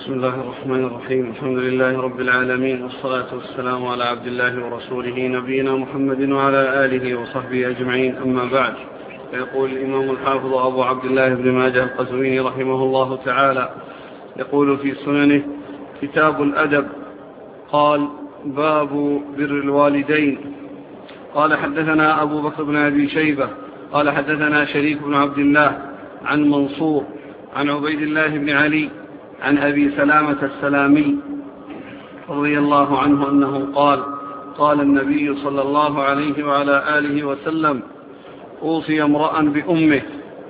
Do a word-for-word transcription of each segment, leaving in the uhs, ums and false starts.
بسم الله الرحمن الرحيم. الحمد لله رب العالمين، والصلاة والسلام على عبد الله ورسوله نبينا محمد وعلى آله وصحبه أجمعين، أما بعد. فيقول الإمام الحافظ أبو عبد الله بن ماجه القزويني رحمه الله تعالى، يقول في سننه: كتاب الأدب. قال: باب بر الوالدين. قال: حدثنا أبو بكر بن أبي شيبة قال: حدثنا شريك بن عبد الله عن منصور عن عبيد الله بن علي عن أبي سلامة السلامي رضي الله عنه أنه قال: قال النبي صلى الله عليه وعلى آله وسلم: أوصي امرأ بأمه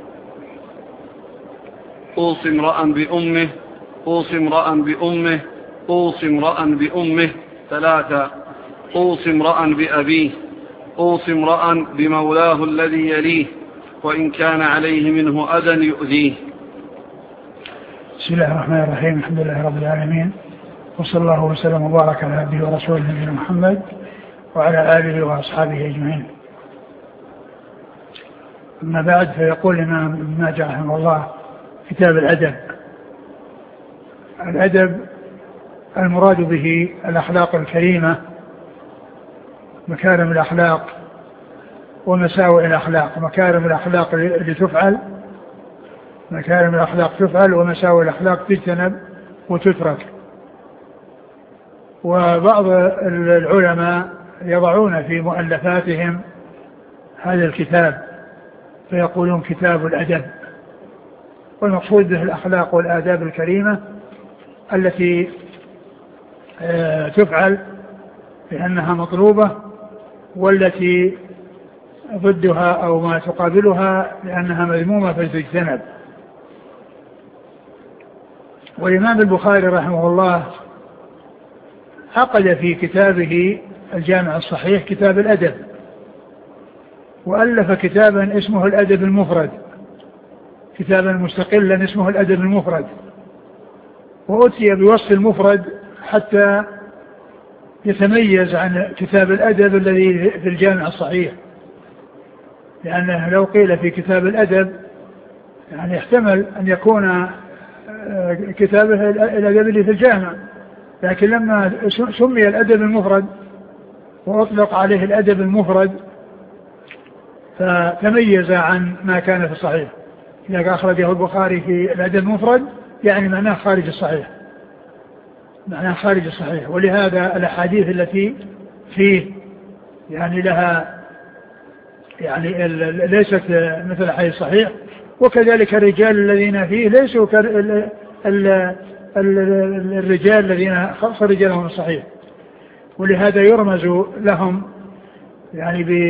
أوصي امرأ بأمه أوصي امرأ بأمه أوصي امرأ بأمه ثلاثة: أوصي امرأ بأبيه، أوصي امرأ بمولاه الذي يليه، وإن كان عليه منه أذى يؤذيه. بسم الله الرحمن الرحيم. الحمد لله رب العالمين، وصلى الله وسلم وبارك على عبده ورسوله نبينا محمد وعلى آله وأصحابه أجمعين. أما بعد، فيقول الإمام ابن ماجه رحمه الله: كتاب الأدب. الأدب المراد به الأخلاق الكريمة، مكارم الأخلاق ومساوئ الأخلاق. مكارم الأخلاق اللي تفعل مكارم الأخلاق تفعل ومساوئ الأخلاق تجتنب وتترك. وبعض العلماء يضعون في مؤلفاتهم هذا الكتاب فيقولون كتاب الأدب، والمقصود به الأخلاق والآداب الكريمة التي تفعل لأنها مطلوبة، والتي ضدها أو ما تقابلها لأنها مذمومة فتجتنب. والإمام البخاري رحمه الله عقد في كتابه الجامع الصحيح كتاب الأدب، وألف كتابا اسمه الأدب المفرد، كتابا مستقلا اسمه الأدب المفرد، وأتي بوصف المفرد حتى يتميز عن كتاب الأدب الذي في الجامع الصحيح، لأنه لو قيل في كتاب الأدب يعني يحتمل أن يكون كتابه الأدب اللي في الجامع، لكن لما سمي الأدب المفرد وأطلق عليه الأدب المفرد فتميز عن ما كان في الصحيح. إذا أخرجه البخاري في الأدب المفرد يعني معناه خارج الصحيح، معناه خارج الصحيح. ولهذا الأحاديث التي فيه يعني لها يعني ليست مثل حديث صحيح، وكذلك الرجال الذين فيه ليسوا الرجال الذين خلص رجالهم الصحيح، ولهذا يرمز لهم يعني ب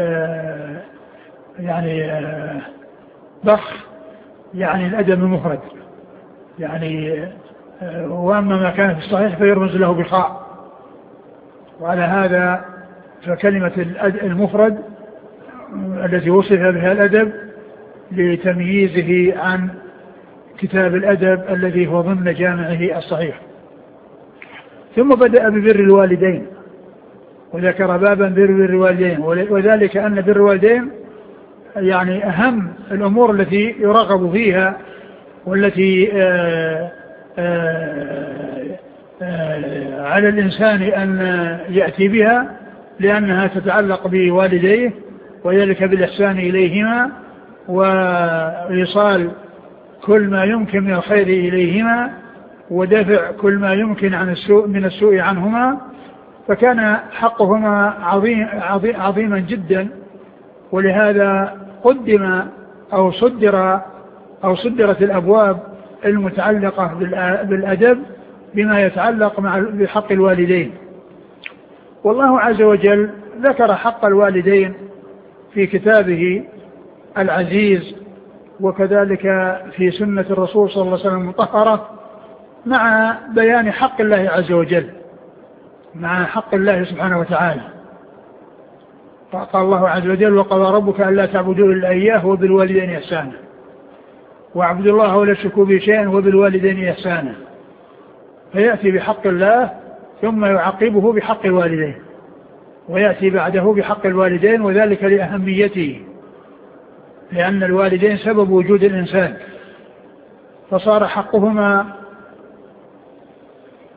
يعني ضخ يعني الأدب المفرد يعني، وأما ما كان في الصحيح فيرمز له بخاء. وعلى هذا فكلمة المفرد التي وصف بها الأدب لتمييزه عن كتاب الأدب الذي هو ضمن جامعه الصحيح. ثم بدأ ببر الوالدين، وذكر بابا بر الوالدين، وذلك أن بر الوالدين يعني أهم الأمور التي يرغب فيها والتي آآ آآ آآ على الإنسان أن يأتي بها، لأنها تتعلق بوالديه، وذلك بالإحسان إليهما وإيصال كل ما يمكن من الخير إليهما ودفع كل ما يمكن عن السوء من السوء عنهما. فكان حقهما عظيم عظيما جدا، ولهذا قدم أو صدر أو صدرت الأبواب المتعلقة بالأدب بما يتعلق مع بحق الوالدين. والله عز وجل ذكر حق الوالدين في كتابه العزيز، وكذلك في سنة الرسول صلى الله عليه وسلم المطهرة، مع بيان حق الله عز وجل، مع حق الله سبحانه وتعالى. فقال الله عز وجل: وقضى ربك ألا تعبدوا إلا إياه وبالوالدين إحسانا، واعبدوا الله ولا تشركوا به شيئا وبالوالدين إحسانا. فيأتي بحق الله ثم يعقبه بحق الوالدين، ويأتي بعده بحق الوالدين، وذلك لأهميته، لأن الوالدين سبب وجود الإنسان، فصار حقهما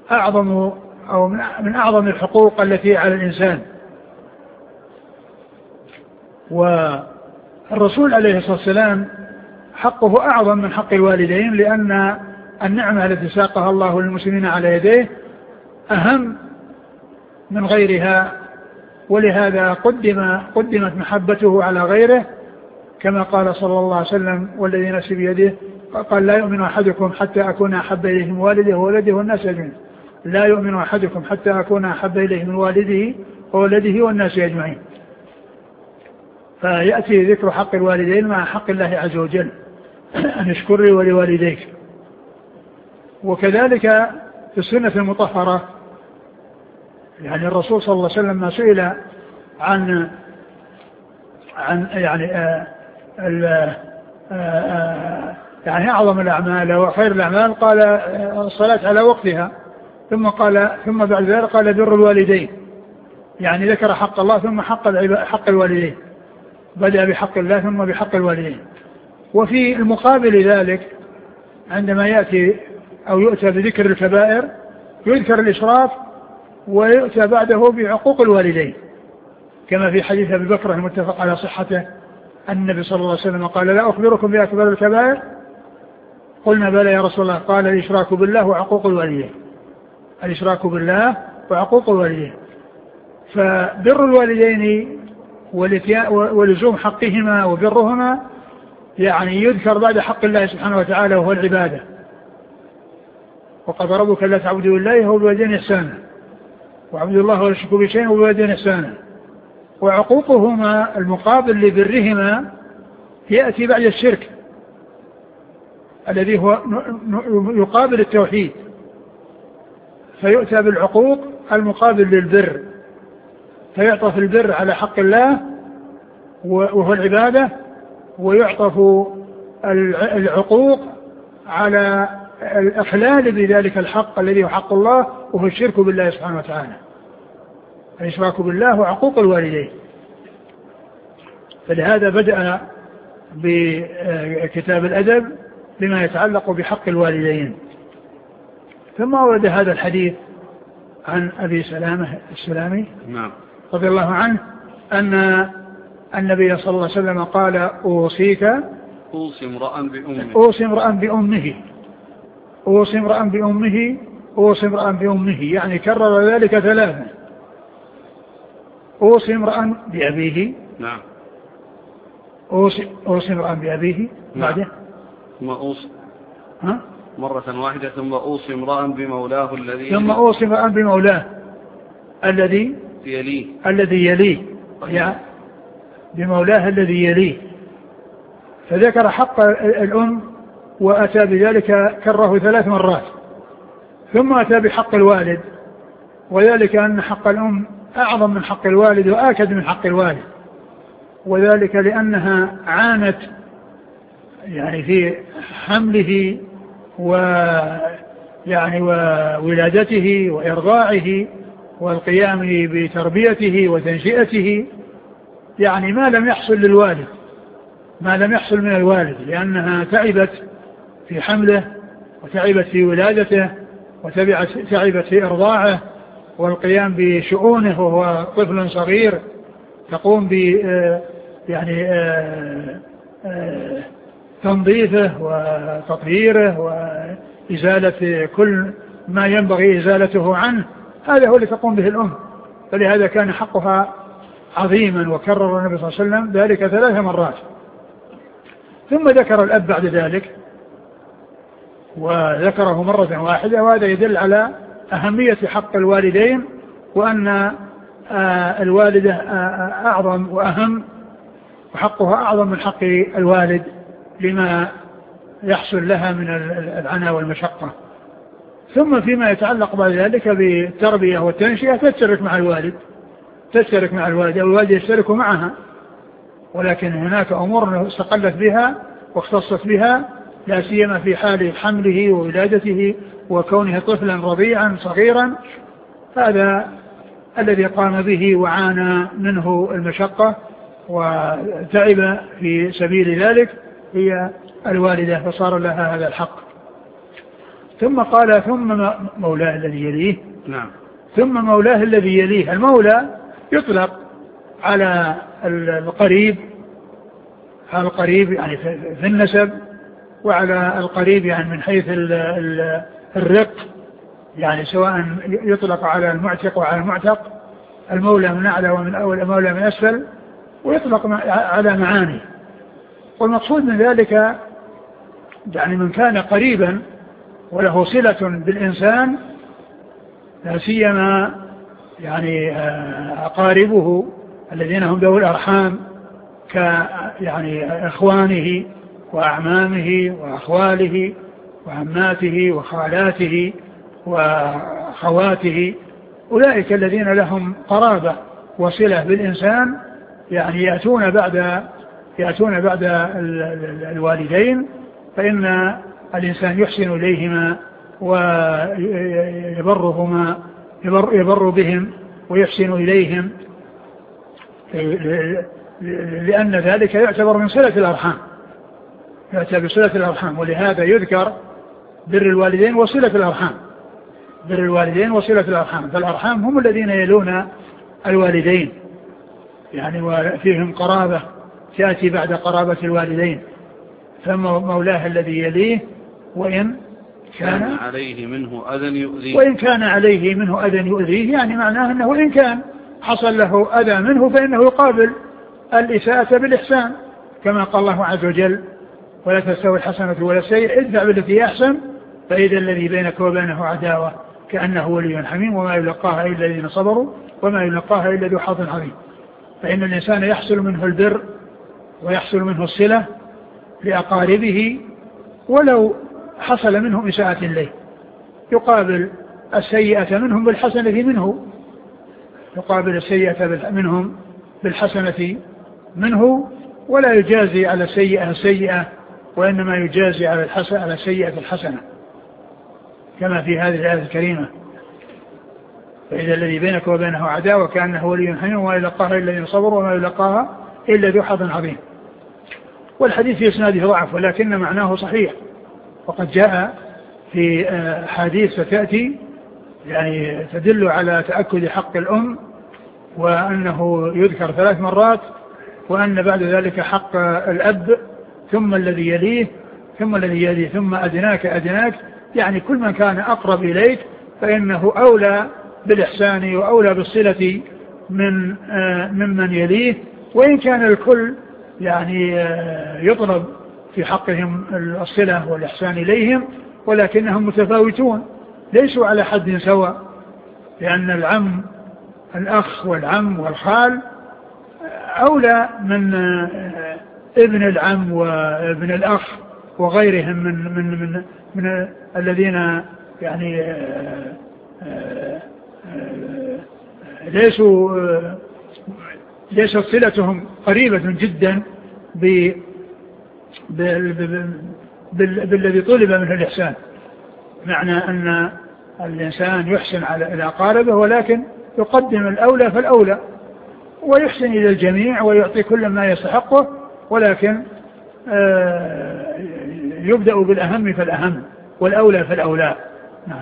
أعظم أو من أعظم الحقوق التي على الإنسان. والرسول عليه الصلاة والسلام حقه أعظم من حق الوالدين، لأن النعمة التي ساقها الله للمسلمين على يديه أهم من غيرها، ولهذا قدم قدمت محبته على غيره، كما قال صلى الله عليه وسلم: والذي نفسي بيده، قال: لا يؤمن أحدكم حتى أكون أحب إليه من والده وولده والناس أجمعين. لا يؤمن أحدكم حتى أكون أحب إليه من والده وولده والناس أجمعين. فيأتي ذكر حق الوالدين مع حق الله عز وجل، أن اشكر لي ولوالديك. وكذلك في السنة المطهرة، يعني الرسول صلى الله عليه وسلم ما سئل عن عن يعني آآ آآ آآ يعني أعظم الأعمال وخير الأعمال، قال الصلاة على وقتها، ثم قال ثم بعد ذلك قال بر الوالدين، يعني ذكر حق الله ثم حق حق الوالدين، بدأ بحق الله ثم بحق الوالدين. وفي المقابل ذلك عندما يأتي أو يؤتى بذكر الكبائر يذكر الإسراف ويؤتى بعده بعقوق الوالدين، كما في حديث أبي بكر المتفق على صحته أن النبي صلى الله عليه وسلم قال: لا أخبركم بأكبر الكبائر؟ قلنا: بلى يا رسول الله. قال: الإشراك بالله وعقوق الوالدين. الإشراك بالله وعقوق الوالدين. فبر الوالدين ولزوم حقهما وبرهما يعني يذكر بعد حق الله سبحانه وتعالى، وهو العبادة. وقد ربك لا تعبدوا إلا هو بالوالدين إحسانا، وعبد الله ولا تشركوا به شيئا وبالوالدين إحسانا. وعقوقهما المقابل لبرهما يأتي بعد الشرك الذي هو يقابل التوحيد، فيؤتى بالعقوق المقابل للبر، فيعطف البر على حق الله وهو العبادة، ويعطف العقوق على الإخلال بذلك الحق الذي هو حق الله وهو الشرك بالله سبحانه وتعالى، الإشراك بالله وعقوق الوالدين. فلهذا بدأ بكتاب الأدب بما يتعلق بحق الوالدين. ثم ورد هذا الحديث عن أبي سلامة السلامي نعم رضي الله عنه أن النبي صلى الله عليه وسلم قال: أوصيك أوصي امرأ بأمه أوصي امرأ بأمه أوصي امرأ بأمه أوصي امرأ بأمه، يعني كرر ذلك ثلاثا. أوصي امرأ بأبيه، نعم أوصي أوصي امرأ بأبيه، بعده ثم أوصي ها مرة واحدة ثم أوصي امرأ بمولاه الذي ثم أوصي امرأ بمولاه الذي يليه الذي يليه يعني بمولاه الذي يليه. فذكر حق الأم وأتى بذلك كره ثلاث مرات، ثم أتى بحق الوالد، وذلك أن حق الأم أعظم من حق الوالد وآكد من حق الوالد، وذلك لأنها عانت يعني في حمله ويعني وولادته وإرضاعه والقيام بتربيته وتنشئته، يعني ما لم يحصل للوالد ما لم يحصل من الوالد، لأنها تعبت في حمله وتعبت في ولادته وتعبت في إرضاعه والقيام بشؤونه وهو طفل صغير، تقوم ب يعني تنظيفه وتطهيره وإزالة كل ما ينبغي إزالته عنه، هذا هو اللي تقوم به الأم. فلهذا كان حقها عظيما، وكرر النبي صلى الله عليه وسلم ذلك ثلاث مرات. ثم ذكر الأب بعد ذلك وذكره مرة واحدة، وهذا يدل على أهمية حق الوالدين، وأن الوالدة أعظم وأهم، وحقها أعظم من حق الوالد لما يحصل لها من العناء والمشقة. ثم فيما يتعلق بعد ذلك بالتربية والتنشئة تشترك مع الوالد تشترك مع الوالد أو الوالد يشترك معها، ولكن هناك أمور استقلت بها واختصت بها، لا سيما في حال حمله وولادته وكونه طفلا رضيعا صغيرا، هذا الذي قام به وعانى منه المشقة وتعب في سبيل ذلك هي الوالدة، فصار لها هذا الحق. ثم قال ثم مولاه الذي يليه. نعم. ثم مولاه الذي يليه. المولى يطلق على القريب، على القريب يعني في النسب، وعلى القريب يعني من حيث الرق، يعني سواء يطلق على المعتق وعلى المعتق، المولى من أعلى ومن أول، المولى من أسفل، ويطلق على معاني. والمقصود من ذلك يعني من كان قريبا وله صلة بالإنسان، لا سيما يعني أقاربه الذين هم ذوي الأرحام ك يعني إخوانه وأعمامه وأخواله وعماته وخالاته وخواته، أولئك الذين لهم قرابة وصلة بالإنسان، يعني يأتون بعد يأتون بعد الوالدين، فإن الإنسان يحسن إليهما ويبرهما يبر, يبر بهم ويحسن إليهم، لأن ذلك يعتبر من صلة الأرحام، يعتبر صلة الأرحام. ولهذا يذكر بر الوالدين وصلة الأرحام، بر الوالدين وصلة الأرحام، فالأرحام هم الذين يلون الوالدين يعني وفيهم قرابة تأتي بعد قرابة الوالدين. فمولاه الذي يليه وإن كان, كان عليه منه أذى يؤذيه، وإن كان عليه منه أذى يؤذيه، يعني معناه أنه إن كان حصل له أذى منه فإنه يقابل الإساءة بالإحسان، كما قال الله عز وجل ولا تستوي الحسنة ولا السيئة ادفع بالتي أحسن فإذا الذي بينك وبينه عداوة كأنه ولي حميم وما يلقاها إلا الذين صبروا وما يلقاها إلا ذو حظ عظيم. فإن الإنسان يحصل منه البر ويحصل منه الصلة لأقاربه ولو حصل منهم إساءة إليه، يقابل السيئة منهم بالحسنة منه، يقابل السيئة منهم بالحسنة منه، ولا يجازي على السيئة السيئة، وإنما يجازي على الحسنة على السيئة الحسنة، كما في هذه الآية الكريمة فإذا الذي بينك وبينه عداوة كأنه ولي حميم وما يلقاها إلا الذين صبروا وما يلقاها إلا ذو حظ عظيم. والحديث في إسناده ضعف ولكن معناه صحيح، وقد جاء في حديث ستأتي يعني تدل على تأكد حق الأم، وأنه يذكر ثلاث مرات، وأن بعد ذلك حق الأب ثم الذي يليه ثم الذي يليه ثم أدناك أدناك، يعني كل من كان أقرب إليك فإنه أولى بالإحسان وأولى بالصلة من ممن يليه، وإن كان الكل يعني يطلب في حقهم الصلة والإحسان إليهم، ولكنهم متفاوتون ليسوا على حد سواء، لأن العم الأخ والعم والخال أولى من ابن العم وابن الأخ وغيرهم من من من, من الذين يعني ليسوا ليست صلتهم قريبة جدا بالذي طلب منه الإحسان. معنى أن الإنسان يحسن على أقاربه ولكن يقدم الأولى فالأولى، ويحسن إلى الجميع ويعطي كل ما يستحقه، ولكن يبدأ بالأهم فالأهم والأولى فالأولى. نعم.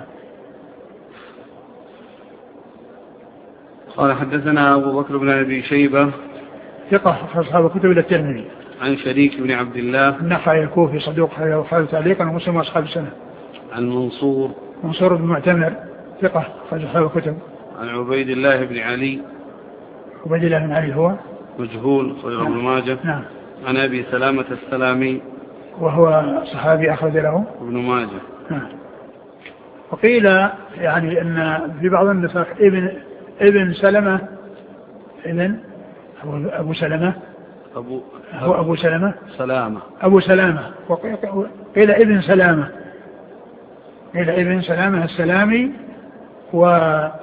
قال حدثنا أبو بكر بن أبي شيبة ثقة أصحاب كتب الترمذي، عن شريك بن عبد الله النخعي الكوفي صدوق وخالد تعليقا ومسلم أصحاب السنة، عن منصور منصور بن معتمر ثقة أصحاب الكتب، عن عبيد الله بن علي عبيد الله بن علي هو مجهول صغير ابن ماجه. نعم. عن أبي سلامة السلامي وهو صحابي أخرج له ابن ماجه. نعم. وقيل يعني أن في بعض النسخ ابن ابن سلمة ابن أبو سلمة أبو هو أبو سلمة سلامة أبو سلامة، وقيل ابن سلامة، قيل ابن سلامة السلامي، وكل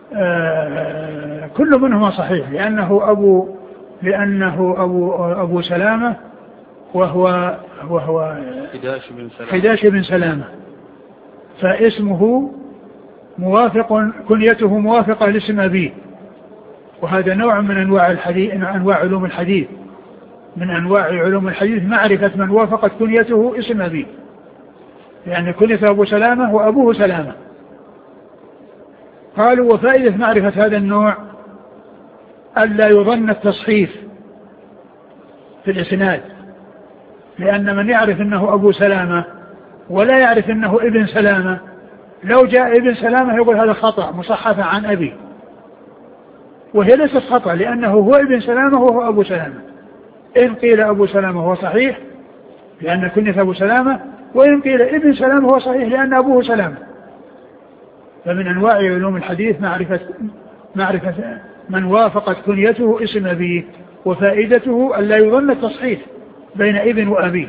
منهما صحيح لأنه أبو لأنه أبو أبو سلامة وهو وهو خداش بن سلامة خداش بن سلامة، فاسمه موافق كنيته موافقة لاسم أبيه، وهذا نوع من أنواع الحديث أنواع علوم الحديث من أنواع علوم الحديث معرفة من وافقت كنيته اسم أبيه، لأن كنيته أبو سلامة وأبوه سلامة. قالوا وفائدة معرفة هذا النوع ألا يظن التصحيف في الإسناد، لأن من يعرف أنه أبو سلامة ولا يعرف أنه ابن سلامة، لو جاء ابن سلامة يقول هذا خطأ مصحفة عن أبي، وهي ليست خطأ لأنه هو ابن سلامة وهو أبو سلامة. إن قيل أبو سلامة هو صحيح لأن كنية أبو سلامة، وإن قيل ابن سلامة هو صحيح لأن أبوه سلامة. فمن أنواع علوم الحديث معرفة, معرفة من وافقت كنيته اسم أبيه، وفائدته أن لا يظن التصحيح بين ابن وأبي،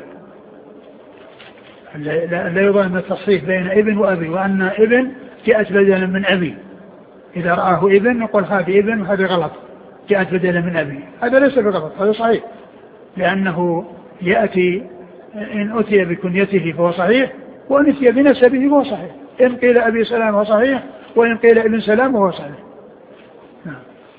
لا يظن التصحيح بين ابن وأبي، وأن ابن جاءت بدلا من أبي، إذا رآه ابن يقول هذا ابن وهذا غلط، جاءت بدلا من أبي، هذا ليس بغلط، هذا صحيح، لأنه يأتي إن أتي بكنيته فهو صحيح، وإن أتي بنسبه فهو صحيح. إن قيل أبي سلام هو صحيح، وإن قيل ابن سلام هو صحيح. نعم.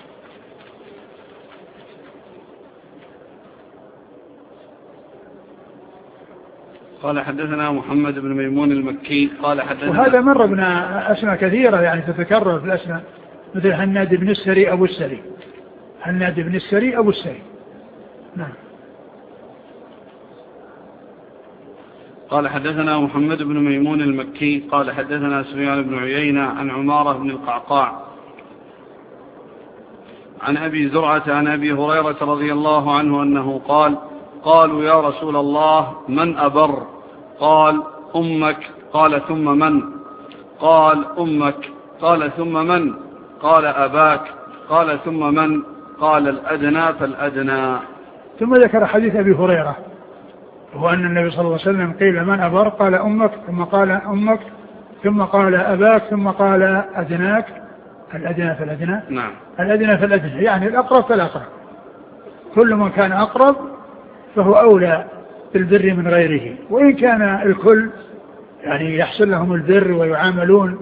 قال حدثنا محمد بن ميمون المكي قال حدثنا، وهذا مر بنا أسماء كثيرة يعني تتكرر في الأسماء، مثل هناد بن السري أبو السري، هناد بن السري أبو السري. نعم. قال حدثنا محمد بن ميمون المكي قال حدثنا سفيان بن عيينة عن عمارة بن القعقاع عن أبي زرعة عن أبي هريرة رضي الله عنه أنه قال: قالوا يا رسول الله من أبر؟ قال: أمك. قال: ثم من؟ قال: أمك. قال: ثم من؟ قال: أباك. قال: ثم من؟ قال: الأدنى فالأدنى. ثم ذكر حديث أبي هريرة، هو أن النبي صلى الله عليه وسلم قيل من أبر؟ قال: أمك. ثم قال: أمك. ثم قال: أباك. ثم قال: أدناك. الأدنى فالأدنى. نعم. الأدنى فالأدنى، يعني الأقرب فالأقرب، كل من كان أقرب فهو أولى بالبر من غيره، وإن كان الكل يعني يحصل لهم البر ويعاملون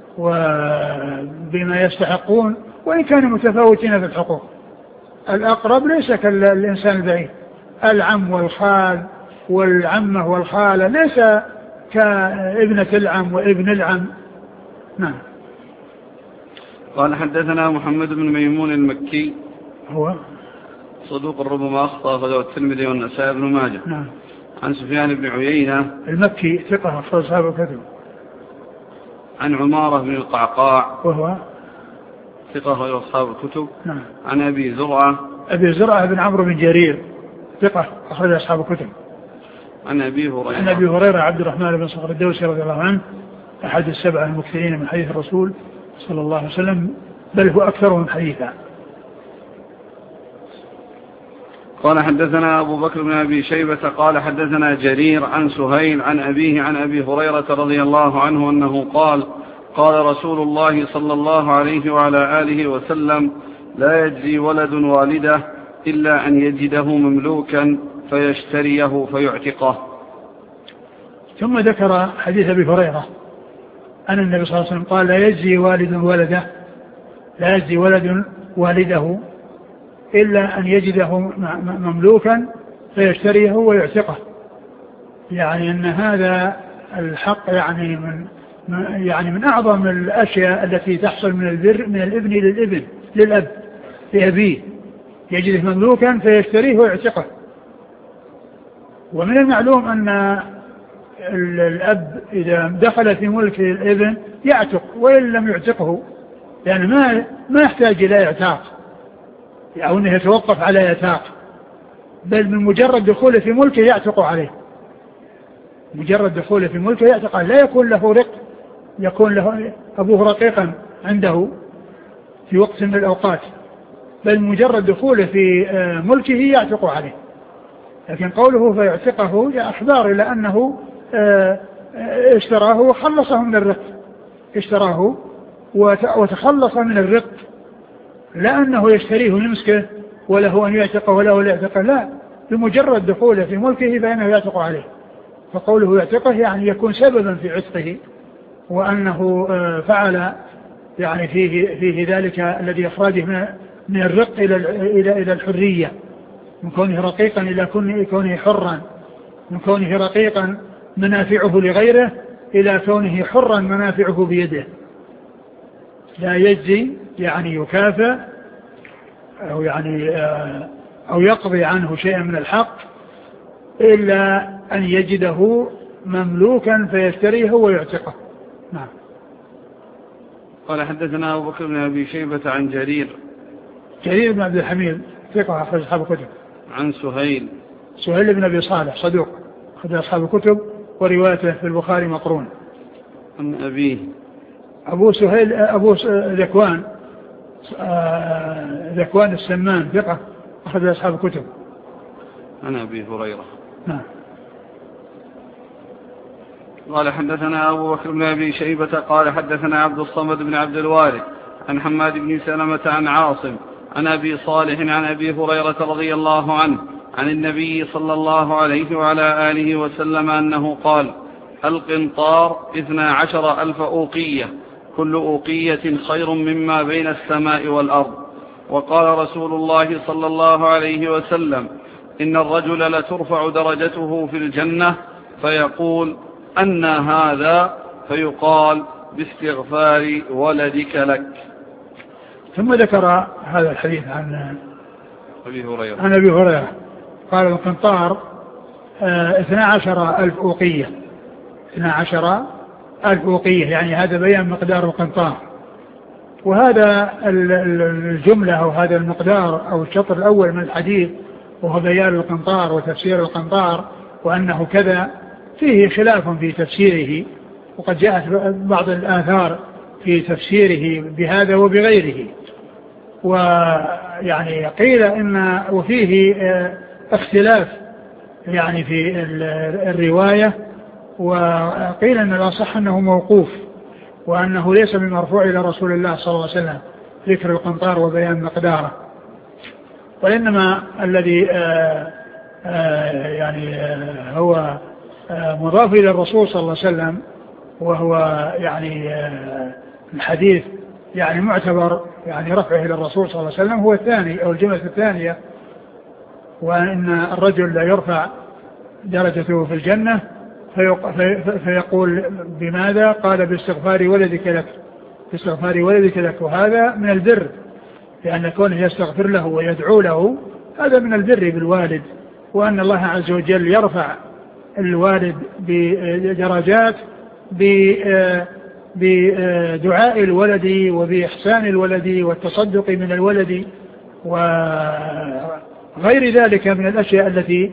وبما يستحقون، وإن كانوا متفاوتين في الحقوق. الأقرب ليس كالإنسان البعيد، العم والخال والعمة والخالة ليس كابنة العم وابن العم. نعم. قال حدثنا محمد بن ميمون المكي هو صدوق ربما أخطأ أخرجه الترمذي والنسائي بن ماجه. نعم. عن سفيان بن عيينة المكي ثقة أخرج أصحاب الكتب. عن عمارة بن القعقاع وهو ثقة أخرج أصحاب الكتب. نعم. عن أبي زرعة أبي زرعة بن عمرو بن جرير ثقة أخرج أصحاب الكتب. عن أبي هريرة عن أبي هريرة عبد الرحمن بن صخر الدوسي رضي الله عنه، أحد السبعة المكثرين من حديث الرسول صلى الله عليه وسلم، بل هو أكثرهم حديثا. قال حدثنا أبو بكر بن أبي شيبة قال حدثنا جرير عن سهيل عن أبيه عن أبي هريرة رضي الله عنه أنه قال: قال رسول الله صلى الله عليه وعلى آله وسلم: لا يجزي ولد والده إلا أن يجده مملوكا فيشتريه فيعتقه. ثم ذكر حديث أبي هريرة أن النبي صلى الله عليه وسلم قال: لا يجزي والد ولده لا يجزي ولد والده إلا أن يجده مملوكا فيشتريه ويعتقه. يعني أن هذا الحق يعني من يعني من أعظم الأشياء التي تحصل من البر من الابن للابن للأب لأبيه، يجده مملوكا فيشتريه ويعتقه. ومن المعلوم أن الأب إذا دخل في ملك الابن يعتق وإن لم يعتقه، يعني ما ما يحتاج إلى اعتاق أو أنه يتوقف على اعتاق، بل من مجرد دخوله في ملكه يعتق عليه، مجرد دخوله في ملكه يعتق عليه، لا يكون له رق، يكون له أبوه رقيقا عنده في وقت من الأوقات، بل مجرد دخوله في ملكه يعتق عليه. لكن قوله فيعتقه أخبار إلى أنه اشتراه وخلصه من الرق، اشتراه وتخلص من الرق، لا أنه يشتريه يمسكه وله أن يعتقه وله أن يعتقه، لا، بمجرد دخوله في ملكه فإنه يعتق عليه. فقوله يعتقه يعني يكون سببا في عتقه، وأنه فعل يعني فيه, فيه ذلك الذي إخراجه من الرق إلى إلى الحرية، من كونه رقيقا إلى كونه حرا، من كونه رقيقا منافعه لغيره إلى كونه حرا منافعه بيده، لا يجزي يعني يكافئ أو يعني أو يقضي عنه شيئا من الحق إلا أن يجده مملوكا فيشتريه ويعتقه. نعم. قال حدثنا أبو بكر بن أبي شيبة عن جرير جرير بن عبد الحميد ثقة أخرج أصحاب الكتب. عن سهيل سهيل بن أبي صالح صدوق أخرج أصحاب الكتب وروايته في البخاري مقرون. عن أبيه أبو سهيل أبو ذكوان ذكوان السمان ثقة أخرج أصحاب الكتب. عن أبي هريرة. نعم. قال حدثنا أبو بكر بن أبي شيبة قال حدثنا عبد الصمد بن عبد الوارث عن حماد بن سلمة عن عاصم عن أبي صالح عن أبي هريرة رضي الله عنه عن النبي صلى الله عليه وعلى آله وسلم أنه قال: القنطار اثنا عشر ألف أوقية، كل أوقية خير مما بين السماء والأرض. وقال رسول الله صلى الله عليه وسلم: إن الرجل لترفع درجته في الجنة فيقول: أن هذا؟ فيقال: باستغفار ولدك لك. ثم ذكر هذا الحديث عن أبي هريرة عن أبي هريرة قال: القنطار اثنا عشر ألف أوقية، اثنا عشر ألف أوقية، يعني هذا بيان مقدار القنطار. وهذا الجملة أو هذا المقدار أو الشطر الأول من الحديث وهو بيان القنطار وتفسير القنطار وأنه كذا، فيه خلاف في تفسيره، وقد جاءت بعض الآثار في تفسيره بهذا وبغيره. ويعني قيل إن وفيه اختلاف يعني في الرواية، وقيل أن الأصح أنه موقوف وأنه ليس بمرفوع إلى رسول الله صلى الله عليه وسلم ذكر القنطار وبيان مقداره، وإنما الذي آآ آآ يعني آآ هو مضاف إلى الرسول صلى الله عليه وسلم، وهو يعني الحديث يعني معتبر يعني رفعه إلى الرسول صلى الله عليه وسلم هو الثاني أو الجملة الثانية، وأن الرجل لا يرفع درجته في الجنة فيقول بماذا؟ قال: باستغفار ولدك لك، باستغفار ولدك لك. وهذا من البر، لأن كونه يستغفر له ويدعو له هذا من البر بالوالد، وأن الله عز وجل يرفع الوالد بدرجات بدعاء الولد وبإحسان الولد والتصدق من الولد وغير ذلك من الأشياء التي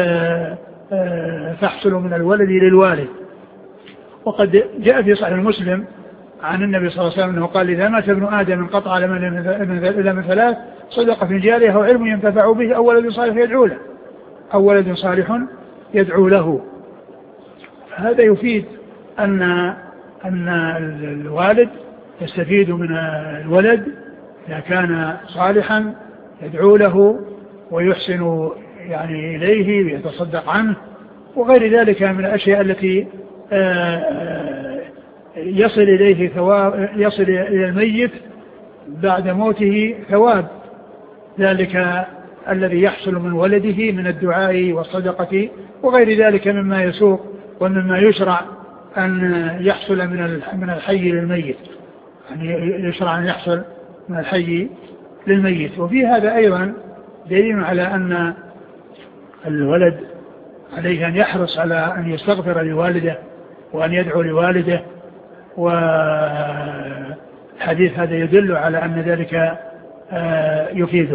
تحصل من الولد للوالد. وقد جاء في صحيح مسلم عن النبي صلى الله عليه وسلم أنه قال: إذا مات ابن آدم انقطع إلى من ثلاث: صدقة جارية أو علم ينتفع به أو ولد صالح يدعو له أو ولد صالح يدعو له. هذا يفيد أن أن الوالد يستفيد من الولد إذا كان صالحا يدعو له ويحسن يعني إليه ويتصدق عنه وغير ذلك من الأشياء التي يصل إليه ثواب، يصل إلى الميت بعد موته ثواب ذلك الذي يحصل من ولده من الدعاء والصدقة وغير ذلك مما يسوق ومما يشرع أن يحصل من من الحي للميت، يعني يشرع أن يحصل من الحي للميت. وفي هذا أيضا دليل على أن الولد عليه أن يحرص على أن يستغفر لوالده وأن يدعو لوالده، والحديث هذا يدل على أن ذلك يفيده.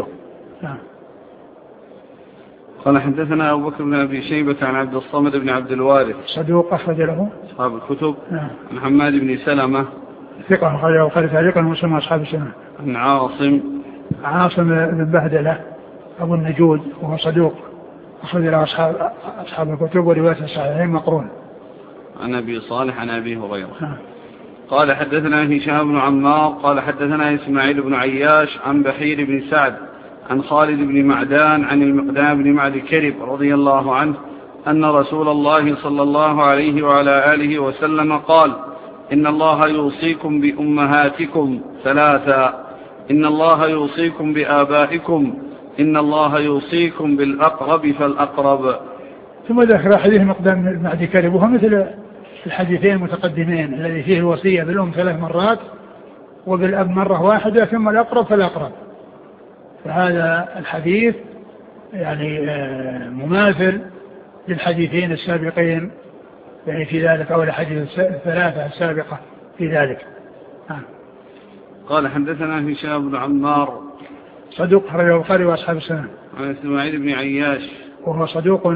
قال حدثنا أبو بكر بن أبي شيبة عن عبد الصمد بن عبد الوارث صدوق أخرج له أصحاب الكتب. نعم. عن حماد بن سلمة ثقة أخرج له وقال تعليقا مسلم أصحاب السنة. عن عاصم عاصم بن بهدلة أبو النجود وهو صدوق أخرج له أصحاب أصحاب الكتب ورواية الصحيحين مقرون. عن أبي صالح عن أبي هريرة. نعم. قال حدثنا هشام بن عمار قال حدثنا إسماعيل بن عياش عن بحير بن سعد عن خالد بن معدان عن المقدام بن معد كرب رضي الله عنه أن رسول الله صلى الله عليه وعلى آله وسلم قال: إن الله يوصيكم بأمهاتكم ثلاثا، إن الله يوصيكم بآبائكم، إن الله يوصيكم بالأقرب فالأقرب. ثم ذكر حديث مقدام بن عدي كرب وهو مثل الحديثين المتقدمين الذي فيه الوصية بالأم ثلاث مرات وبالأب مرة واحدة ثم الأقرب فالأقرب. فهذا الحديث يعني مماثل للحديثين السابقين يعني في ذلك أو الحديث الثلاثة السابقة في ذلك. آه. قال حدثنا هشام بن عمار صدوق أخرجه البخاري وأصحاب السنن. عن إسماعيل بن عياش وهو صدوق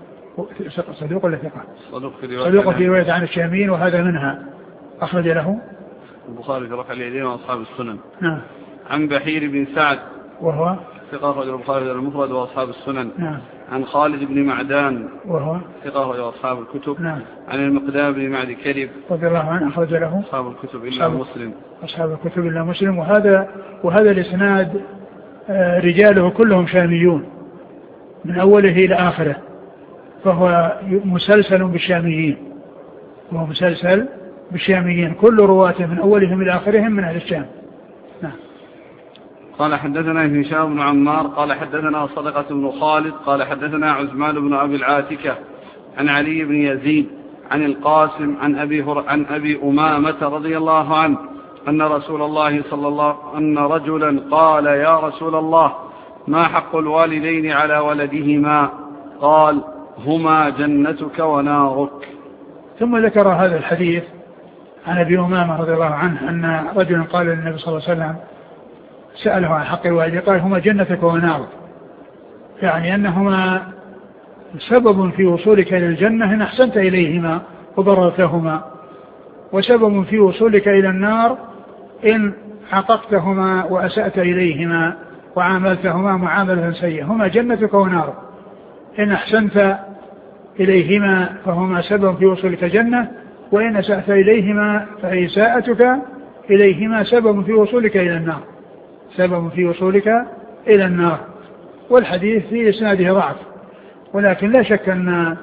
صدوق ولا ثقة؟ صدوق في رواية صدوق في رواية عن الشاميين وهذا منها أخرج له البخاري في رفع اليدين وأصحاب السنن. نعم. عن بحير بن سعد وهو ثقة أخرج البخاري المفرد وأصحاب السنن. نعم. عن خالد بن معدان وهو ثقة أخرج أصحاب الكتب. نعم. عن المقدام بن معدي كرب رضي الله عنه أخرج له أصحاب الكتب إلا مسلم أصحاب الكتب إلا مسلم. وهذا وهذا الإسناد رجاله كلهم شاميون من أوله إلى آخره فهو مسلسل بالشاميين وهو مسلسل بالشاميين كل رواته من أولهم إلى آخرهم من أهل الشام. نعم. قال حدثنا هشام بن عمار قال حدثنا صدقة بن خالد قال حدثنا عثمان بن أبي العاتكة عن علي بن يزيد عن القاسم عن أبي, عن أبي أمامة رضي الله عنه أن رسول الله صلى الله أن رجلا قال يا رسول الله ما حق الوالدين على ولدهما؟ قال هما جنتك ونارك. ثم ذكر هذا الحديث عن أبي أمامة رضي الله عنه أن رجلا قال للنبي صلى الله عليه وسلم سأله عن حق الوالدين قال هما جنتك ونارك يعني أنهما سبب في وصولك إلى الجنة إن أحسنت إليهما وبررتهما وسبب في وصولك إلى النار إن عققتهما وأسأت إليهما وعاملتهما معاملة سيئة. هما جنتك ونارك إن أحسنت إليهما فهما سبب في وصولك الجنة وإن أسأت إليهما فإساءتك إليهما سبب في وصولك إلى النار سبب في وصولك إلى النار. والحديث في إسناده ضعف ولكن لا شك أن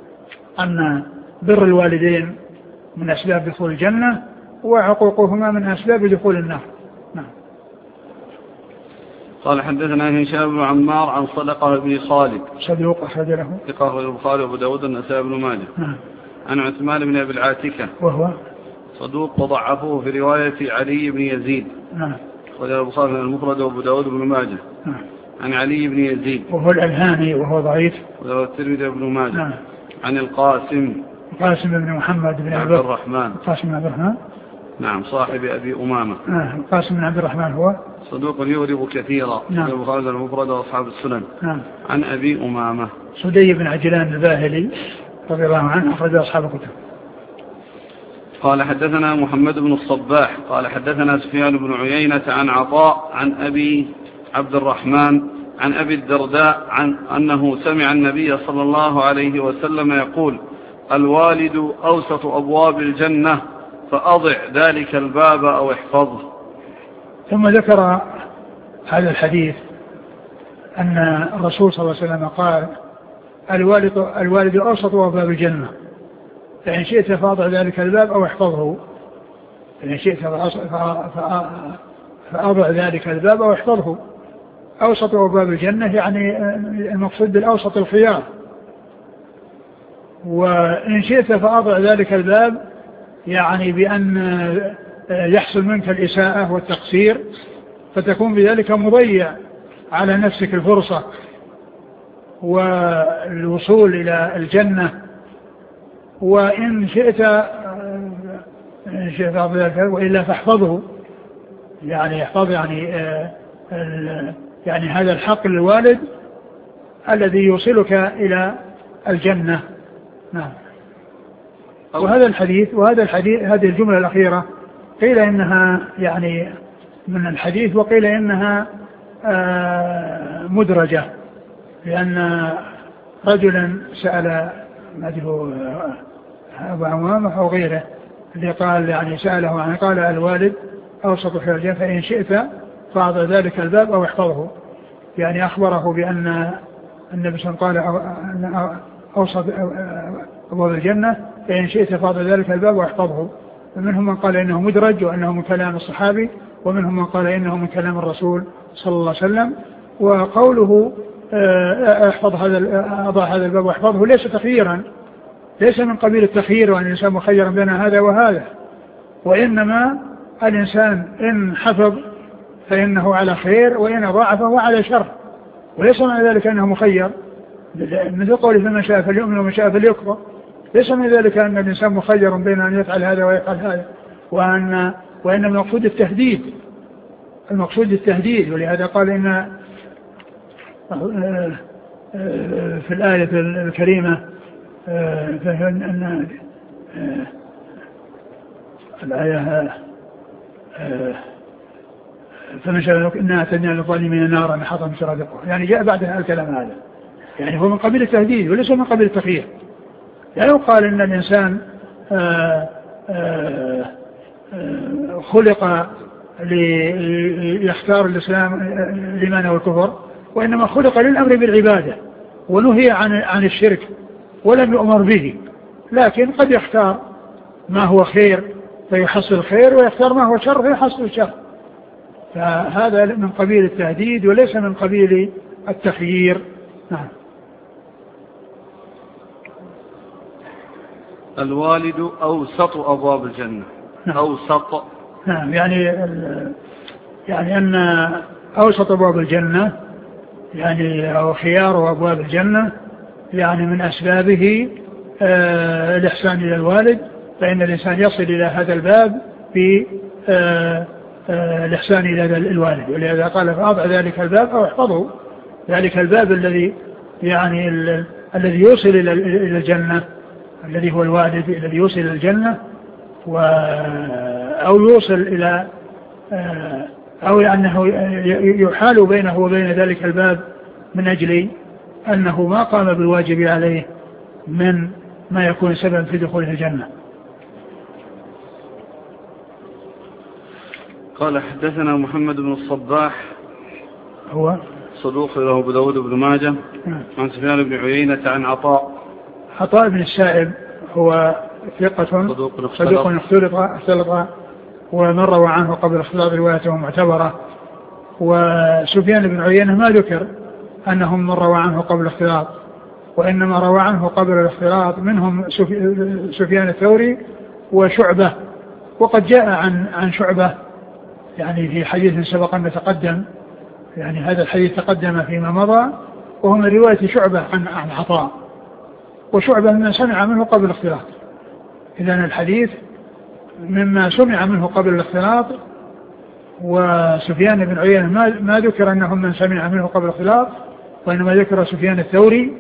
أن بر الوالدين من أسباب دخول الجنة وعقوقهما من أسباب دخول النار. نعم. قال حدثنا هشام بن عمار عن صدقة بن خالد صدوق أخرج له ثقة البخاري وأبو داود والنسائي بن ماجه. نعم. عن عثمان بن أبي العاتكة وهو صدوق وضعفوه في رواية علي بن يزيد. نعم. وجاء البخاري المفرد وأبو داود بن ماجه. نعم. عن علي بن يزيد وهو الألهاني وهو ضعيف. ورواه الترمذي وابن ماجه. نعم. عن القاسم القاسم بن محمد بن عبد الرحمن القاسم بن عبد الرحمن نعم صاحب أبي أمامة. آه. القاسم بن عبد الرحمن هو صدوق يورب كثيرا. نعم. البخاري المفرد وأصحاب السنن. نعم. عن أبي أمامة سدي بن عجلان الباهلي رضي الله عنه أخرج أصحاب الكتب. قال حدثنا محمد بن الصباح قال حدثنا سفيان بن عيينة عن عطاء عن أبي عبد الرحمن عن أبي الدرداء عن أنه سمع النبي صلى الله عليه وسلم يقول الوالد أوسط أبواب الجنة فأضع ذلك الباب أو احفظه. ثم ذكر هذا الحديث أن الرسول صلى الله عليه وسلم قال الوالد, الوالد أوسط أبواب الجنة فإن شئت فأضع ذلك الباب أو احفظه فإن شئت فأضع ذلك الباب أو احفظه. أوسط أبواب الجنة يعني المقصود بالأوسط الخيار وإن شئت فأضع ذلك الباب يعني بأن يحصل منك الإساءة والتقصير فتكون بذلك مضيع على نفسك الفرصة والوصول إلى الجنة. وإن شئت إن شئت وإلا فاحفظه يعني احفظ يعني يعني هذا الحق للوالد الذي يوصلك إلى الجنة. نعم. وهذا الحديث وهذا الحديث هذه الجملة الأخيرة قيل إنها يعني من الحديث وقيل إنها مدرجة لأن رجلا سأل ماذا أبو عمامة أو غيره اللي قال يعني سأله عن قال الوالد أوسط في الجنة فإن شئت فأضع ذلك الباب أو احفظه يعني أخبره بأن النبي صلى الله عليه وسلم قال أوسط أبواب الجنة فإن شئت فأضع ذلك الباب واحفظه. ومنهم من قال إنه مدرج وأنه من كلام الصحابي ومنهم من قال إنه من كلام الرسول صلى الله عليه وسلم. وقوله احفظ هذا أضع هذا الباب واحفظه ليس تخييرا، ليس من قبيل التخيير وأن الإنسان مخيرا بين هذا وهذا، وإنما الإنسان إن حفظ فإنه على خير وإن ضاع فهو على شر، وليس معنى ذلك أنه مخير مثل قوله فمن شاء فليؤمن ومن شاء فليكفر، ليس من ذلك أن الإنسان مخير بين أن يفعل هذا ويفعل هذا، وأن وإن المقصود التهديد، المقصود التهديد. ولهذا قال إن في الآية الكريمة فإن الآية فمن شاء إنها أعتدنا للظالمين نارا أحاط بهم سرادقها، يعني جاء بعدها الكلام هذا، يعني هو من قبيل التهديد وليس من قبيل التخيير. يعني لو قال إن الإنسان آآ آآ آآ خلق ليختار الإسلام الإيمان والكفر، وإنما خلق للأمر بالعبادة ونهي عن عن الشرك ولم يؤمر به، لكن قد يختار ما هو خير فيحصل خير ويختار ما هو شر فيحصل شر، فهذا من قبيل التهديد وليس من قبيل التخيير. نعم. الوالد أوسط أبواب الجنة. نعم. أوسط. نعم، يعني يعني أن أوسط أبواب الجنة يعني أو خيار أبواب الجنة يعني من أسبابه آه الإحسان إلى الوالد، فإن الإنسان يصل إلى هذا الباب في آه آه الإحسان إلى الوالد، ولهذا قال فأضع ذلك الباب أو احفظه، ذلك الباب الذي يعني الذي يوصل إلى الجنة الذي هو الوالد، الذي يوصل إلى الجنة و أو يوصل إلى آه أو أنه يحال بينه وبين ذلك الباب من أجل أنه ما قام بالواجب عليه من ما يكون سببا في دخول الجنة. قال حدثنا محمد بن الصباح هو صدوق له أبو داود بن ماجه عن سفيان بن عيينة عن عطاء عطاء بن السائب هو ثقة صدوق اختلط ومن روى عنه قبل اختلاط روايته معتبرة، وسفيان بن عيينة ما ذكر أنهم من روى عنه قبل الاختلاط، وإنما روى عنه قبل الاختلاط منهم سفيان الثوري وشعبة، وقد جاء عن عن شعبة يعني في حديث سبق أن تقدم، يعني هذا الحديث تقدم فيما مضى، وهو من رواية شعبة عن عن عطاء، وشعبة مما سمع منه قبل الاختلاط، إذن الحديث مما سمع منه قبل الاختلاط، وسفيان بن عيينة ما, ما ذكر أنهم من سمع منه قبل الاختلاط، وإنما ذكر سفيان الثوري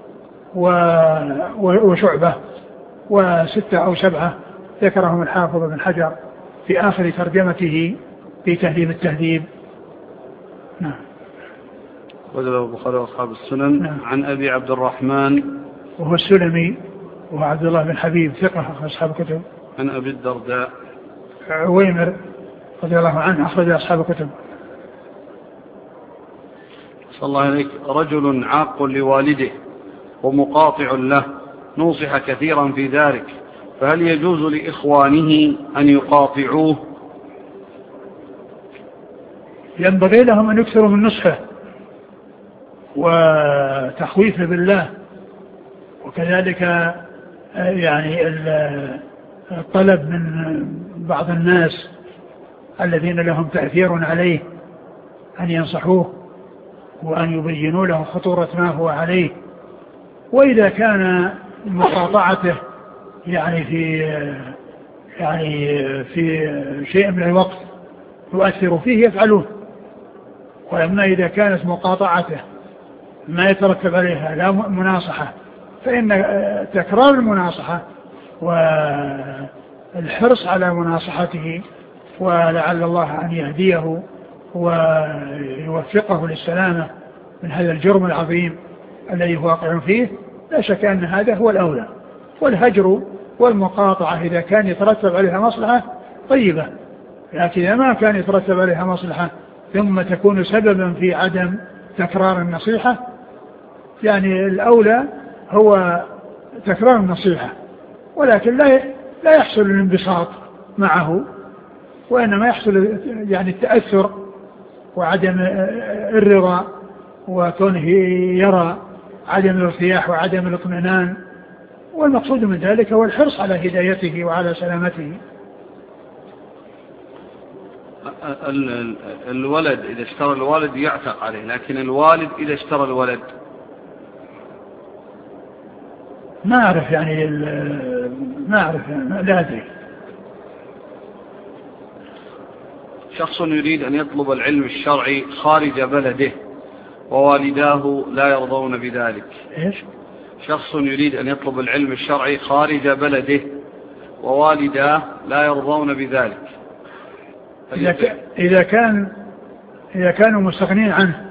وشعبة وستة أو سبعة ذكرهم الحافظ بن حجر في آخر ترجمته في تهذيب التهذيب. نعم. وذلك البخاري وأصحاب السنن. نعم. عن أبي عبد الرحمن وهو السلمي وهو عبد الله بن حبيب ثقة أصحاب الكتب. عن أبي الدرداء عويمر رضي الله عنه أخرج أصحاب الكتب. صلى الله عليك. رجل عاق لوالده ومقاطع له نوصح كثيرا في ذلك، فهل يجوز لإخوانه أن يقاطعوه؟ ينبغي لهم أن يكثروا من نصحه وتخويفه بالله، وكذلك يعني الطلب من بعض الناس الذين لهم تأثير عليه أن ينصحوه وأن يبينوا له خطورة ما هو عليه، وإذا كان مقاطعته يعني في يعني في شيء من الوقت يؤثر فيه يفعلون، وأما إذا كانت مقاطعته ما يترتب عليها لا مناصحة، فإن تكرار المناصحة والحرص على مناصحته ولعل الله أن يهديه ويوفقه للسلامة من هذا الجرم العظيم الذي هو واقع فيه، لا شك أن هذا هو الأولى. والهجر والمقاطعة إذا كان يترتب عليها مصلحة طيبة، لكن إذا ما كان يترتب عليها مصلحة ثم تكون سببا في عدم تكرار النصيحة، يعني الأولى هو تكرار النصيحة، ولكن لا لا يحصل الانبساط معه، وإنما يحصل يعني التأثر وعدم الرضا وكونه يرى عدم الارتياح وعدم الاطمئنان، والمقصود من ذلك هو الحرص على هدايته وعلى سلامته. الولد إذا اشترى الوالد يعتق عليه، لكن الوالد إذا اشترى الولد ما أعرف يعني ما أعرف يعني لا أدري. شخص يريد أن يطلب العلم الشرعي خارج بلده ووالداه لا يرضون بذلك. إيش؟ شخص يريد أن يطلب العلم الشرعي خارج بلده ووالداه لا يرضون بذلك. إذا, ك... إذا كان إذا كانوا مستغنين عنه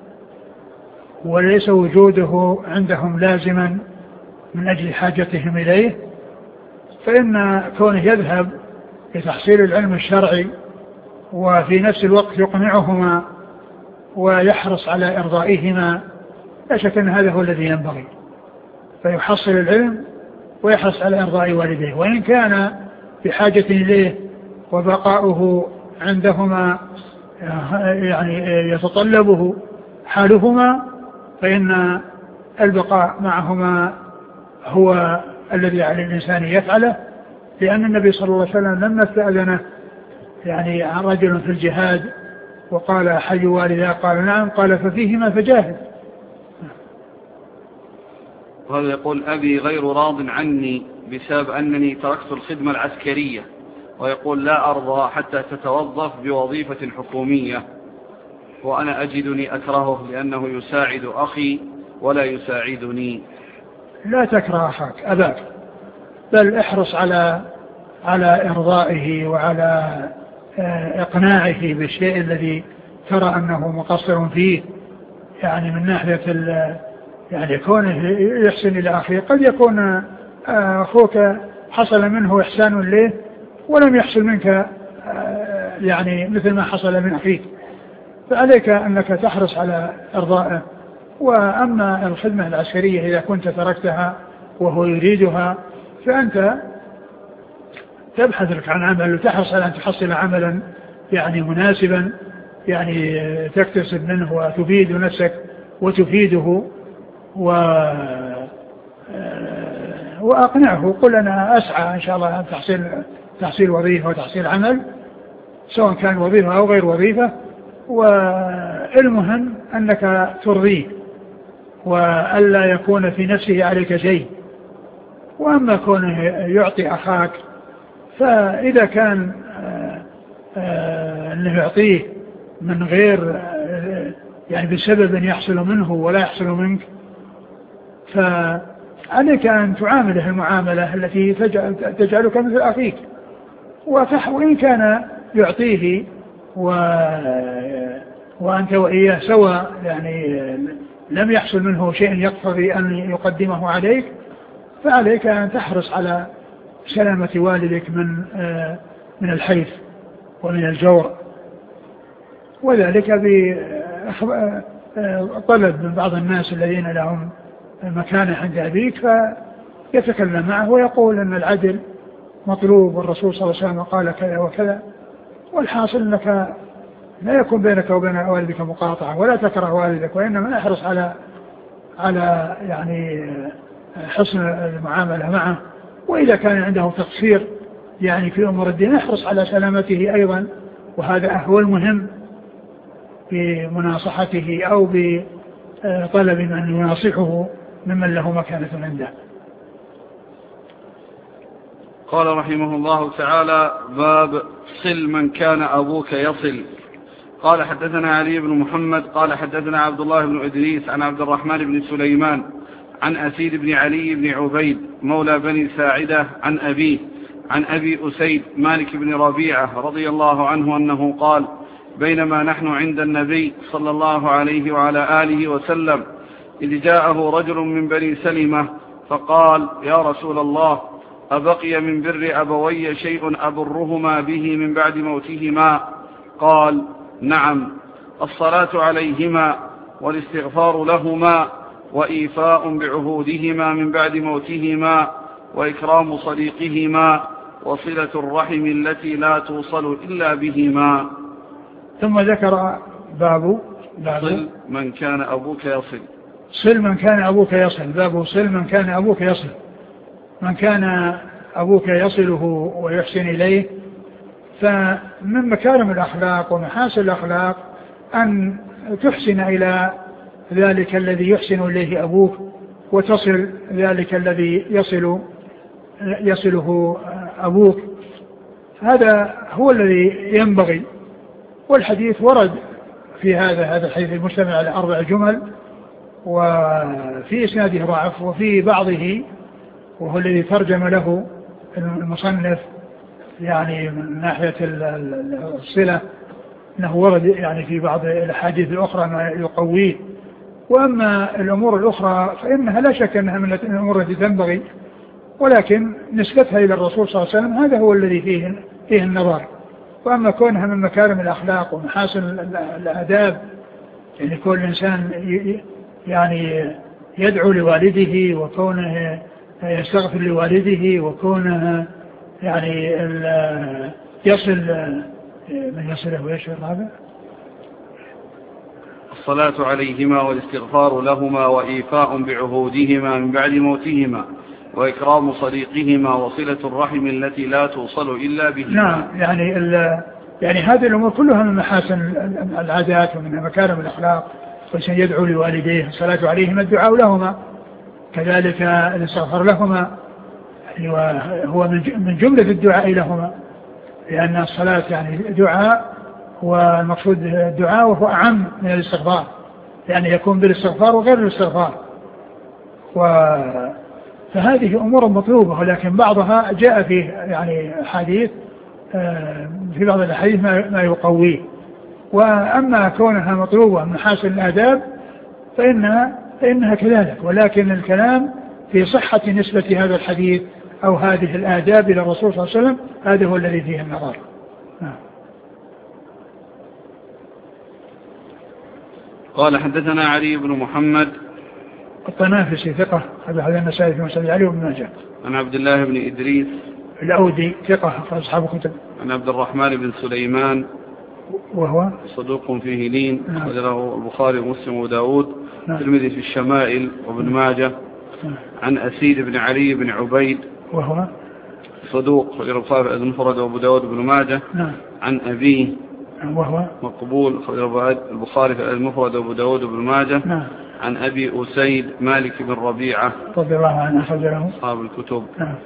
وليس وجوده عندهم لازما من أجل حاجتهم إليه، فإن كونه يذهب لتحصيل العلم الشرعي وفي نفس الوقت يقنعهما ويحرص على إرضائهما، لا شك أن هذا هو الذي ينبغي، فيحصل العلم ويحرص على إرضاء والديه، وإن كان بحاجة إليه وبقاؤه عندهما يعني يتطلبه حالهما، فإن البقاء معهما هو الذي على الإنسان يفعله، لأن النبي صلى الله عليه وسلم لما استأذنه يعني عن رجل في الجهاد وقال حي والدا، قال نعم، قال ففيهما فجاهد. وهذا يقول أبي غير راض عني بسبب أنني تركت الخدمة العسكرية، ويقول لا أرضى حتى تتوظف بوظيفة حكومية، وأنا أجدني أكرهه لأنه يساعد أخي ولا يساعدني. لا تكره أخاك أباك، بل احرص على على إرضائه وعلى إقناعه بالشيء الذي ترى أنه مقصر فيه، يعني من ناحية يعني كونه يحسن إلى أخيه. قد يكون أخوك حصل منه إحسان له ولم يحصل منك يعني مثل ما حصل من أخيك، فعليك أنك تحرص على إرضائه. وأما الخدمة العسكرية إذا كنت تركتها وهو يريدها، فأنت تبحث لك عن عمل وتحرص على أن تحصل عملا يعني مناسبا، يعني تكتسب منه وتفيد نفسك وتفيده، و وأقنعه، قل أنا أسعى إن شاء الله أن تحصيل تحصيل وظيفة وتحصيل عمل، سواء كان وظيفة أو غير وظيفة، والمهم أنك ترضيه وألا يكون في نفسه عليك شيء. وأما كونه يعطي أخاك، فإذا كان أنه يعطيه من غير يعني بسبب أن يحصل منه ولا يحصل منك، فعليك أن تعامله المعاملة التي تجعلك مثل أخيك. وإن كان يعطيه و... وأنت وإياه سواء، يعني لم يحصل منه شيء يقتضي أن يقدمه عليك، فعليك أن تحرص على سلامة والدك من من الحيف ومن الجور، وذلك بطلب من بعض الناس الذين لهم مكانة عند أبيك، فيتكلم معه ويقول أن العدل مطلوب والرسول صلى الله عليه وسلم قال كذا وكذا، والحاصل أنك لا يكون بينك وبين والدك مقاطعة ولا تكره والدك، وإنما احرص على على يعني حسن المعاملة معه. وإذا كان عنده تقصير يعني في أمور الدين احرص على سلامته أيضا، وهذا هو المهم بمناصحته أو بطلب من يناصحه ممن له مكانة عنده. قال رحمه الله تعالى: باب صل من كان أبوك يصل. قال حدثنا علي بن محمد قال حدثنا عبد الله بن إدريس عن عبد الرحمن بن سليمان عن أسيد بن علي بن عبيد مولى بني ساعدة عن أبيه عن أبي أسيد مالك بن ربيعة رضي الله عنه أنه قال: بينما نحن عند النبي صلى الله عليه وعلى آله وسلم إذ جاءه رجل من بني سلمة فقال: يا رسول الله، أبقي من بر أبوي شيء أبرهما به من بعد موتهما؟ قال: نعم، الصلاة عليهما والاستغفار لهما وإيفاء بعهودهما من بعد موتهما وإكرام صديقهما وصلة الرحم التي لا توصل إلا بهما. ثم ذكر باب صل من كان أبوك يصل. صل من كان أبوك يصل، باب صل من كان أبوك يصل. من كان أبوك يصله ويحسن إليه، فمن مكارم الأخلاق ومحاسن الأخلاق أن تحسن إلى ذلك الذي يحسن إليه أبوك، وتصل ذلك الذي يصل يصله أبوك. هذا هو الذي ينبغي. والحديث ورد في هذا هذا الحديث المجتمع على أربع جمل، وفي إسناده ضعف، وفي بعضه وهو الذي ترجم له المصنف يعني من ناحية الصلة أنه ورد يعني في بعض الأحاديث الأخرى ما يقويه. وأما الأمور الأخرى فإنها لا شك أنها من الأمور التي تنبغي، ولكن نسبتها إلى الرسول صلى الله عليه وسلم هذا هو الذي فيه فيه النظر. وأما كونها من مكارم الأخلاق ومحاسن الآداب، يعني كل إنسان يعني يدعو لوالده، وكونه يستغفر لوالده، وكونه يعني يصل من يصله ويشفي الرابع الصلاة عليهما والاستغفار لهما وإيفاء بعهودهما من بعد موتهما وإكرام صديقهما وصلة الرحم التي لا توصل إلا به. نعم، يعني يعني هذه الأمور كلها من محاسن العادات ومن مكارم الأخلاق. والإنسان يدعو لوالديه، الصلاة عليهما الدعاء لهما، كذلك الاستغفار لهما هو من جملة الدعاء لهما، لأن الصلاة يعني دعاء، والمقصود الدعاء وهو أعم من الاستغفار، يعني يكون بالاستغفار وغير الاستغفار. و فهذه أمور مطلوبة، ولكن بعضها جاء فيه يعني حديث في بعض الحديث ما يقويه. وأما كونها مطلوبة من محاسن الآداب فإنها, فإنها كذلك، ولكن الكلام في صحة نسبة هذا الحديث أو هذه الآداب إلى الرسول صلى الله عليه وسلم، هذا هو الذي فيه النظر. قال حدثنا علي بن محمد الطنافسي ثقة، هذا هذا النسائي في مسند علي بن ماجه. عن عبد الله بن إدريس الأودي ثقة أصحاب كتب. عن عبد الرحمن بن سليمان وهو صدوق فيه لين، نعم. له البخاري ومسلم وداود، نعم. الترمذي في الشمائل وابن ماجه. نعم. عن أسيد بن علي بن عبيد وهو صدوق البخاري المفرد وابو داود بن ماجه. نعم. عن أبيه وهو مقبول البخاري المفرد وابو داود بن ماجه. نعم. عن أبي أسيد مالك بن ربيعة رضي الله عنه أخرج له أصحاب الكتب. نعم.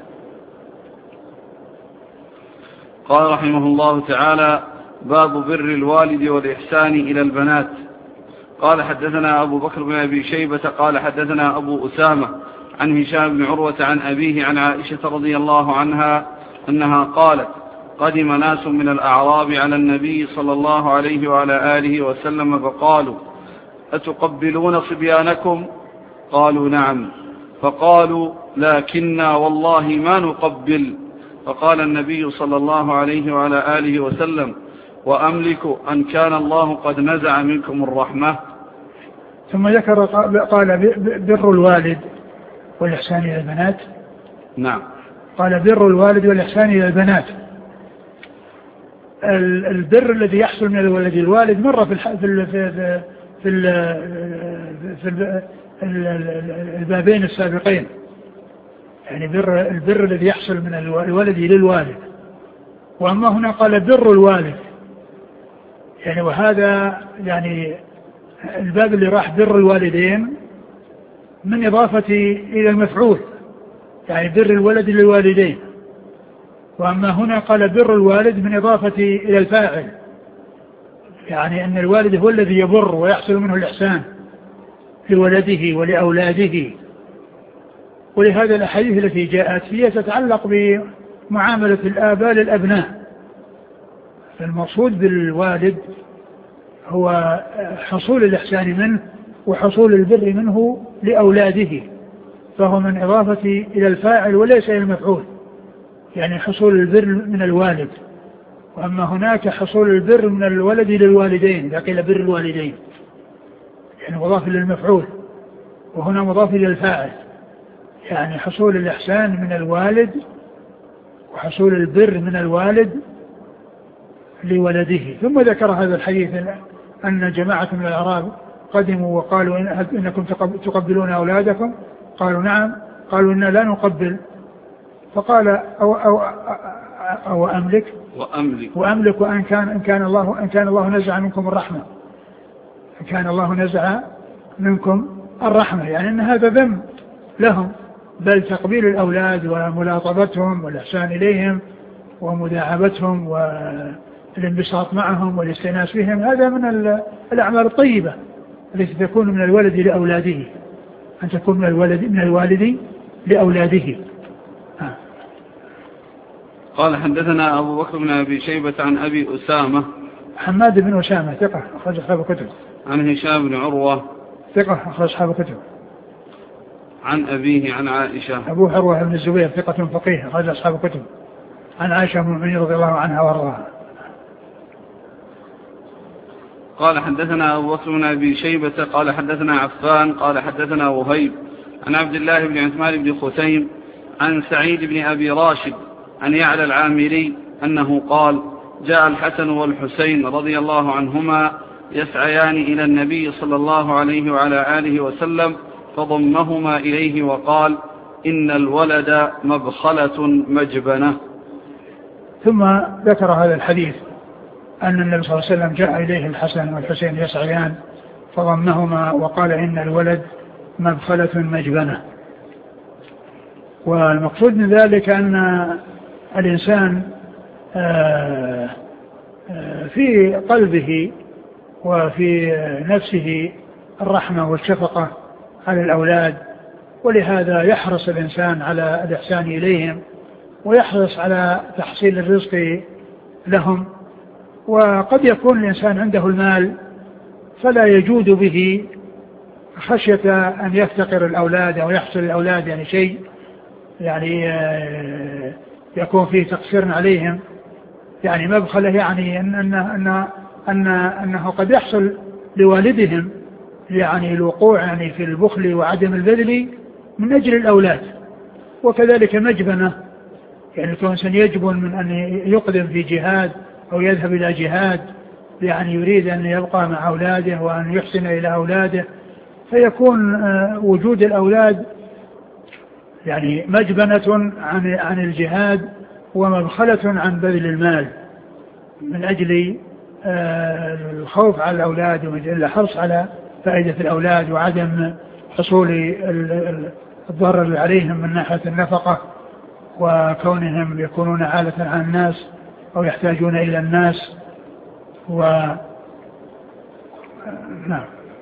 قال رحمه الله تعالى: باب بر الوالد والإحسان إلى البنات. قال حدثنا أبو بكر بن أبي شيبة قال حدثنا أبو أسامة عن هشام بن عروة عن أبيه عن عائشة رضي الله عنها أنها قالت: قدم ناس من الأعراب على النبي صلى الله عليه وعلى آله وسلم فقالوا: أتقبلون صبيانكم؟ قالوا: نعم. فقالوا: لكننا والله ما نقبل. فقال النبي صلى الله عليه وعلى آله وسلم: وأملك أن كان الله قد نزع منكم الرحمة. ثم ذكر قال بر الوالد والإحسان إلى البنات. نعم. قال بر الوالد والإحسان إلى البنات. البر الذي يحصل من الولد الوالد مرة في في في في, في البابين السابقين، يعني بر البر الذي يحصل من الولد للوالد. وأما هنا قال بر الوالد، يعني وهذا يعني الباب اللي راح بر الوالدين من إضافة إلى المفعول، يعني بر الولد للوالدين. وأما هنا قال بر الوالد من إضافة إلى الفاعل، يعني أن الوالد هو الذي يبر ويحصل منه الإحسان لولده ولأولاده. ولهذا الأحاديث التي جاءت هي تتعلق بمعاملة الآباء للأبناء. فالمقصود بالوالد هو حصول الإحسان منه وحصول البر منه لأولاده، فهو من إضافة إلى الفاعل وليس إلى المفعول، يعني حصول البر من الوالد. وأما هناك حصول البر من الولد للوالدين، إذا قيل بر الوالدين يعني مضاف للمفعول، وهنا مضاف إلى الفاعل، يعني حصول الإحسان من الوالد وحصول البر من الوالد لولده. ثم ذكر هذا الحديث أن جماعة من الأعراب قدموا وقالوا إن إنكم تقبلون أولادكم؟ قالوا نعم. قالوا إنا لا نقبل. فقال أو, أو, أو أملك وأملك وأملك وأن كان إن كان الله إن كان الله نزع منكم الرحمة إن كان الله نزع منكم الرحمة، يعني أن هذا ذنب لهم، بل تقبيل الأولاد وملاطفتهم والإحسان إليهم ومداعبتهم والانبساط معهم والاستئناس بهم هذا من الأعمال الطيبة التي تكون من الولد لأولاده، أن تكون من الولد من الوالد لأولاده. ها. قال حدثنا أبو بكر بن أبي شيبة عن أبي أسامة حماد بن أسامة ثقة أخرج أصحاب الكتب. عن هشام بن عروة ثقة أخرج أصحاب الكتب. عن أبيه عن عائشة أبو عروة بن الزبير ثقة فقيه أخرج أصحاب الكتب. عن عائشة أم المؤمنين رضي الله عنها وارضاها. قال حدثنا أبو بكر بن أبي شيبة قال حدثنا عفان قال حدثنا وهيب عن عبد الله بن عثمان بن خثيم عن سعيد بن أبي راشد عن يعلى العامري أنه قال جاء الحسن والحسين رضي الله عنهما يسعيان إلى النبي صلى الله عليه وعلى آله وسلم فضمهما إليه وقال إن الولد مبخلة مجبنة. ثم ذكر هذا الحديث أن النبي صلى الله عليه وسلم جاء إليه الحسن والحسين يسعيان فضمهما وقال إن الولد مبخلة مجبنة. والمقصود من ذلك أن الإنسان في قلبه وفي نفسه الرحمة والشفقة على الأولاد، ولهذا يحرص الإنسان على الإحسان إليهم ويحرص على تحصيل الرزق لهم. وقد يكون الإنسان عنده المال فلا يجود به خشية أن يفتقر الأولاد أو يحصل الأولاد يعني شيء يعني يكون فيه تقصير عليهم، يعني مبخله، يعني أن أن أن أن أنه قد يحصل لوالدهم يعني الوقوع يعني في البخل وعدم البذل من أجل الأولاد. وكذلك مجبنة، يعني كون إنسان يجبن من أن يقدم في جهاد أو يذهب إلى جهاد يعني يريد أن يبقى مع أولاده وأن يحسن إلى أولاده، فيكون وجود الأولاد يعني مجبنة عن عن الجهاد ومبخلة عن بذل المال من أجل الخوف على الأولاد ومن أجل الحرص على فائدة الأولاد وعدم حصول الضرر عليهم من ناحية النفقة وكونهم يكونون عالة عن الناس أو يحتاجون إلى الناس. و نعم.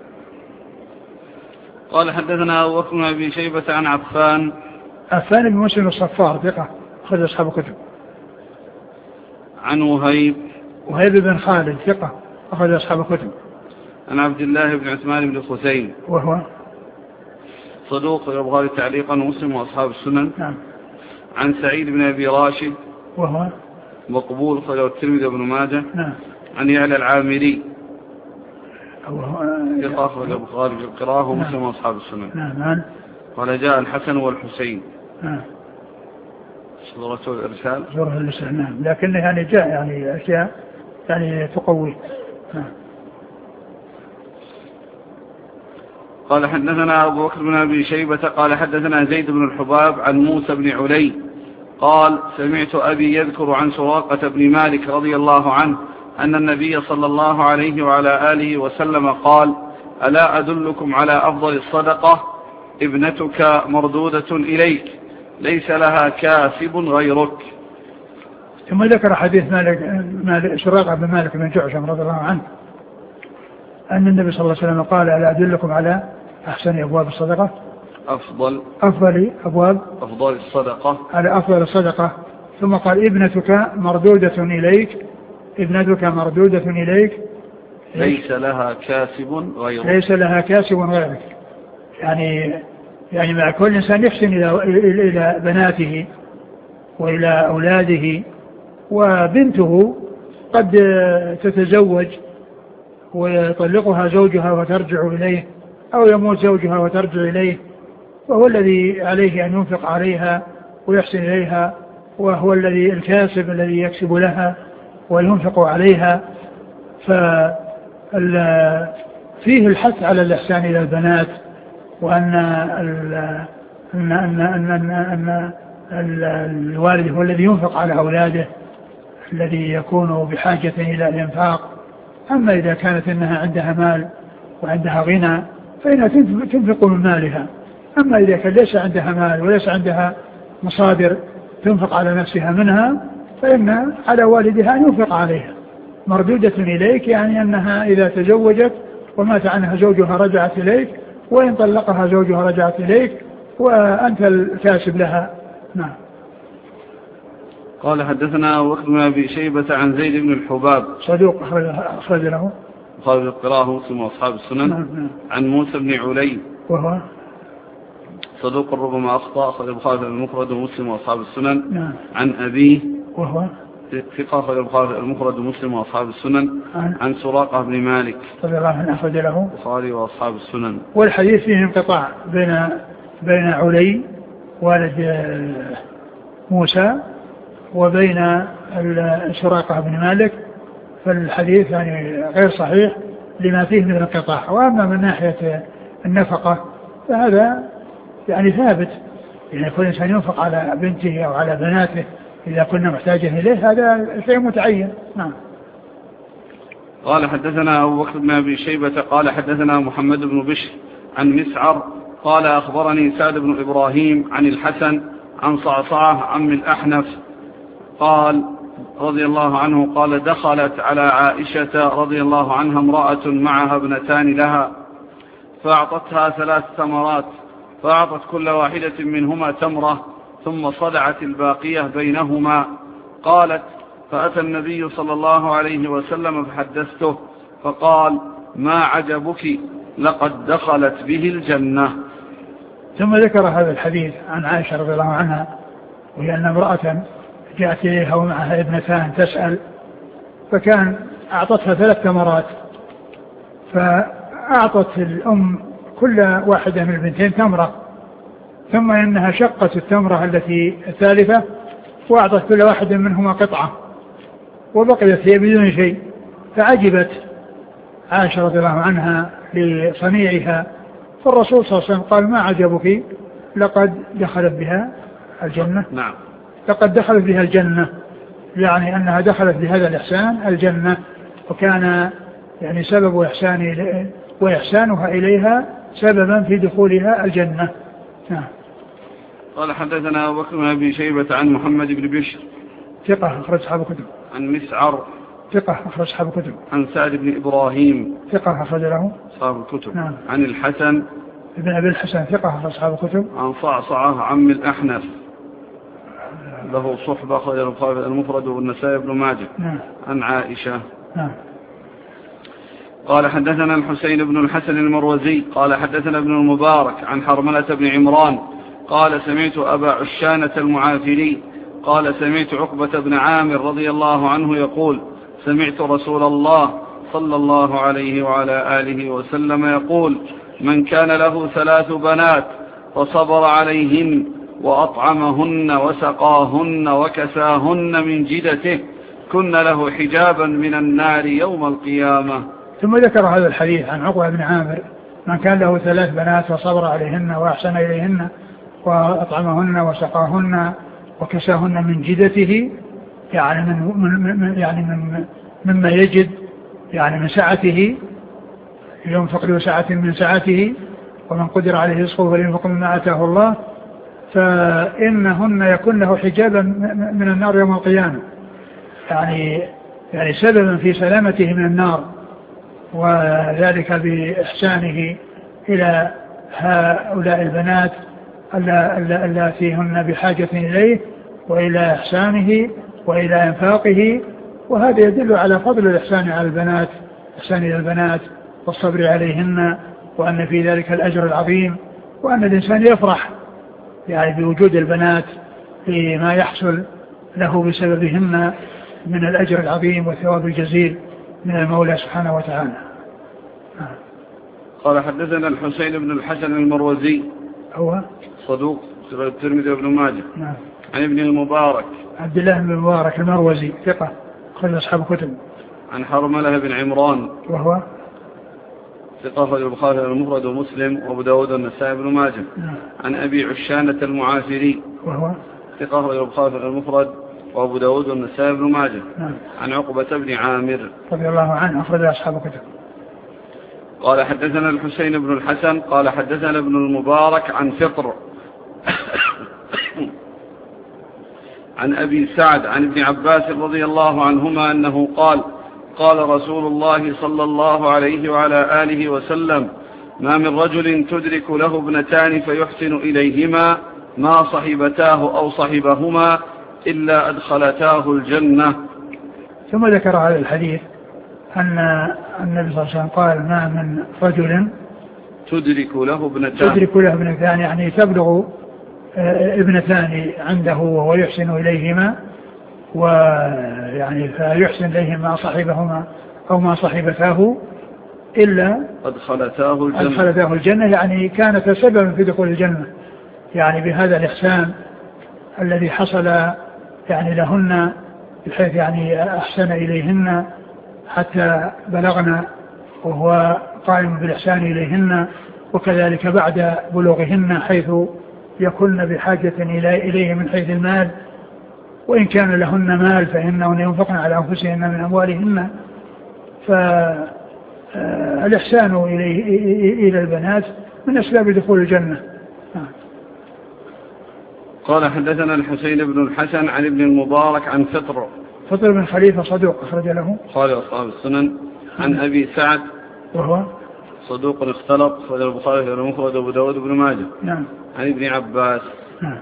قال حدثنا أبو بكر بن أبي شيبة عن عفان عفان بن مسلم الصفار ثقة أخرج أصحاب الكتب. عن وهيب وهيب بن خالد ثقة أخرج أصحاب الكتب. عن عبد الله بن عثمان بن خثيم وهو صدوق البخاري تعليقا ومسلم وأصحاب السنن. نعم. عن سعيد بن أبي راشد وهو مقبول خرجه الترمذي وابن ماجه. نعم. عن يعلى العامري وهو ثقة خرجه البخاري في القراءة ومسلم وأصحاب السنن. نعم. قال جاء الحسن والحسين. نعم. صورته الإرسال صورة الإرسال. نعم. لكنه يعني جاء يعني أشياء يعني تقوي. نعم. قال حدثنا أبو بكر بن أبي شيبة قال حدثنا زيد بن الحباب عن موسى بن علي قال سمعت أبي يذكر عن سراقة بن مالك رضي الله عنه أن النبي صلى الله عليه وعلى آله وسلم قال ألا أدلكم على أفضل الصدقة ابنتك مردودة إليك ليس لها كاسب غيرك. ثم ذكر حديث مالك مالك سراقة بن مالك بن جعشم رضي الله عنه أن النبي صلى الله عليه وسلم قال ألا أدلكم على أحسن أبواب الصدقة أفضل أفضل أبواب أفضل الصدقة على أفضل الصدقة. ثم قال ابنتك مردودة إليك ابنتك مردودة إليك ليس لها كاسب غيرك ليس لها كاسب غيرك. يعني يعني مع كل إنسان يحسن إلى إلى بناته وإلى أولاده، وبنته قد تتزوج ويطلقها زوجها وترجع إليه أو يموت زوجها وترجع إليه، وهو الذي عليه أن ينفق عليها ويحسن إليها، وهو الذي الكاسب الذي يكسب لها وينفق عليها. فيه الحث على الإحسان إلى البنات، وأن أن أن أن أن الوالد هو الذي ينفق على أولاده الذي يكون بحاجة إلى الإنفاق. أما إذا كانت إنها عندها مال وعندها غنى فإنها تنفق من مالها. أما إذا كان ليس عندها مال وليس عندها مصادر تنفق على نفسها منها فإن على والدها أن ينفق عليها. مردودة إليك يعني أنها إذا تزوجت ومات عنها زوجها رجعت إليك، وإن طلقها زوجها رجعت إليك وأنت الكاسب لها. نعم. قال حدثنا أبو بكر بن أبي شيبة عن زيد بن الحباب صدوق أخرج له خالد القراءة مسلم وأصحاب السنن. نعم نعم. عن موسى بن علي وهو صدوق ربما أخطأ أخرج البخاري المفرد ومسلم وأصحاب السنن. نعم. عن أبيه وهو ثقة أخرج البخاري المفرد ومسلم وأصحاب السنن. عن, عن سراقة بن مالك رضي الله عنه أخرج له البخاري وأصحاب السنن. والحديث فيه انقطاع بين بين علي والد موسى وبين سراقة بن مالك، فالحديث يعني غير صحيح لما فيه من الانقطاع. وأما من ناحية النفقة فهذا يعني ثابت، يعني كل إنسان ينفق على بنته أو على بناته إذا كنا محتاجين إليه، هذا شيء متعين. نعم. قال حدثنا أبو بكر بن أبي شيبة قال حدثنا محمد بن بشر عن مسعر قال أخبرني سعد بن إبراهيم عن الحسن عن صعصعة عم الأحنف قال رضي الله عنه قال دخلت على عائشة رضي الله عنها امرأة معها ابنتان لها فأعطتها ثلاث ثمرات، فأعطت كل واحدة منهما تمرة ثم صدعت الباقية بينهما. قالت فأتى النبي صلى الله عليه وسلم فحدثته فقال ما عجبك لقد دخلت به الجنة. ثم ذكر هذا الحديث عن عائشة رضي الله عنها، وهي أن امرأة جاءت إليها ومعها ابنتان تسأل، فكان أعطتها ثلاث تمرات، فأعطت الأم كل واحدة من البنتين تمرة، ثم إنها شقت التمرة التي الثالثة وأعطت كل واحد منهما قطعة وبقيت هي بدون شيء. فعجبت عائشة رضي الله عنها لصنيعها، فالرسول صلى الله عليه وسلم قال ما عجبك لقد دخلت بها الجنة. نعم. لقد دخلت بها الجنة، يعني أنها دخلت بهذا الإحسان الجنة، وكان يعني سبب إحسان وإحسانها إليها سببا في دخولها الجنة. نعم. قال حدثنا أبو بكر بن أبي شيبة عن محمد بن بشر ثقة أخرج أصحاب الكتب. عن مسعر ثقة أخرج أصحاب الكتب. عن سعد بن إبراهيم ثقة أخرج له أصحاب الكتب. نعم. عن الحسن ابن أبي الحسن ثقة أخرج أصحاب الكتب. عن صعصعة عم الأحنف له صحبة أخرج البخاري المفرد والنسائي بن ماجه. نعم. عن عائشة. نعم. قال حدثنا الحسين بن الحسن المروزي قال حدثنا ابن المبارك عن حرملة بن عمران قال سمعت أبا عشانة المعافري قال سمعت عقبة بن عامر رضي الله عنه يقول سمعت رسول الله صلى الله عليه وعلى آله وسلم يقول من كان له ثلاث بنات فصبر عليهن وأطعمهن وسقاهن وكساهن من جدته كن له حجابا من النار يوم القيامة. ثم ذكر هذا الحديث عن عقبة بن عامر من كان له ثلاث بنات وصبر عليهن وأحسن إليهن وأطعمهن وسقاهن وكساهن من جدته، يعني من, من يعني من مما يجد، يعني من سعته، ينفق له سعة من سعته، ومن قدر عليه رزقه فلينفق مما آتاه الله، فإنهن يكون له حجابا من النار يوم القيامة، يعني يعني سببا في سلامته من النار، وذلك بإحسانه إلى هؤلاء البنات اللاتي هن بحاجة إليه، وإلى إحسانه وإلى إنفاقه. وهذا يدل على فضل الإحسان على البنات، إحسان إلى البنات والصبر عليهن، وأن في ذلك الأجر العظيم، وأن الإنسان يفرح يعني بوجود البنات فيما يحصل له بسببهن من الأجر العظيم والثواب الجزيل من المولى سبحانه وتعالى. قال حدثنا الحسين بن الحسن المروزي هو صدوق الترمذي وابن ماجه. نعم. عن ابن المبارك عبد الله بن المبارك المروزي ثقة أخرج أصحاب كتب. عن حرملة بن عمران وهو ثقة أخرج البخاري المفرد ومسلم وأبو داود والنسائي بن ماجه. عن أبي عشانة المعافري وهو ثقة أخرج البخاري المفرد وأبو داود والنسائي بن ماجه. عن عقبة بن عامر رضي الله عنه أخرج أصحاب كتب. قال حدثنا الحسين بن الحسن قال حدثنا ابن المبارك عن فطر عن أبي سعد عن ابن عباس رضي الله عنهما أنه قال قال رسول الله صلى الله عليه وعلى آله وسلم ما من رجل تدرك له ابنتان فيحسن إليهما ما صحبتاه أو صحبهما إلا أدخلتاه الجنة. ثم ذكر هذا الحديث أن النبي صلى الله عليه وسلم قال ما من رجل تدرك له ابنتان تدرك له ابنتان يعني تبلغ ابنتان عنده وهو يحسن إليهما ويعني فيحسن إليهما ما صحبهما أو ما صحبتاه إلا أدخلتاه الجنة. أدخلتاه الجنة يعني كانت سببا في دخول الجنة يعني بهذا الإحسان الذي حصل يعني لهن بحيث يعني أحسن إليهن حتى بلغنا وهو قائم بالإحسان إليهن وكذلك بعد بلوغهن حيث يكون بحاجة إليه من حيث المال وإن كان لهن مال فإنهن ينفقن على أنفسهن من أموالهن فالإحسان إليه إلى البنات من أسباب دخول الجنة. قال حدثنا الحسين بن الحسن عن ابن المبارك عن فطر فطر بن خليفة صدوق أخرج له قال أصحاب السنن. عن أبي سعد وهو صدوق اختلط أخرج البخاري المفرد وأبو داود بن ماجه. نعم. عن ابن عباس نعم.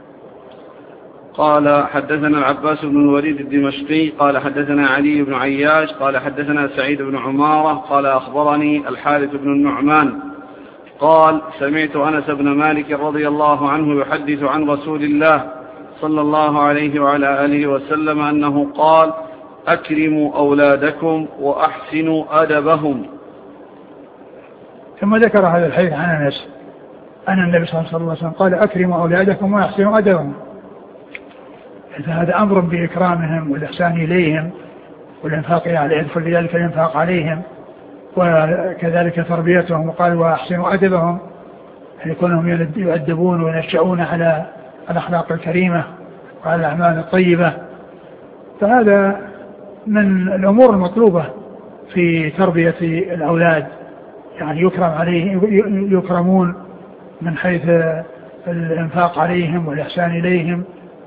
قال حدثنا العباس بن الوليد الدمشقي قال حدثنا علي بن عياش قال حدثنا سعيد بن عمارة قال أخبرني الحارث بن النعمان قال سمعت أنس بن مالك رضي الله عنه يحدث عن رسول الله صلى الله عليه وعلى آله وسلم أنه قال أكرموا أولادكم وأحسنوا أدبهم. ثم ذكر هذا الحديث عن أنس أن النبي صلى الله عليه وسلم قال أكرموا أولادكم وأحسنوا أدبهم. هذا أمر بإكرامهم والإحسان إليهم والإنفاق عليهم يدخل في ذلك الإنفاق عليهم وكذلك تربيتهم وقال وأحسنوا أدبهم يكونهم يؤدبون وينشأون على الأخلاق الكريمة وعلى الأعمال الطيبة. فهذا من الأمور المطلوبة في تربية الأولاد يعني يكرم عليه يكرمون من حيث الإنفاق عليهم والإحسان إليهم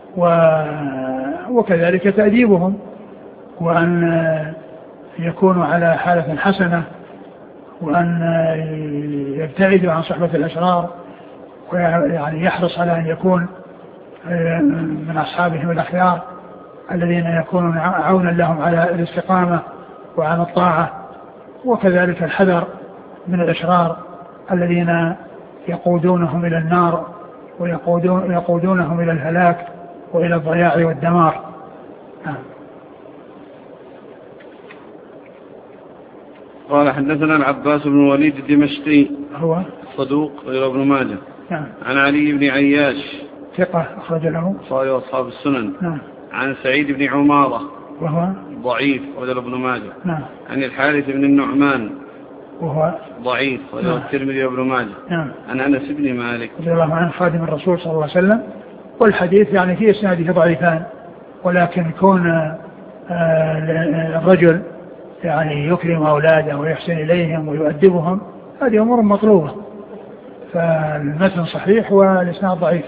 وكذلك تأديبهم وأن يكونوا على حالة حسنة وأن يبتعدوا عن صحبة الأشرار ويعني يحرص على أن يكون من أصحابهم الأخيار الذين يكونون عونا لهم على الاستقامة وعلى الطاعة وكذلك الحذر من الأشرار الذين يقودونهم إلى النار ويقودون يقودونهم إلى الهلاك وإلى الضياع والدمار. قال حدثنا العباس بن الوليد الدمشقي هو صدوق غير ابن ماجه. نعم. عن علي بن عياش ثقة أخرج له صحيح أصحاب السنن. نعم. عن سعيد بن عمارة وهو ضعيف غير ابن ماجه. نعم. عن الحارث بن النعمان وهو ضعيف غير الترمذي وابن ماجه. نعم. عن أنس بن مالك رضي الله عنه خادم الرسول صلى الله عليه وسلم والحديث يعني في إسناده ضعيفان ولكن كون الرجل يعني يكرم أولاده ويحسن إليهم ويؤدبهم هذه أمور مطلوبة فالمتن صحيح والإسناد ضعيف.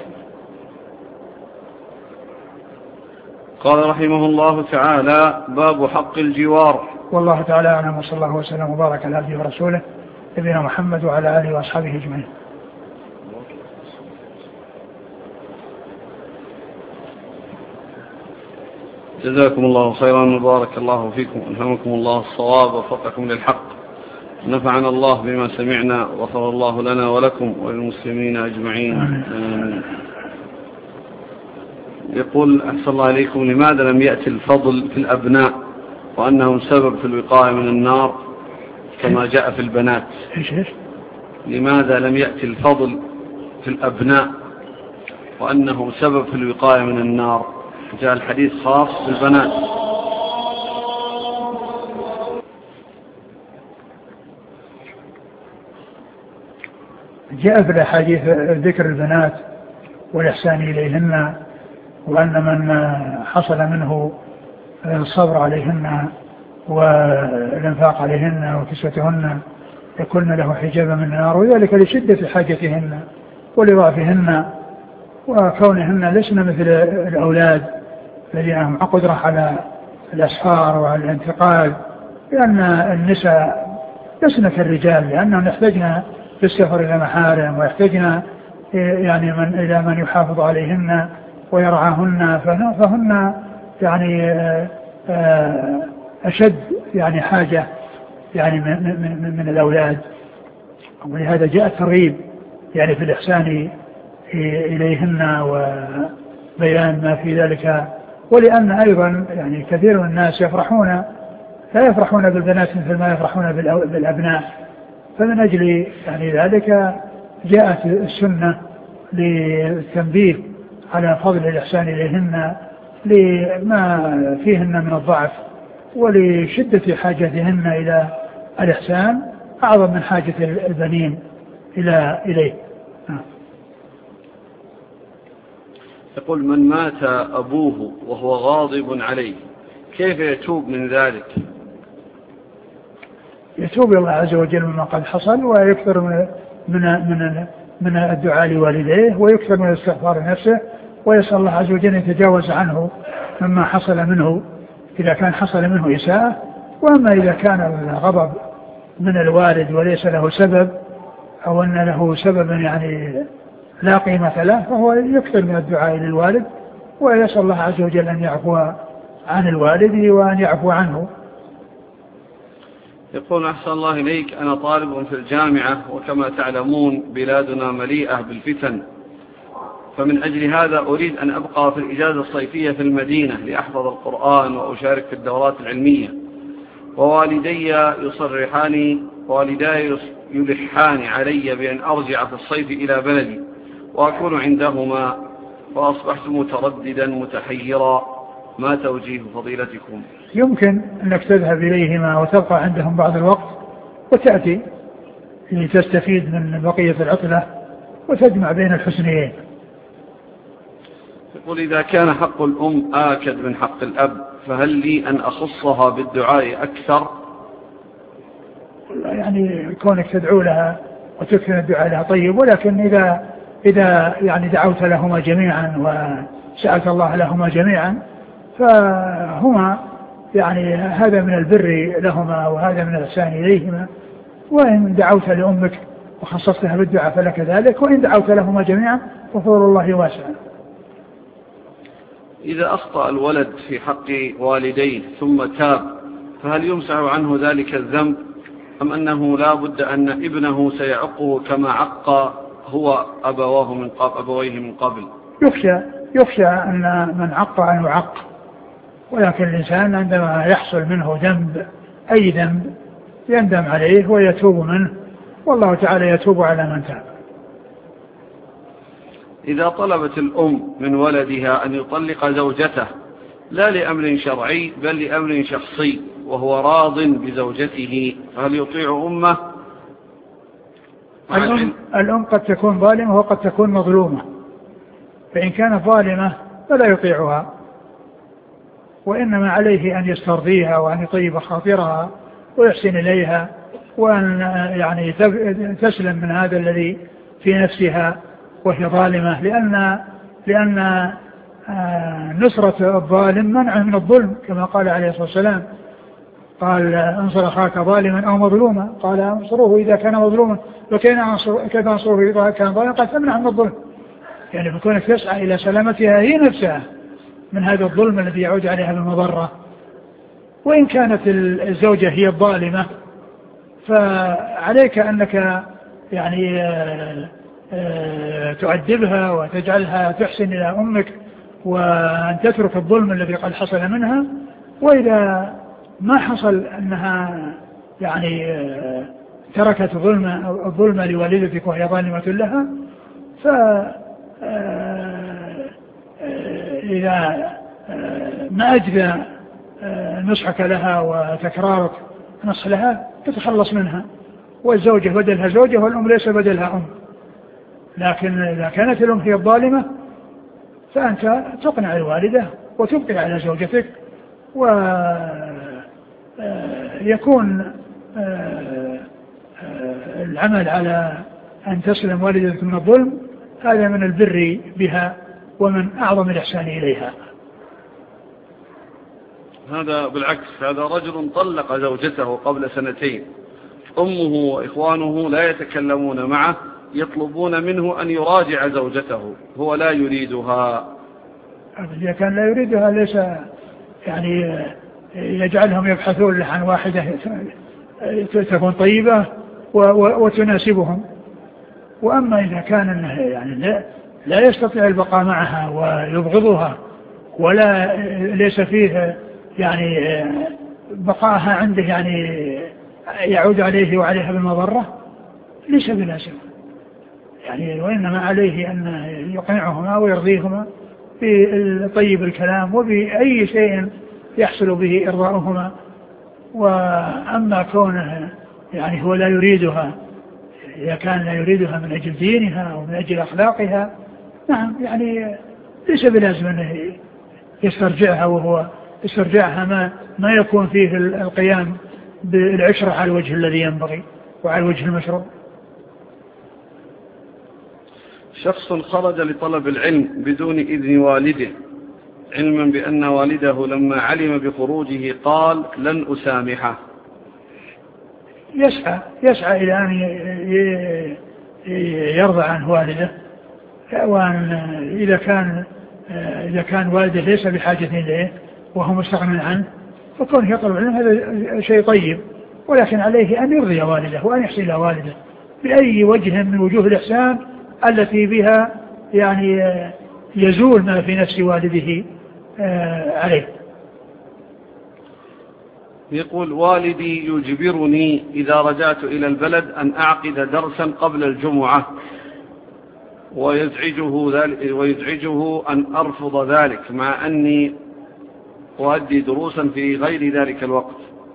قال رحمه الله تعالى باب حق الجوار. والله تعالى أعلم وصلى الله وسلم وبارك على عبده ورسوله نبينا محمد وعلى آله وأصحابه أجمعين. جزاكم الله خيرا وبارك الله فيكم ألهمكم الله الصواب ووفقكم للحق نفعنا الله بما سمعنا وغفر الله لنا ولكم وللمسلمين أجمعين آمين. يقول أحسن الله عليكم لماذا لم يأتي الفضل في الأبناء وأنهم سبب في الوقاية من النار كما جاء في البنات؟ لماذا لم يأتي الفضل في الأبناء وأنهم سبب في الوقاية من النار؟ جاء الحديث خاص بالبنات. جاء في الأحاديث ذكر البنات والإحسان إليهن، وأن من حصل منه الصبر عليهن والإنفاق عليهن وكسوتهن يكون له حجابا من النار، وذلك لشدة حاجتهن ولضعفهن وكونهن لسن مثل الأولاد الذين هم قدرة على الأسفار وعلى الانتقال، لأن النساء لسن كالرجال، لأنهم يحتاجن في السفر إلى محارم، ويحتاجن يعني من إلى من يحافظ عليهن ويرعاهن، فهن يعني أشد يعني حاجة يعني من, من, من الأولاد. ولهذا جاء الترغيب يعني في الإحسان إليهن وبيان ما في ذلك. ولأن أيضا يعني كثير من الناس يفرحون لا يفرحون بالبنات مثل ما يفرحون بالأبناء، فمن أجل يعني ذلك جاءت السنة للتنبيه على فضل الإحسان إليهن لما فيهن من الضعف ولشدة حاجتهن إلى الإحسان أعظم من حاجة البنين إلى إليه. يقول: من مات أبوه وهو غاضب عليه كيف يتوب من ذلك؟ يتوب الله عز وجل مما قد حصل، ويكثر من من من من الدعاء لوالديه، ويكثر من الاستغفار نفسه، ويسأل الله عز وجل أن يتجاوز عنه مما حصل منه إذا كان حصل منه إساءة. وأما إذا كان الغضب من الوالد وليس له سبب أو أن له سبب يعني لا قيمة له، فهو يكثر من الدعاء للوالد ويسأل الله عز وجل أن يعفو عن الوالد وأن يعفو عنه. يقول: أحسن الله إليك، أنا طالب في الجامعة، وكما تعلمون بلادنا مليئة بالفتن، فمن أجل هذا أريد أن أبقى في الإجازة الصيفية في المدينة لأحفظ القرآن وأشارك في الدورات العلمية، ووالدي يصرحان والداي يلحان علي بأن أرجع في الصيف إلى بلدي وأكون عندهما، فأصبحت مترددا متحيرا، ما توجيه فضيلتكم؟ يمكن أنك تذهب إليهما وتبقى عندهم بعض الوقت وتأتي لتستفيد من بقية العطلة وتجمع بين الحسنيين. يقول: إذا كان حق الأم آكد من حق الأب فهل لي أن أخصها بالدعاء أكثر؟ يعني كونك تدعو لها وتكثر الدعاء لها طيب، ولكن إذا إذا يعني دعوت لهما جميعا وسألت الله لهما جميعا فهما يعني هذا من البر لهما وهذا من الإحسان إليهما. وإن دعوت لأمك وخصصتها بالدعاء فلك ذلك، وإن دعوت لهما جميعا ففضل الله واسع. إذا أخطأ الولد في حق والديه ثم تاب فهل يمسح عنه ذلك الذنب، أم أنه لا بد أن ابنه سيعقه كما عق هو أبواه من قبل أبويه من قبل؟ يخشى يخشى أن من عق أن يعق، ولكن الإنسان عندما يحصل منه ذنب أي ذنب يندم عليه ويتوب منه، والله تعالى يتوب على من تاب. إذا طلبت الأم من ولدها أن يطلق زوجته لا لأمر شرعي بل لأمر شخصي وهو راض بزوجته، فهل يطيع أمه؟ الأم, الأم قد تكون ظالمة وقد تكون مظلومة، فإن كانت ظالمة فلا يطيعها، وإنما عليه أن يسترضيها وأن يطيب خاطرها ويحسن إليها، وأن يعني تسلم من هذا الذي في نفسها وهي ظالمة، لأن لأن نصرة الظالم منع من الظلم، كما قال عليه الصلاة والسلام، قال: انصر أخاك ظالما أو مظلوما، قال: انصروه إذا كان مظلوما، وكيف انصروه إذا كان ظالما، قال: تمنع من الظلم. يعني فكونك تسعى إلى سلامتها هي نفسها من هذا الظلم الذي يعود عليها بالمضرة. وإن كانت الزوجة هي الظالمة فعليك أنك يعني تؤدبها وتجعلها تحسن إلى أمك، وأن تترك الظلم الذي قد حصل منها. وإذا ما حصل أنها يعني تركت الظلم الظلم لوالدتك وهي ظالمة لها، فإذا ما أجدى نصحك لها وتكرارك نصح لها تتخلص منها، والزوجة بدلها زوجة والأم ليس بدلها أم، لكن إذا كانت الأم هي الظالمة فأنت تقنع الوالدة وتبقي على زوجتك، ويكون العمل على أن تسلم والدتك من الظلم هذا من البر بها ومن أعظم الإحسان إليها. هذا بالعكس، هذا رجل طلق زوجته قبل سنتين، أمه وإخوانه لا يتكلمون معه، يطلبون منه أن يراجع زوجته، هو لا يريدها. إذا كان لا يريدها ليس يعني يجعلهم يبحثون عن واحدة تكون طيبة وتناسبهم. وأما إذا كان يعني لا, لا يستطيع البقاء معها ويبغضها ولا ليس فيه يعني بقاءها عنده يعني يعود عليه وعليها بالمضرة، ليس بلازم يعني، وإنما عليه أن يقنعهما ويرضيهما بطيب الكلام وبأي شيء يحصل به إرضاؤهما. وأما كونه يعني هو لا يريدها، إذا كان لا يريدها من أجل دينها أو من أجل أخلاقها، نعم يعني ليس بلازم أنه يسترجعها، وهو يسترجعها ما, ما يكون فيه القيام بالعشرة على الوجه الذي ينبغي وعلى الوجه المشروع. شخص خرج لطلب العلم بدون إذن والده، علما بأن والده لما علم بخروجه قال لن أسامحه. يسعى يسعى إلى أن يرضى عن والده، وأن إذا كان إذا كان والده ليس بحاجة إليه وهو مستغنى عنه فكونه يطلب العلم هذا شيء طيب، ولكن عليه أن يرضي والده وأن يحسن إلى والده بأي وجه من وجوه الإحسان التي بها يعني يزول ما في نفس والده عليه. يقول والدي يجبرني إذا رجعت إلى البلد أن أعقد درسا قبل الجمعة، ويزعجه, ذلك ويزعجه أن أرفض ذلك مع أني أؤدي دروسا في غير ذلك الوقت.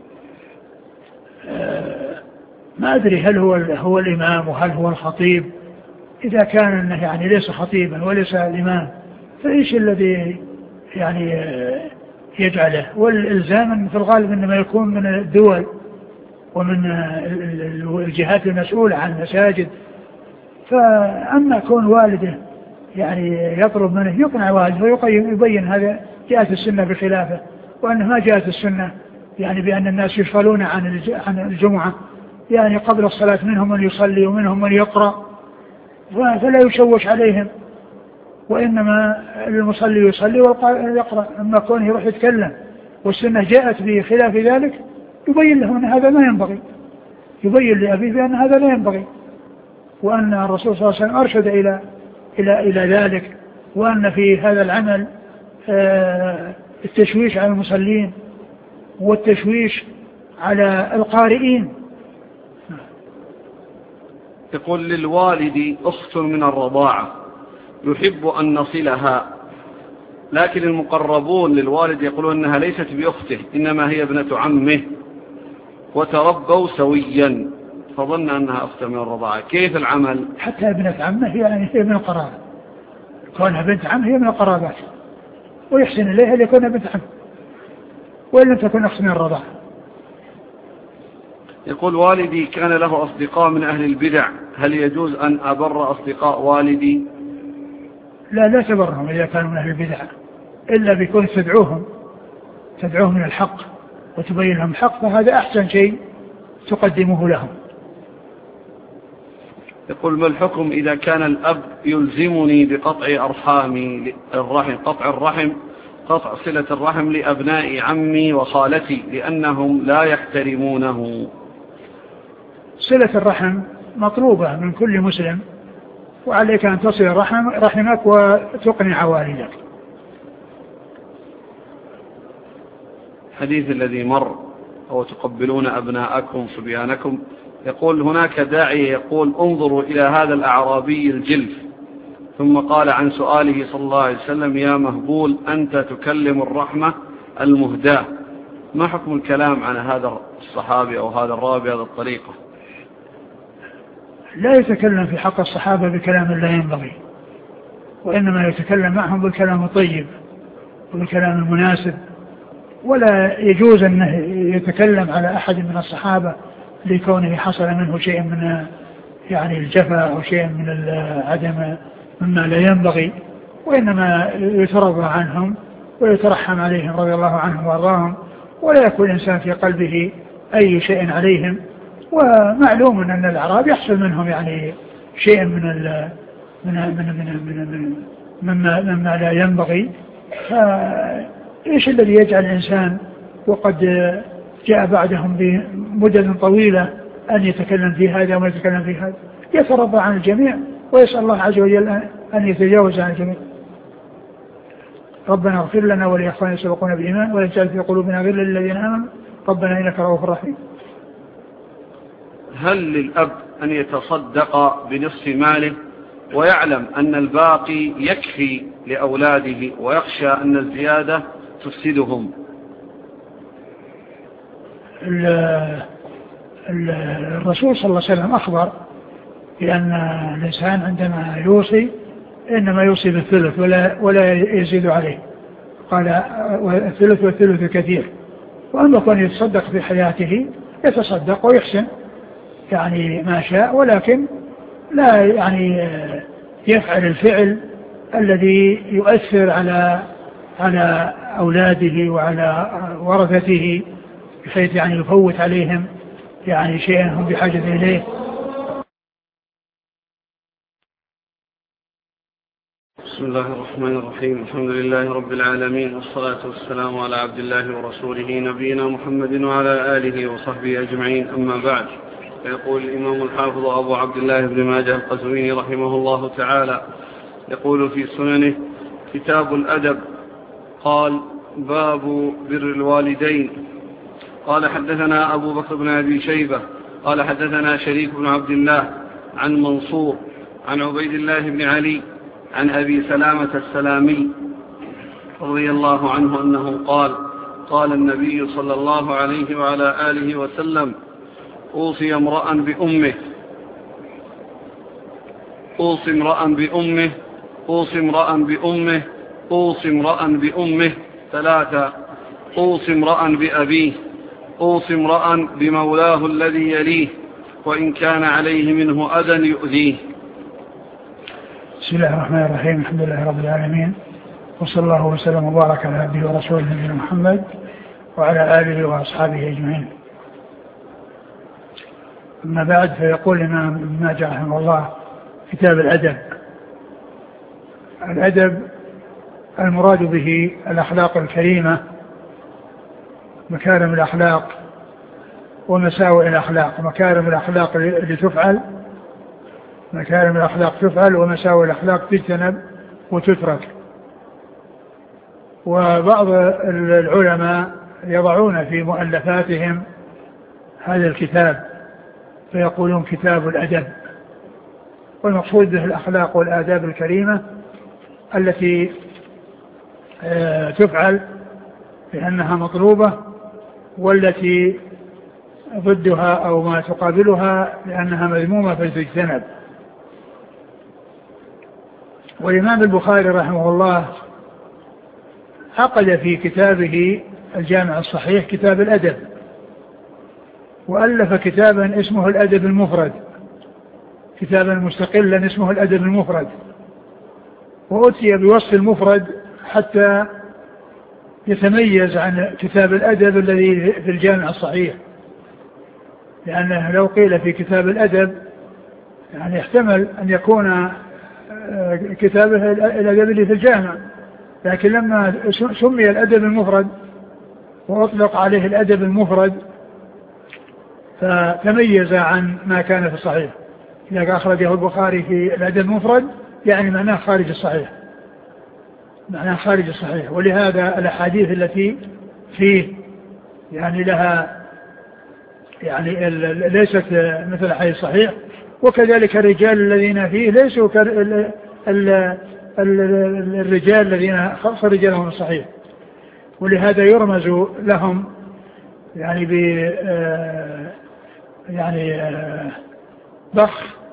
ما أدري هل هو, هو الإمام وهل هو الخطيب. إذا كان أنه يعني ليس خطيبا وليس الإمام فإيش الذي يعني يجعله؟ والإلزام في الغالب إنما يكون من الدول ومن الجهات المسؤولة عن المساجد. فأما كون والده يعني يطلب منه يقنع والده ويبين هذا جاءت السنة بخلافه، وأن ما جاءت السنة يعني بأن الناس يشغلون عن الجمعة، يعني قبل الصلاة منهم من يصلي ومنهم من يقرأ، فلا يشوش عليهم، وإنما المصلي يصلي والقارئ يقرأ. أما كونه يروح يتكلم والسنة جاءت بخلاف ذلك يبين له أن هذا ما ينبغي، يبين لأبيه بأن هذا لا ينبغي، وأن الرسول صلى الله عليه وسلم أرشد إلى إلى إلى ذلك، وأن في هذا العمل التشويش على المصلين والتشويش على القارئين. يقول للوالد أخت من الرضاعة يحب أن نصلها، لكن المقربون للوالد يقولون أنها ليست بأخته إنما هي ابنة عمه وتربوا سويا، فظن أنها أخت من الرضاعة، كيف العمل؟ حتى ابنة عمه يعني هي من القرابة، كونها بنت عمه هي من القرابات، ويحسن إليها ليكون بنت عمه وإن لم تكن أخت من الرضاعة. يقول والدي كان له أصدقاء من أهل البدع، هل يجوز أن أبر أصدقاء والدي؟ لا لا تبرهم إذا كانوا من أهل البدع، إلا بيكون تدعوهم تدعوهم من الحق وتبين لهم الحق، فهذا أحسن شيء تقدمه لهم. يقول ما الحكم إذا كان الأب يلزمني بقطع أرحامي الرحم قطع الرحم قطع صلة الرحم لأبناء عمي وخالتي لأنهم لا يحترمونه؟ صلة الرحم مطلوبة من كل مسلم، وعليك أن تصل رحم رحمك وتقنع والدك. الحديث الذي مر أو تقبلون أبناءكم صبيانكم، يقول هناك داعي يقول انظروا إلى هذا الأعرابي الجلف، ثم قال عن سؤاله صلى الله عليه وسلم يا مهبول أنت تكلم الرحمة المهداة، ما حكم الكلام عن هذا الصحابي أو هذا الراوي بهذه الطريقة؟ لا يتكلم في حق الصحابة بكلام لا ينبغي، وإنما يتكلم معهم بالكلام الطيب وبالكلام المناسب، ولا يجوز أنه يتكلم على أحد من الصحابة لكونه حصل منه شيء من يعني الجفا أو شيء من العدم مما لا ينبغي، وإنما يترضى عنهم ويترحم عليهم رضي الله عنهم وارضاهم، ولا يكون الإنسان في قلبه أي شيء عليهم. ومعلوم أن الأعراب يحصل منهم يعني شيء من ال من من من من من مما, مما لا ينبغي. فإيش الذي يجعل الإنسان وقد جاء بعدهم بمدد طويلة أن يتكلم في هذا وما يتكلم في هذا؟ يترضى عن الجميع ويسأل الله عز وجل أن يتجاوز عن الجميع. ربنا اغفر لنا ولإخواننا سبقونا بالإيمان ولا تجعل في قلوبنا غلا للذين آمنوا ربنا إنك رؤوف رحيم. هل للأب أن يتصدق بنصف ماله ويعلم أن الباقي يكفي لأولاده ويخشى أن الزيادة تفسدهم؟ الرسول صلى الله عليه وسلم أخبر بأن الإنسان عندما يوصي إنما يوصي بالثلث ولا, ولا يزيد عليه. قال الثلث والثلث كثير. وأما كان يتصدق في حياته يتصدق ويحسن يعني ما شاء، ولكن لا يعني يفعل الفعل الذي يؤثر على على أولاده وعلى ورثته بحيث يعني يفوت عليهم يعني شيئا هم بحاجة إليه. بسم الله الرحمن الرحيم. الحمد لله رب العالمين، والصلاة والسلام على عبد الله ورسوله نبينا محمد وعلى آله وصحبه أجمعين. أما بعد، فيقول الإمام الحافظ أبو عبد الله بن ماجه القزويني رحمه الله تعالى يقول في سننه: كتاب الأدب. قال: باب بر الوالدين. قال: حدثنا أبو بكر بن أبي شيبة قال: حدثنا شريك بن عبد الله عن منصور عن عبيد الله بن علي عن أبي سلامة السلامي رضي الله عنه أنه قال: قال النبي صلى الله عليه وعلى آله وسلم: أوصي امرأ بأمه أوصي امرأ بأمه أوصي امرأ بأمه أوصي امرأ بأمه ثلاثة: أوصي امرأ بأبيه أوصي امرأ بمولاه الذي يليه وإن كان عليه منه أذى يؤذيه. بسم الله الرحمن الرحيم. الحمد لله رب العالمين، وصلى الله وسلم وبارك على عبده ورسوله نبينا محمد وعلى آله وأصحابه أجمعين. أما بعد، فيقول الإمام ابن ماجه رحمه الله: كتاب الأدب. الأدب المراد به الأخلاق الكريمة، مكارم الأخلاق ومساوئ الأخلاق. مكارم الأخلاق اللي تفعل مكارم الأخلاق تفعل ومساوئ الأخلاق تجتنب وتترك. وبعض العلماء يضعون في مؤلفاتهم هذا الكتاب فيقولون كتاب الأدب، والمقصود به الأخلاق والآداب الكريمة التي تفعل لأنها مطلوبة، والتي ضدها أو ما تقابلها لأنها مذمومة فتجتنب. والإمام البخاري رحمه الله عقد في كتابه الجامع الصحيح كتاب الأدب، وألف كتابا اسمه الأدب المفرد، كتابا مستقلا اسمه الأدب المفرد، وأتي بوصف المفرد حتى يتميز عن كتاب الأدب الذي في الجامع الصحيح، لأنه لو قيل في كتاب الأدب يعني يحتمل أن يكون كتابه الأدب اللي في الجامع، لكن لما سمي الأدب المفرد وأطلق عليه الأدب المفرد فتميز عن ما كان في الصحيح. إذا أخرجه البخاري في الأدب المفرد يعني معناه خارج الصحيح، معناه خارج الصحيح. ولهذا الأحاديث التي فيه يعني لها يعني ليست مثل حديث صحيح، وكذلك الرجال الذين فيه ليسوا الرجال الذين خرج لهم الصحيح، ولهذا يرمز لهم يعني ب يعني ضخ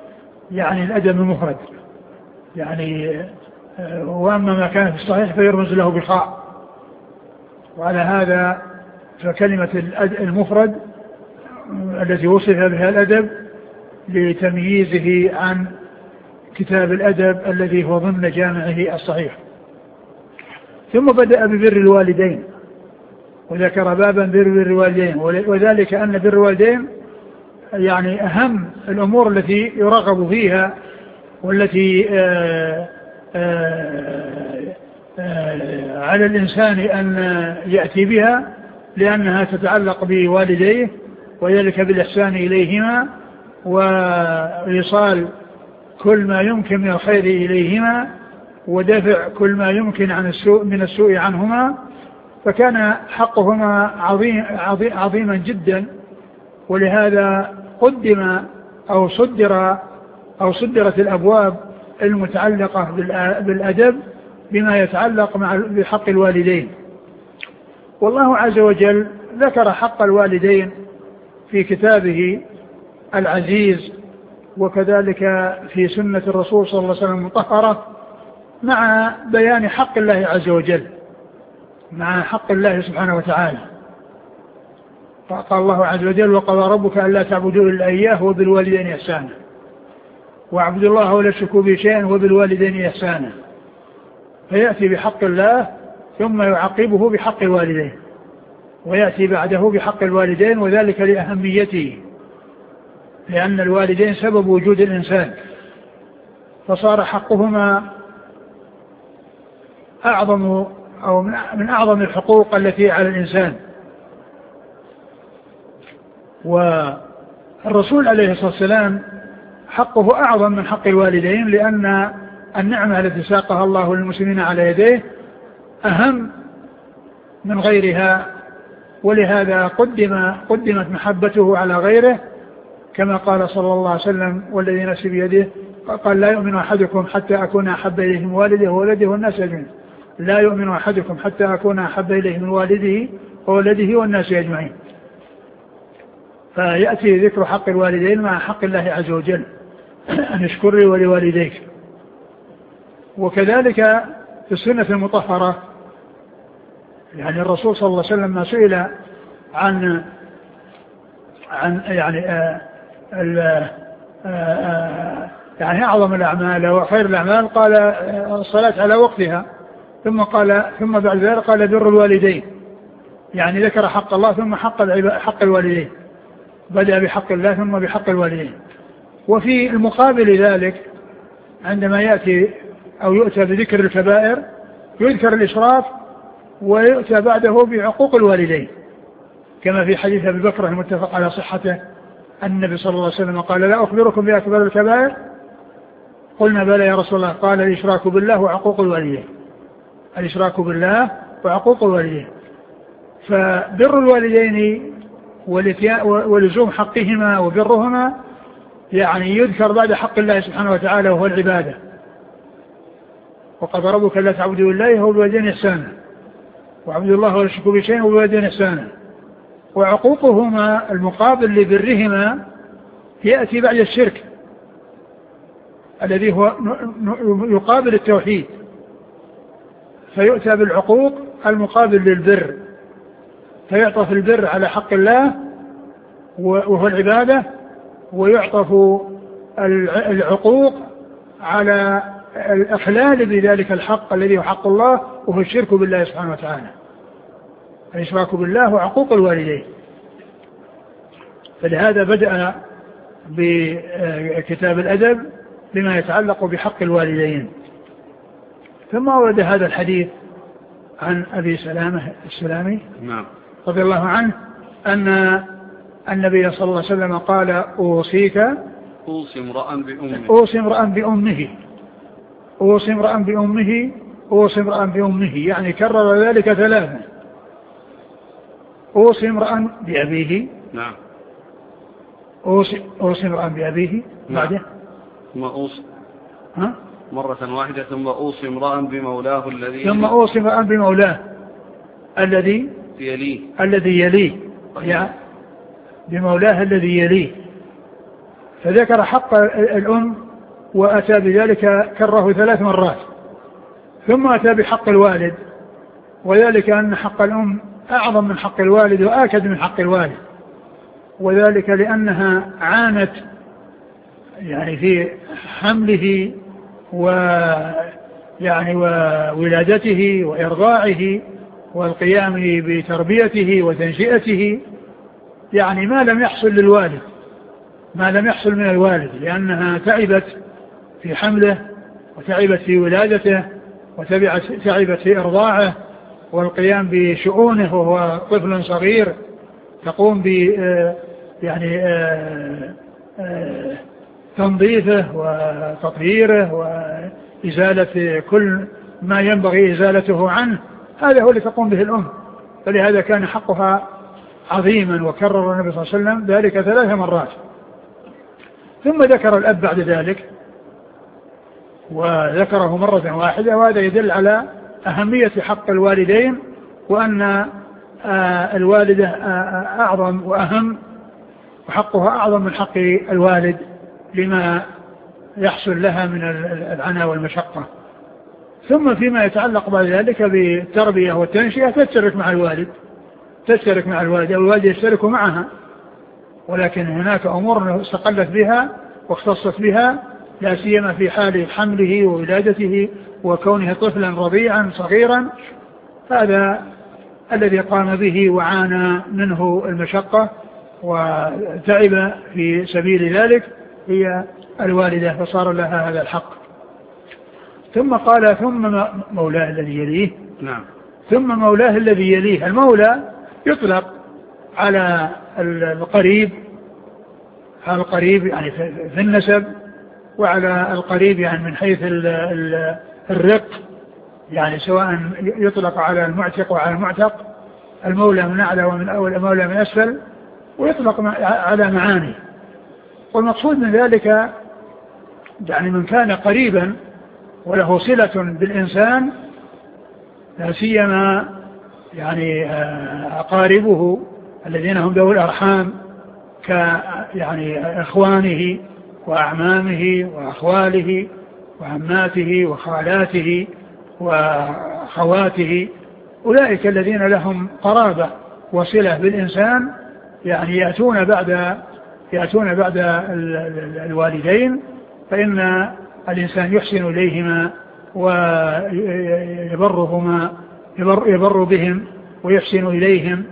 يعني الأدب المفرد يعني، وأما ما كان في الصحيح فيرمز له بخاء. وعلى هذا فكلمة المفرد التي وصف بها الأدب لتمييزه عن كتاب الأدب الذي هو ضمن جامعه الصحيح. ثم بدأ ببر الوالدين وذكر بابا بر الوالدين، وذلك أن بر الوالدين يعني أهم الأمور التي يرغب فيها والتي آآ آآ آآ على الإنسان أن يأتي بها، لأنها تتعلق بوالديه وذلك بالإحسان إليهما وإيصال كل ما يمكن من الخير إليهما ودفع كل ما يمكن عن السوء من السوء عنهما. فكان حقهما عظيم عظيما جدا، ولهذا قدم أو صدر أو صدرت الأبواب المتعلقة بالأدب بما يتعلق مع بحق الوالدين. والله عز وجل ذكر حق الوالدين في كتابه العزيز وكذلك في سنة الرسول صلى الله عليه وسلم المطهرة، مع بيان حق الله عز وجل، مع حق الله سبحانه وتعالى. قال الله عز وجل: وقضى ربك ألا تعبدوا إلا إياه وبالوالدين إحسانا واعبدوا الله ولا تشركوا به شيئا وبالوالدين إحسانا. فيأتي بحق الله ثم يعقبه بحق الوالدين، ويأتي بعده بحق الوالدين، وذلك لأهميته، لأن الوالدين سبب وجود الإنسان، فصار حقهما أعظم أو من أعظم الحقوق التي على الإنسان. والرسول عليه الصلاة والسلام حقه أعظم من حق الوالدين، لأن النعمة التي ساقها الله للمسلمين على يديه أهم من غيرها، ولهذا قدم قدمت محبته على غيره، كما قال صلى الله عليه وسلم: والذي نفسي بيده، قال: لا يؤمن أحدكم حتى أكون أحب إليه من والده وولده والناس أجمعين. لا يؤمن أحدكم حتى أكون أحب إليه من والده وولده والناس أجمعين. فيأتي ذكر حق الوالدين مع حق الله عز وجل: أن اشكر لي ولوالديك. وكذلك في السنة المطهرة، يعني الرسول صلى الله عليه وسلم ما سئل عن عن يعني آآ آآ آآ يعني أعظم الأعمال وخير الأعمال، قال الصلاة على وقتها، ثم قال ثم بعد ذلك قال بر الوالدين، يعني ذكر حق الله ثم حق حق الوالدين، بدأ بحق الله ثم بحق الوالدين. وفي المقابل ذلك عندما يأتي أو يؤتى بذكر الكبائر يذكر الإسراف ويؤتى بعده بعقوق الوالدين، كما في حديث أبي بكر المتفق على صحته أن النبي صلى الله عليه وسلم قال: لا أخبركم بأكبر الكبائر؟ قلنا: بلى يا رسول الله. قال: الإشراك بالله وعقوق الوالدين. الإشراك بالله وعقوق الوالدين. فبر الوالدين ولزوم حقهما وبرهما يعني يذكر بعد حق الله سبحانه وتعالى وهو العبادة. وقضى ربك ألا تعبدوا إلا إياه وبالوالدين إحسانا واعبدوا الله ولا تشركوا به شيئا وبالوالدين إحسانا. وعقوقهما المقابل لبرهما يأتي بعد الشرك الذي هو يقابل التوحيد، فيؤتى بالعقوق المقابل للبر، فيعطف البر على حق الله وهو العبادة، ويعطف العقوق على الإخلال بذلك الحق الذي هو حق الله وهو الشرك بالله سبحانه وتعالى، الإشراك بالله وعقوق الوالدين. فلهذا بدأ بكتاب الأدب بما يتعلق بحق الوالدين. ثم ورد هذا الحديث عن أبي سلامة السلامي نعم رضي الله عنه أن النبي صلى الله عليه وسلم قال: أوصيك أوصي امرأ بأمه أوصي امرأ بأمه أوصي امرأ بأمه أوصي امرأ بأمه، يعني كرر ذلك ثلاثا: أوصي امرأ بأبيه، نعم أوصي, أوصي امرأ بأبيه، نعم. بعده ثم أوصي ها؟ مرة واحدة ثم أوصي امرأ بمولاه الذي ثم أوصي امرأ بمولاه الذي يليه الذي يليه يعني بمولاه الذي يليه. فذكر حق الأم وأتى بذلك كره ثلاث مرات. ثم أتى بحق الوالد، وذلك أن حق الأم أعظم من حق الوالد وآكد من حق الوالد، وذلك لأنها عانت يعني في حمله ويعني وولادته وإرضاعه والقيام بتربيته وتنشئته، يعني ما لم يحصل للوالد، ما لم يحصل من الوالد، لأنها تعبت في حمله وتعبت في ولادته وتعبت في إرضاعه والقيام بشؤونه وهو طفل صغير، تقوم ب يعني تنظيفه وتطهيره وإزالة كل ما ينبغي إزالته عنه. هذا هو اللي تقوم به الأم، فلهذا كان حقها عظيما، وكرر النبي صلى الله عليه وسلم ذلك ثلاث مرات. ثم ذكر الأب بعد ذلك وذكره مرة واحدة، وهذا يدل على أهمية حق الوالدين، وأن الوالدة أعظم وأهم، وحقها أعظم من حق الوالد لما يحصل لها من العناء والمشقة. ثم فيما يتعلق بعد ذلك بالتربية والتنشئة تشترك مع الوالد، تشترك مع الوالد، الوالد يشترك معها، ولكن هناك أمور استقلت بها واختصت بها، لا سيما في حال حمله وولادته وكونه طفلا رضيعا صغيرا، هذا الذي قام به وعانى منه المشقة وتعب في سبيل ذلك هي الوالدة، فصار لها هذا الحق. ثم قال ثم مولاه الذي يليه. نعم. ثم مولاه الذي يليه. المولى يطلق على القريب، على القريب يعني في النسب، وعلى القريب يعني من حيث الرق، يعني سواء يطلق على المعتق وعلى المعتق، المولى من أعلى ومن أول، المولى من أسفل، ويطلق على معاني. والمقصود من ذلك يعني من كان قريبا وله صلة بالإنسان، لا سيما يعني أقاربه الذين هم ذوي الأرحام ك يعني إخوانه وأعمامه وأخواله وعماته وخالاته وخواته، أولئك الذين لهم قرابة وصلة بالإنسان، يعني يأتون بعد يأتون بعد الوالدين، فإن الإنسان يحسن إليهما ويبرهما يبر, يبر بهم ويحسن إليهم،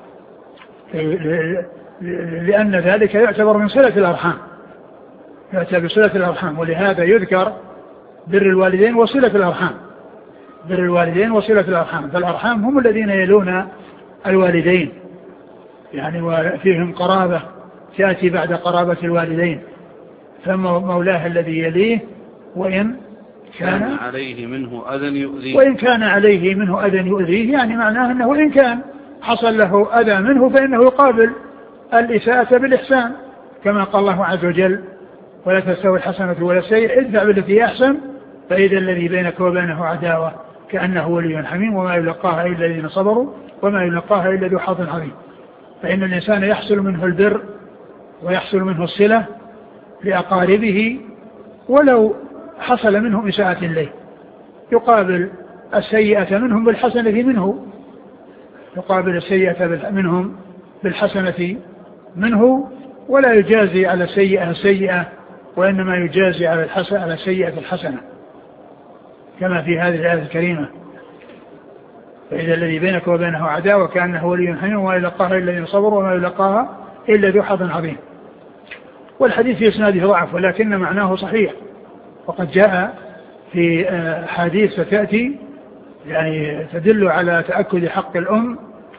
لأن ذلك يعتبر من صلة الأرحام، يعتبر بصلة الأرحام، ولهذا يذكر بر الوالدين وصلة الأرحام، بر الوالدين وصلة الأرحام، فالأرحام هم الذين يلون الوالدين، يعني وفيهم قرابة تأتي بعد قرابة الوالدين. فمولاه الذي يليه وإن كان, كان عليه منه أذى يؤذيه، وإن كان عليه منه أذى يؤذيه، يعني معناه أنه إن كان حصل له أذى منه فإنه يقابل الإساءة بالإحسان، كما قال الله عز وجل ولا تستوي الحسنة ولا السيئة ادفع بالتي أحسن فإذا الذي بينك وبينه عداوة كأنه ولي حميم وما يلقاها إلا الذين صبروا وما يلقاها إلا ذو حظ عظيم. فإن الإنسان يحصل منه البر ويحصل منه الصلة لأقاربه ولو حصل منهم إساءة إليه، يقابل السيئة منهم بالحسنة منه، يقابل السيئة منهم بالحسنة منه، ولا يجازي على السيئة السيئة، وإنما يجازي على الحسنة على السيئة الحسنة، كما في هذه الآية الكريمة فإذا الذي بينك وبينه عداوة كأنه ولي حميم وما يلقاها إلا الذين صبروا وما يلقاها إلا ذو حظ عظيم. والحديث في إسناده ضعف ولكن معناه صحيح، وقد جاء في حديث ستأتي يعني تدل على تأكد حق الأم،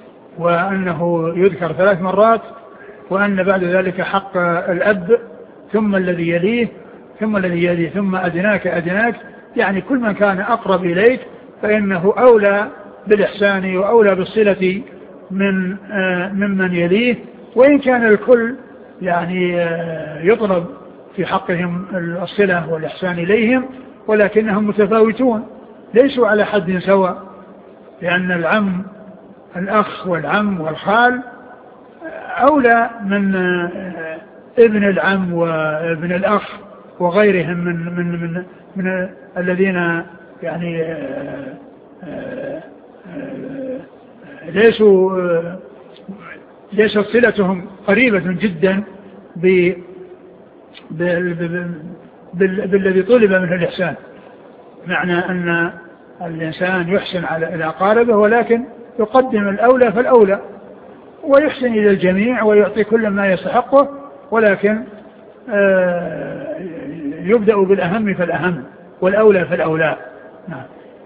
وأنه يذكر ثلاث مرات، وأن بعد ذلك حق الأب ثم الذي يليه ثم الذي يليه ثم أدناك أدناك، يعني كل من كان أقرب إليك فإنه أولى بالإحسان وأولى بالصلة من ممن يليه، وإن كان الكل يعني يطلب في حقهم الصلة والإحسان إليهم، ولكنهم متفاوتون ليسوا على حد سواء، لأن العم الأخ والعم والخال أولى من ابن العم وابن الأخ وغيرهم من من من, من الذين يعني آآ آآ آآ ليسوا ليست صلتهم قريبة جدا ب بالذي طلب منه الإحسان. معنى أن الإنسان يحسن على إلى أقاربه ولكن يقدم الأولى فالأولى، ويحسن إلى الجميع ويعطي كل ما يستحقه، ولكن يبدأ بالأهم فالأهم والأولى فالأولى. نعم.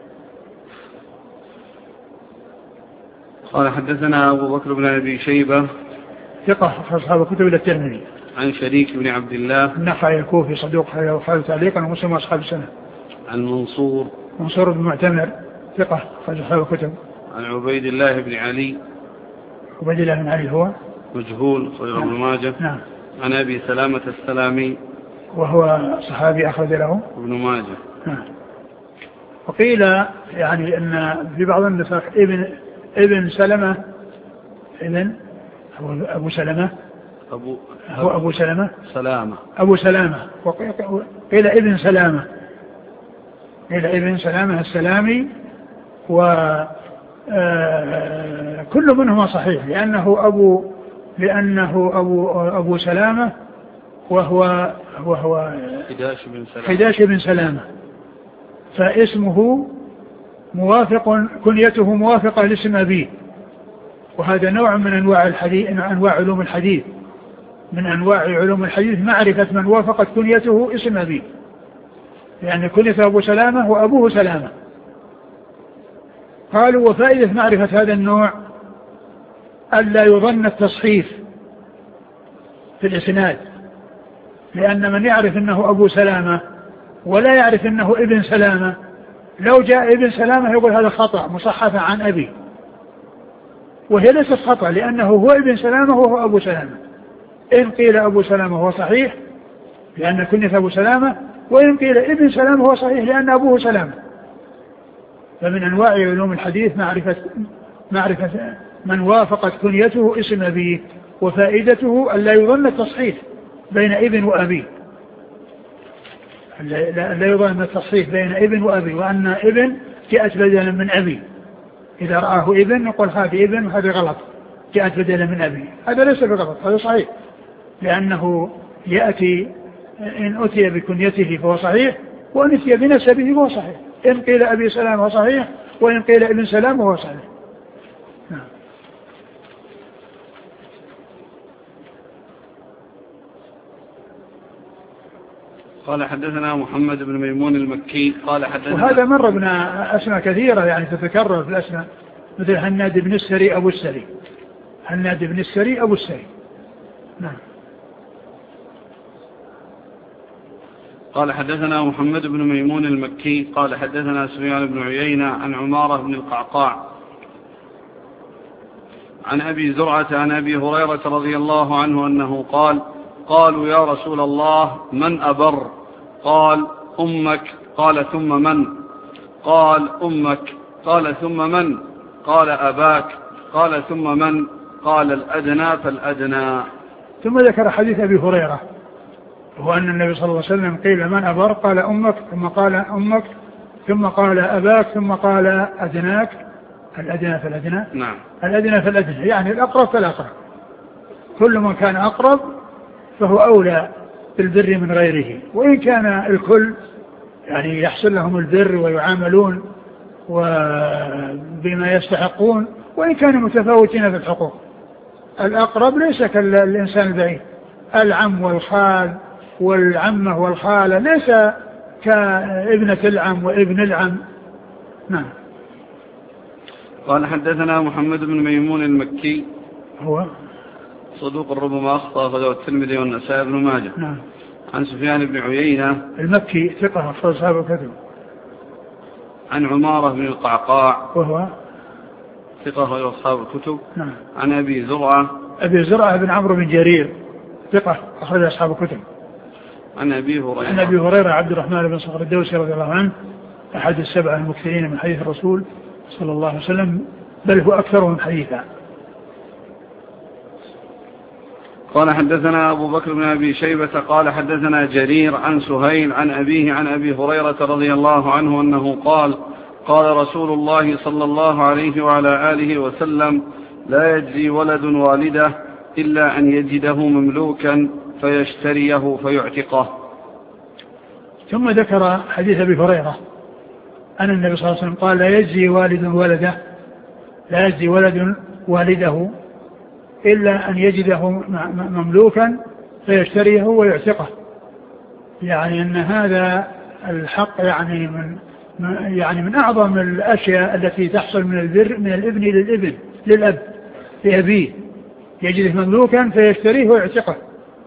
قال حدثنا أبو بكر بن أبي شيبة ثقة أصحاب الكتب إلى الترمذي. عن شريك بن عبد الله النخعي الكوفي صدوق وحال تعليقا ومسلم أصحاب السنة. عن منصور منصور بن معتمر ثقة أصحاب الكتب. عن عبيد الله بن علي عبيد الله بن علي هو مجهول صديق ابن ماجه. نعم. عن أبي سلامة السلامي وهو صحابي أخرج له ابن ماجه. نعم. وقيل يعني أن في بعض النسخ ابن ابن سلمة ابن أبو سلمة أبو هو أبو سلمة سلامة أبو سلامة وقيل ابن سلامة قيل ابن سلامة السلامي، وكل منهما صحيح لأنه أبو لأنه أبو أبو سلامة وهو وهو حداش بن سلامة حداش بن سلامة، فاسمه موافق كنيته موافقة لاسم أبيه، وهذا نوع من أنواع الحديث أنواع علوم الحديث من أنواع علوم الحديث معرفة من وافقت كنيته اسم أبيه، يعني كنية أبو سلامة وأبوه سلامة. قالوا وفائدة معرفة هذا النوع ألا يظن التصحيف في الإسناد، لأن من يعرف أنه أبو سلامة ولا يعرف أنه ابن سلامة لو جاء ابن سلامة يقول هذا خطأ مصحف عن أبي، وهي ليست خطأ لأنه هو ابن سلامة وهو أبو سلامة. إن قيل أبو سلامة هو صحيح لأن كنية أبو سلامة، وإن قيل ابن سلامة هو صحيح لأن أبوه سلامة. فمن أنواع علوم الحديث معرفة معرفة من وافقت كنيته اسم أبيه، وفائدته أن لا يظن التصحيح بين ابن وأبي، لا يظن التصحيح بين ابن وأبي، وأن ابن جاءت بدلا من أبي، إذا رآه ابن يقول هذا ابن وهذا غلط جاءت بدلا من أبي، هذا ليس بغلط هذا صحيح، لأنه يأتي إن أتي بكنيته فهو صحيح، وإن أتي بنسبه فهو صحيح. إن قيل أبي سلام هو صحيح، وإن قيل ابن سلام هو صحيح. نعم. قال حدثنا محمد بن ميمون المكي قال حدثنا، وهذا مر بنا أسماء كثيرة يعني تتكرر في الأسماء، مثل هناد بن السري أبو السري، هناد بن السري أبو السري. نعم. قال حدثنا محمد بن ميمون المكي قال حدثنا سفيان بن عيينة عن عمارة بن القعقاع عن أبي زرعة عن أبي هريرة رضي الله عنه أنه قال قالوا يا رسول الله من أبر؟ قال أمك. قال ثم من؟ قال أمك. قال ثم من؟ قال أباك. قال ثم من؟ قال الأدنى فالأدنى. ثم ذكر حديث أبي هريرة هو أن النبي صلى الله عليه وسلم قيل من أبر؟ قال أمك، ثم قال أمك، ثم قال أباك، ثم قال أدناك. الأدنى فالأدنى. نعم. الأدنى فالأدنى يعني الأقرب فالأقرب، كل من كان أقرب فهو أولى بالبر من غيره، وإن كان الكل يعني يحصل لهم البر ويعاملون وبما يستحقون، وإن كانوا متفاوتين في الحقوق. الأقرب ليس كالإنسان البعيد، العم والخال والعمة والخالة ليس كابنة العم وابن العم. نعم. قال حدثنا محمد بن ميمون المكي هو صدوق ربما أخطأ أخرجه الترمذي والنسائي بن ماجه. نعم. عن سفيان بن عيينة المكي ثقة أخرج أصحاب الكتب. عن عمارة بن القعقاع وهو ثقة أخرج أصحاب الكتب. نعم. عن أبي زرعة أبي زرعة بن عمرو بن جرير ثقة أخرج أصحاب الكتب. عن أبي هريرة عن أبي هريرة عبد الرحمن بن صخر الدوسي رضي الله عنه أحد السبعة المكثرين من حديث الرسول صلى الله عليه وسلم، بل هو أكثرهم حديثا. قال حدثنا أبو بكر بن أبي شيبة قال حدثنا جرير عن سهيل عن أبيه عن أبي هريرة رضي الله عنه أنه قال قال رسول الله صلى الله عليه وعلى آله وسلم لا يجزي ولد والده إلا أن يجده مملوكا فيشتريه فيعتقه. ثم ذكر حديث أبي هريرة أن النبي صلى الله عليه وسلم قال لا يجزي والد ولده لا يجزي ولد والده إلا أن يجده مملوكا فيشتريه ويعتقه. يعني أن هذا الحق يعني من يعني من أعظم الأشياء التي تحصل من البر من الابن للابن للأب لأبيه، يجده مملوكا فيشتريه ويعتقه.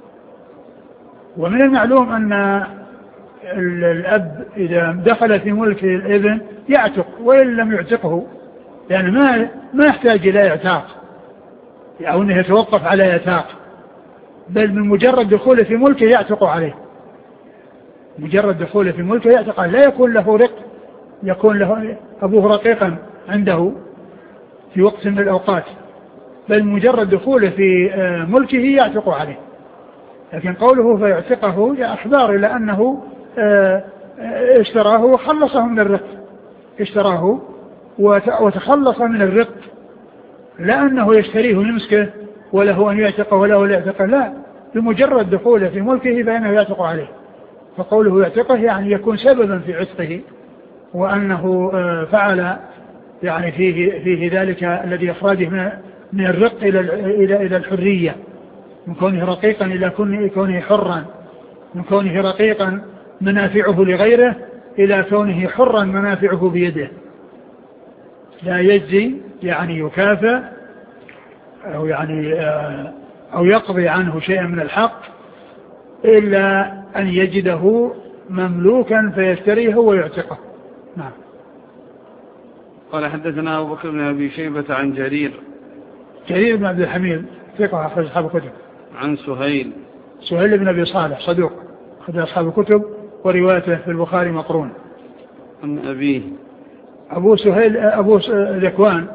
ومن المعلوم أن الأب إذا دخل في ملك الابن يعتق وإن لم يعتقه، يعني ما ما يحتاج إلى اعتاق أو أنه يتوقف على اعتاق، بل من مجرد دخوله في ملكه يعتق عليه. مجرد دخوله في ملكه يعتق عليه، لا يكون له رق يكون له أبوه رقيقا عنده في وقت من الأوقات، بل مجرد دخوله في ملكه يعتق عليه. لكن قوله فيعتقه أخبار إلى أنه اشتراه وخلصه من الرق، اشتراه وتخلص من الرق، لا أنه يشتريه ويمسكه وله أن يعتقه وله أن يعتقه، لا، بمجرد دخوله في ملكه فإنه يعتق عليه. فقوله يعتقه يعني يكون سببا في عتقه، وأنه فعل يعني فيه, فيه ذلك الذي إخراجه من الرق إلى إلى إلى الحرية، من كونه رقيقا إلى كونه حرا، من كونه رقيقا منافعه لغيره إلى كونه حرا منافعه بيده. لا يجزي يعني يكافئ أو يعني أو يقضي عنه شيئا من الحق إلا أن يجده مملوكا فيشتريه ويعتقه. نعم. قال حدثنا أبو بكر بن أبي شيبة عن جرير جرير بن عبد الحميد ثقة أخرج أصحاب الكتب. عن سهيل سهيل بن أبي صالح صدوق أخرج أصحاب الكتب وروايته في البخاري مقرون. عن أبيه أبو سهيل أبو ذكوان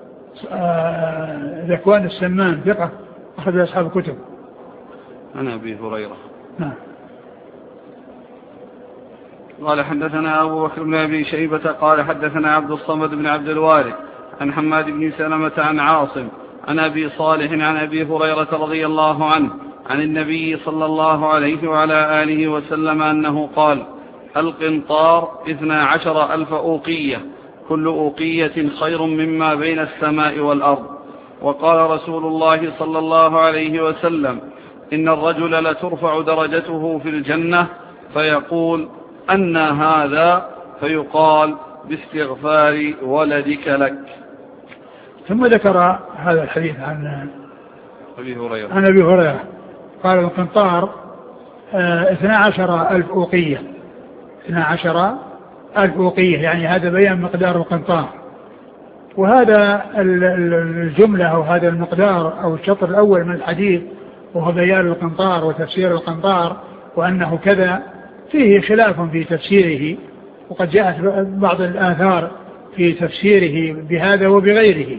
ذكوان السمان ثقة أخرج أصحاب الكتب. عن أبي هريرة. نعم. قال حدثنا أبو بكر بن أبي شيبة قال حدثنا عبد الصمد بن عبد الوارث عن حماد بن سلمة عن عاصم عن أبي صالح عن أبي هريرة رضي الله عنه عن النبي صلى الله عليه وعلى آله وسلم أنه قال القنطار اثنا عشر ألف أوقية كل أوقية خير مما بين السماء والأرض. وقال رسول الله صلى الله عليه وسلم إن الرجل لترفع درجته في الجنة فيقول أن هذا فيقال باستغفار ولدك لك. ثم ذكر هذا الحديث عن أبي هريرة عن أبي هريرة قال القنطار اثنا عشر ألف أوقية اثنا عشر ألف أوقية، يعني هذا بيان مقدار القنطار. وهذا الجملة أو هذا المقدار أو الشطر الأول من الحديث وهو بيان القنطار وتفسير القنطار وأنه كذا فيه خلاف في تفسيره، وقد جاءت بعض الآثار في تفسيره بهذا وبغيره.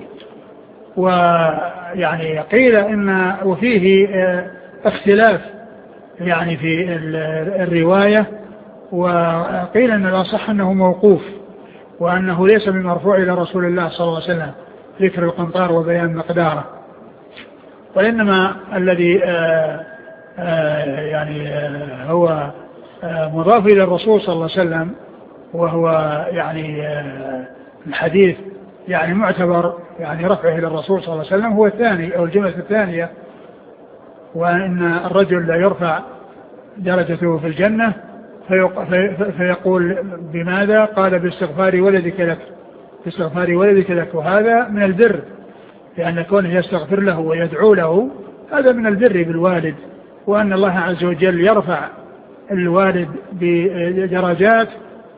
ويعني قيل إن وفيه اختلاف يعني في الرواية، وقيل أن الأصح أنه موقوف وأنه ليس بمرفوع إلى رسول الله صلى الله عليه وسلم ذكر القنطار وبيان مقداره، وإنما الذي آآ آآ يعني آآ هو مضاف إلى الرسول صلى الله عليه وسلم وهو يعني الحديث يعني معتبر يعني رفعه إلى الرسول صلى الله عليه وسلم هو الثاني أو الجملة الثانية، وأن الرجل لا يرفع درجته في الجنة فيقول بماذا؟ قال باستغفار ولدك لك، باستغفار ولدك لك. وهذا من البر، لأن كونه يستغفر له ويدعو له هذا من البر بالوالد، وأن الله عز وجل يرفع الوالد بدرجات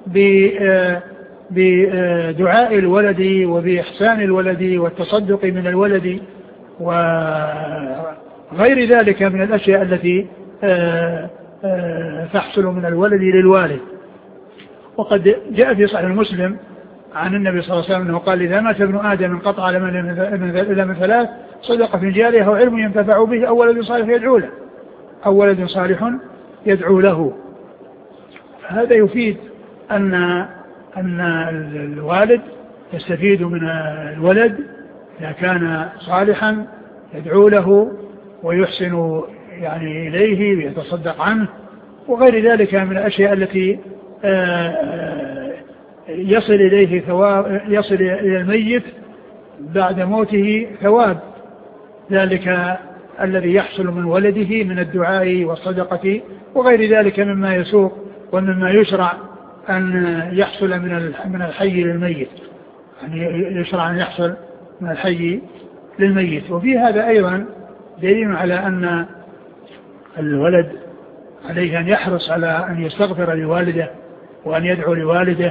بدعاء الولد وبإحسان الولد والتصدق من الولد وغير ذلك من الأشياء التي تحصل من الولد للوالد. وقد جاء في صحيح مسلم عن النبي صلى الله عليه وسلم أنه قال إذا مات ابن آدم انقطع إلى من ثلاث صدقة جارية أو علم ينتفع به أو ولد صالح يدعو له أو ولد صالح يدعو له. هذا يفيد أن أن الوالد يستفيد من الولد إذا كان صالحا يدعو له ويحسن يعني إليه ويتصدق عنه وغير ذلك من الأشياء التي يصل إليه ثواب، يصل إلى الميت بعد موته ثواب ذلك الذي يحصل من ولده من الدعاء والصدقة وغير ذلك مما يسوق ومما يشرع أن يحصل من من الحي للميت، يعني يشرع أن يحصل من الحي للميت. وفي هذا أيضا دليل على أن الولد عليه أن يحرص على أن يستغفر لوالده وأن يدعو لوالده،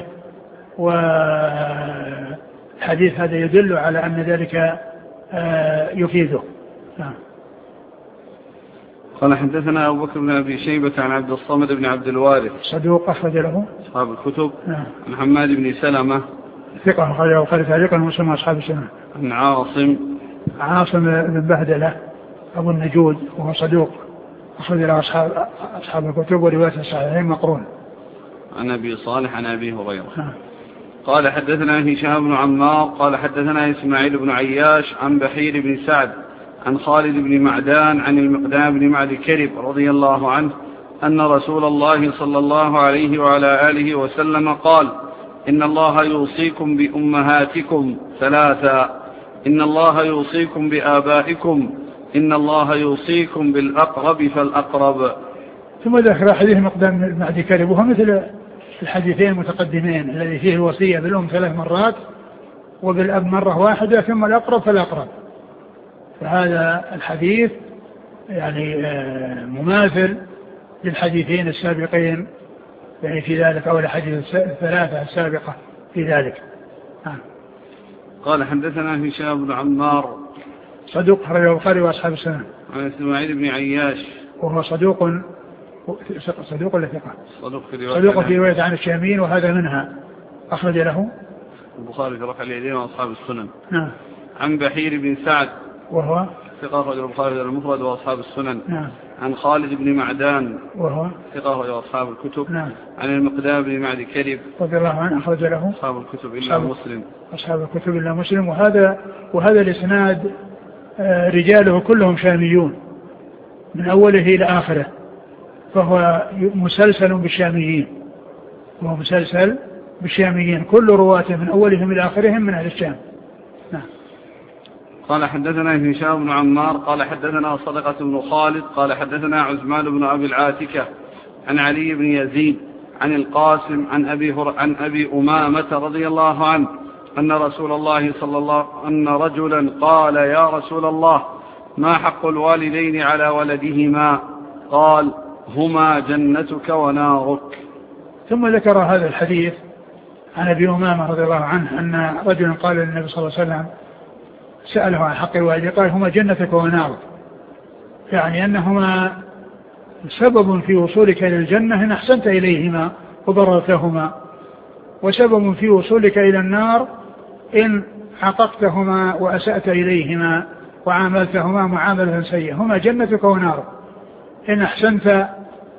والحديث هذا يدل على أن ذلك يفيده. نعم. قال حدثنا أبو بكر بن أبي شيبة عن عبد الصمد بن عبد الوارث صدوق أخرج له أصحاب الكتب. نعم. عن حماد بن سلمة ثقة أخرج له وقال تعليقا مسلم أصحاب السنة. عن عاصم عاصم بن بهدلة أبو النجود وهو صدوق أخرج له أصحاب أصحاب الكتب ورواية الصحيحين مقرون. عن أبي صالح عن أبي هريرة. نعم. قال حدثنا هشام بن عمار قال حدثنا إسماعيل بن عياش عن بحير بن سعد عن خالد بن معدان عن المقدام بن معد كرب رضي الله عنه أن رسول الله صلى الله عليه وعلى آله وسلم قال: إن الله يوصيكم بأمهاتكم ثلاثا، إن الله يوصيكم بآبائكم، إن الله يوصيكم بالأقرب فالأقرب. ثم ذكر حديث مقدام بن معد كرب وهو مثل الحديثين المتقدمين الذي فيه الوصية بالأم ثلاث مرات وبالأب مرة واحدة ثم الأقرب فالأقرب. فهذا الحديث يعني مماثل للحديثين السابقين يعني في ذلك أو الحديث الثلاثة السابقة في ذلك. آه. قال حدثنا هشام بن عمار صدوق أخرج البخاري وأصحاب السنن. عن إسماعيل بن عياش وهو صدوق صدوق ولا ثقة؟ صدوق في رواية صدوق في رواية عن الشاميين وهذا منها أخرج له البخاري في رفع اليدين وأصحاب السنن. نعم. عن بحير بن سعد وهو ثقة أخرج البخاري المفرد وأصحاب السنن. نعم. عن خالد بن معدان وهو ثقة أخرج أصحاب الكتب. نعم. عن المقدام بن معد كرب رضي الله عنه أخرج له أصحاب الكتب إلا مسلم أصحاب الكتب إلا مسلم. وهذا وهذا الإسناد رجاله كلهم شاميون من أوله إلى آخره، فهو مسلسل بالشاميين وهو مسلسل بالشاميين كل رواته من أولهم إلى آخرهم من أهل الشام. نعم. قال حدثنا هشام بن عمار قال حدثنا صدقة بن خالد قال حدثنا عثمان بن أبي العاتكة عن علي بن يزيد عن القاسم عن أبي, عن أبي أمامة رضي الله عنه أن رسول الله صلى الله أن رجلا قال: يا رسول الله، ما حق الوالدين على ولدهما؟ قال: هما جنتك ونارك. ثم ذكر هذا الحديث عن أبي أمامة رضي الله عنه أن رجلا قال للنبي صلى الله عليه وسلم سأله عن حق الوالدين قال: هما جنتك ونارك، يعني أنهما سبب في وصولك إلى الجنة إن أحسنت إليهما وبررتهما، وسبب في وصولك إلى النار إن عققتهما وأسأت إليهما وعاملتهما معاملة سيئة. هما جنتك ونارك، إن أحسنت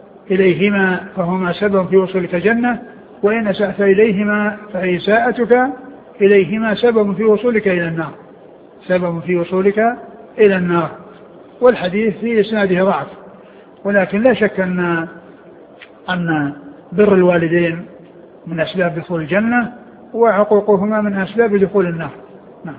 إليهما فهما سبب في وصولك جنة، وإن أسأت إليهما فإساءتك إليهما سبب في وصولك إلى النار سبب في وصولك إلى النار. والحديث في إسناده ضعف، ولكن لا شك أن أن بر الوالدين من أسباب دخول الجنة وعقوقهما من أسباب دخول النار. نعم.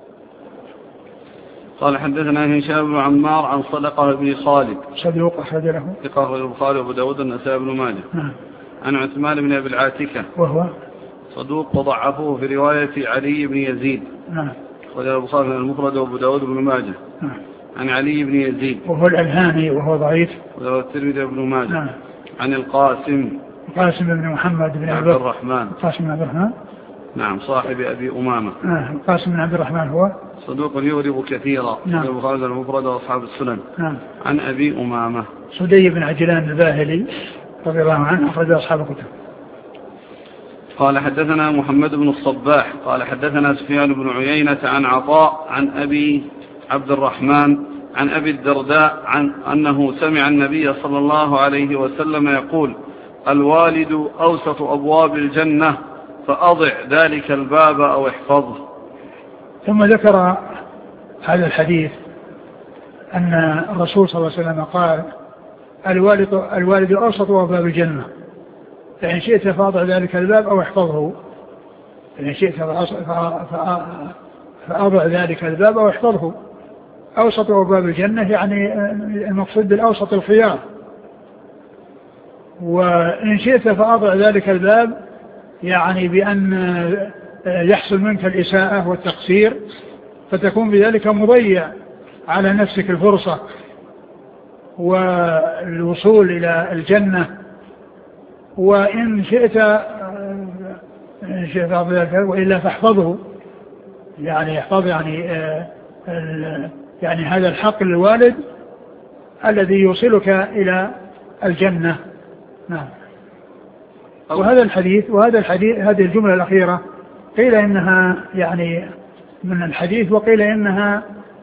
قال حدثنا هشام بن عمار عن صدقة بن خالد صدوق أخرج له ثقة البخاري وأبو داود والنسائي بن ماجه. نعم. عن عثمان بن أبي العاتكة وهو صدوق وضعفه في رواية علي بن يزيد. نعم. أخرج البخاري المفرد وأبو داود بن ماجه. نعم. عن علي بن يزيد وهو الألهاني وهو ضعيف والترمذي بن ماجه. نعم. عن القاسم القاسم بن محمد بن عبد الرحمن القاسم بن عبد الرحمن نعم صاحب أبي أمامة. نعم. القاسم بن عبد الرحمن هو صدوق يغرب كثيرا. نعم. البخاري المفرد وأصحاب السنن. نعم. عن أبي أمامة سدي بن عجلان الباهلي رضي الله عنه أخرج أصحاب الكتب. قال حدثنا محمد بن الصباح قال حدثنا سفيان بن عيينة عن عطاء عن أبي عبد الرحمن عن أبي الدرداء عن أنه سمع النبي صلى الله عليه وسلم يقول: الوالد أوسط أبواب الجنة فأضع ذلك الباب أو احفظه. ثم ذكر هذا الحديث أن الرسول صلى الله عليه وسلم قال: الوالد, الوالد أوسط أبواب الجنة فإن شئت فأضع ذلك الباب أو احفظه. فإن شئت فأضع ذلك الباب أو احفظه. أوسط أبواب الجنة يعني المقصود بالأوسط الخيار، وإن شئت فأضع ذلك الباب يعني بأن يحصل منك الإساءة والتقصير، فتكون بذلك مضيع على نفسك الفرصة والوصول إلى الجنة. وإن شئت إن شئت وإلا فاحفظه، يعني احفظ يعني يعني هذا الحق للوالد الذي يوصلك إلى الجنة. نعم. وهذا الحديث وهذا الحديث هذه الجملة الأخيرة قيل إنها يعني من الحديث، وقيل إنها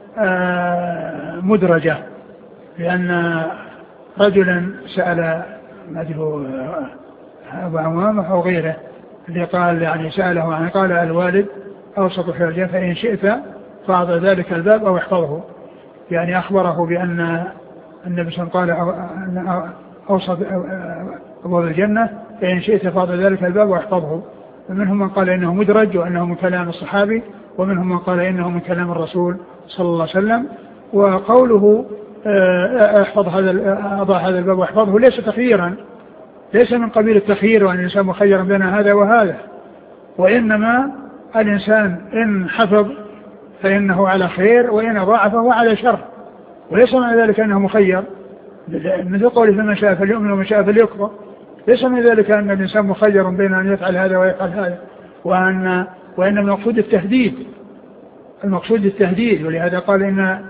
مدرجة، لأن رجلا سأل مثل أبو عمامة أو غيره اللي قال يعني سأله عن قال: الوالد أوسط في الجنة فإن شئت فأضع ذلك الباب أو احفظه. يعني أخبره بأن النبي صلى الله عليه وسلم قال أوسط أبواب الجنة فإن شئت فأضع ذلك الباب واحفظه. ومنهم من قال إنه مدرج وأنه من كلام الصحابي، ومنهم من قال إنه من كلام الرسول صلى الله عليه وسلم. وقوله احفظ هذا أضع هذا الباب واحفظه ليس تخييرا، ليس من قبيل التخيير وأن الإنسان مخيرا بين هذا وهذا، وإنما الإنسان إن حفظ فإنه على خير، وإن أضاع فهو على شر، وليس معنى ذلك أنه مخير مثل قوله: فمن شاء فليؤمن ومن شاء فليكفر. ليس من ذلك أن الإنسان مخير بين أن يفعل هذا ويفعل هذا، وأن وإن المقصود التهديد، المقصود التهديد. ولهذا قال إن